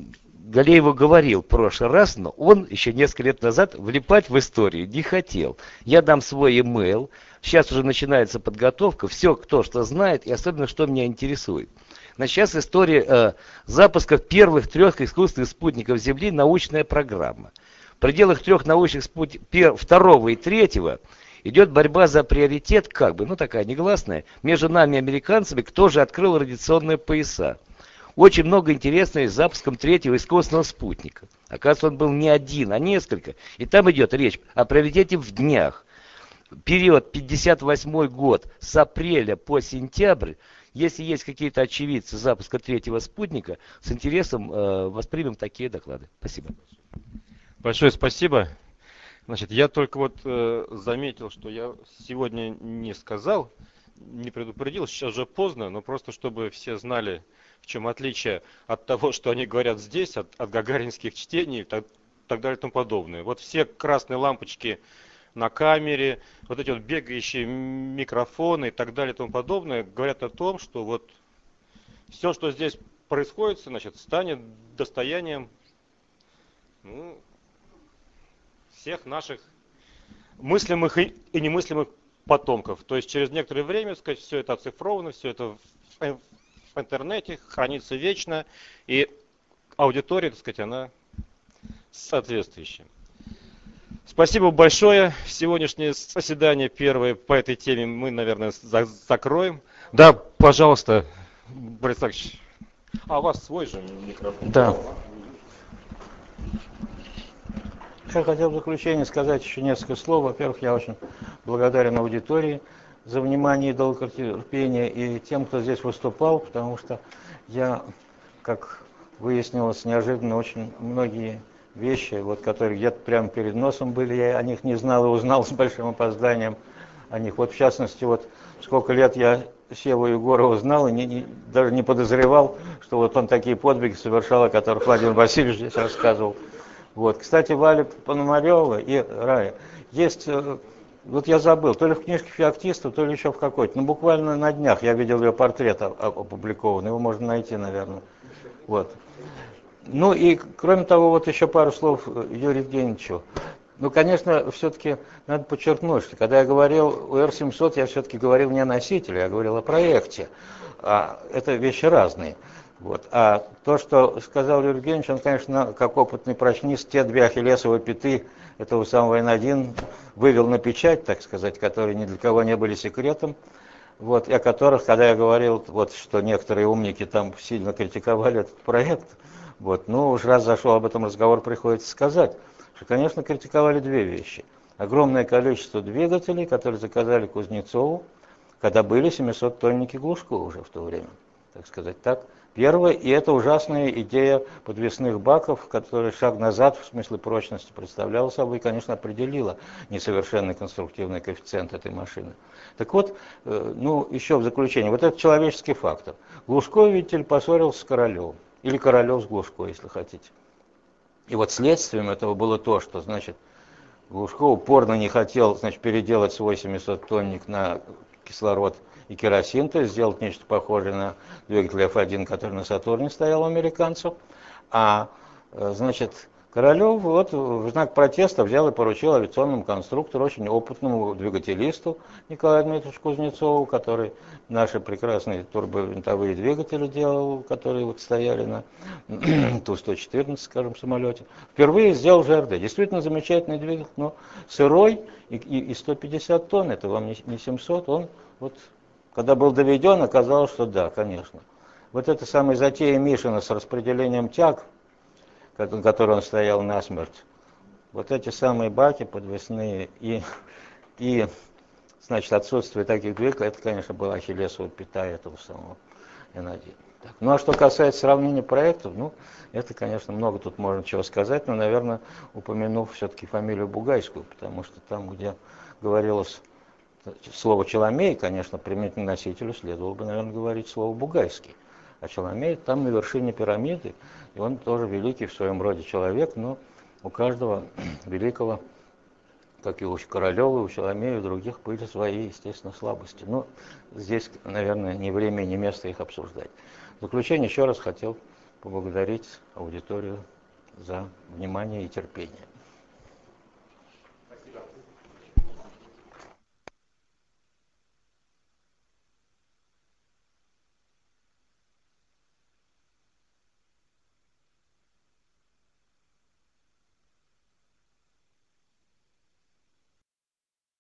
Галееву говорил в прошлый раз, но он еще несколько лет назад влипать в историю не хотел. Я дам свой email, сейчас уже начинается подготовка, все, кто что знает, и особенно, что меня интересует. Значит, сейчас история запуска первых 3 искусственных спутников Земли, научная программа. В пределах 3 научных спутников, 2 и 3 идет борьба за приоритет, как бы, ну такая негласная, между нами и американцами, кто же открыл радиационные пояса. Очень много интересного с запуском 3-го искусственного спутника. Оказывается, он был не один, а несколько. И там идет речь о приоритете в днях. Период 58 год с апреля по сентябрь. Если есть какие-то очевидцы запуска 3-го спутника, с интересом воспримем такие доклады. Спасибо. Большое спасибо. Значит, я только вот заметил, что я сегодня не сказал, не предупредил, сейчас уже поздно, но просто чтобы все знали, в чем отличие от того, что они говорят здесь, от гагаринских чтений и так далее и тому подобное. Вот все красные лампочки на камере, вот эти вот бегающие микрофоны и так далее и тому подобное говорят о том, что вот все, что здесь происходит, значит, станет достоянием всех наших мыслимых и немыслимых потомков. То есть через некоторое время, сказать, все это оцифровано, все это в интернете хранится вечно, и аудитория, так сказать, она соответствующая. Спасибо большое. Сегодняшнее заседание первое по этой теме мы, наверное, закроем. Да, пожалуйста, Борис Исаакович. А у вас свой же микрофон? Да. Я хотел в заключение сказать еще несколько слов. Во-первых, я очень благодарен аудитории за внимание и долготерпение и тем, кто здесь выступал, потому что я, как выяснилось, неожиданно очень многие вещи, вот, которые где-то прямо перед носом были, я о них не знал и узнал с большим опозданием о них. Вот в частности, вот сколько лет я Севу Егорова знал и даже не подозревал, что вот он такие подвиги совершал, о которых Владимир Васильевич здесь рассказывал. Вот. Кстати, Валя Пономарева и Рая, есть, вот я забыл, то ли в книжке Феоктистов, то ли еще в какой-то, ну буквально на днях я видел ее портрет опубликованный, его можно найти, наверное. Вот. Ну и кроме того, вот еще пару слов Юрию Евгеньевичу. Ну, конечно, все-таки надо подчеркнуть, что когда я говорил о Р-700, я все-таки говорил не о носителе, я говорил о проекте. Это вещи разные. Вот. А то, что сказал Юрий Евгеньевич, он, конечно, как опытный прочнист, те 2 ахиллесовые пяты этого самого Н1 вывел на печать, так сказать, которые ни для кого не были секретом. Вот, и о которых, когда я говорил, вот, что некоторые умники там сильно критиковали этот проект, вот, ну, уж раз зашел об этом разговор, приходится сказать, что, конечно, критиковали 2 вещи. Огромное количество двигателей, которые заказали Кузнецову, когда были 700-тонники Глушко уже в то время, так сказать так. Первое, и это ужасная идея подвесных баков, которая шаг назад в смысле прочности представляла собой и, конечно, определила несовершенный конструктивный коэффициент этой машины. Так вот, ну, еще в заключение, вот этот человеческий фактор. Глушко, видите ли, поссорился с Королевым, или Королев с Глушко, если хотите. И вот следствием этого было то, что, значит, Глушко упорно не хотел, значит, переделать свой 700-тонник на кислород и керосин, то есть сделать нечто похожее на двигатель F1, который на Сатурне стоял у американцев. А, значит, Королев вот в знак протеста взял и поручил авиационному конструктору, очень опытному двигателисту Николаю Дмитриевичу Кузнецову, который наши прекрасные турбовинтовые двигатели делал, которые вот стояли на Ту-114, скажем, самолете. Впервые сделал ЖРД. Действительно замечательный двигатель, но сырой и 150 тонн, это вам не 700, он вот, когда был доведен, оказалось, что да, конечно. Вот эта самая затея Мишина с распределением тяг, который он стоял насмерть, вот эти самые баки подвесные и значит, отсутствие таких двигателей, это, конечно, была ахиллесова пята этого самого Н1. Так. Ну, а что касается сравнения проектов, ну, это, конечно, много тут можно чего сказать, но, наверное, упомяну все-таки фамилию Бугайскую, потому что там, где говорилось слово Челомей, конечно, применительно носителю следовало бы, наверное, говорить слово Бугайский. А Челомей там на вершине пирамиды, и он тоже великий в своем роде человек, но у каждого великого, как и у Королева, у Челомея, и у других были свои, естественно, слабости. Но здесь, наверное, ни время, ни место их обсуждать. В заключение еще раз хотел поблагодарить аудиторию за внимание и терпение.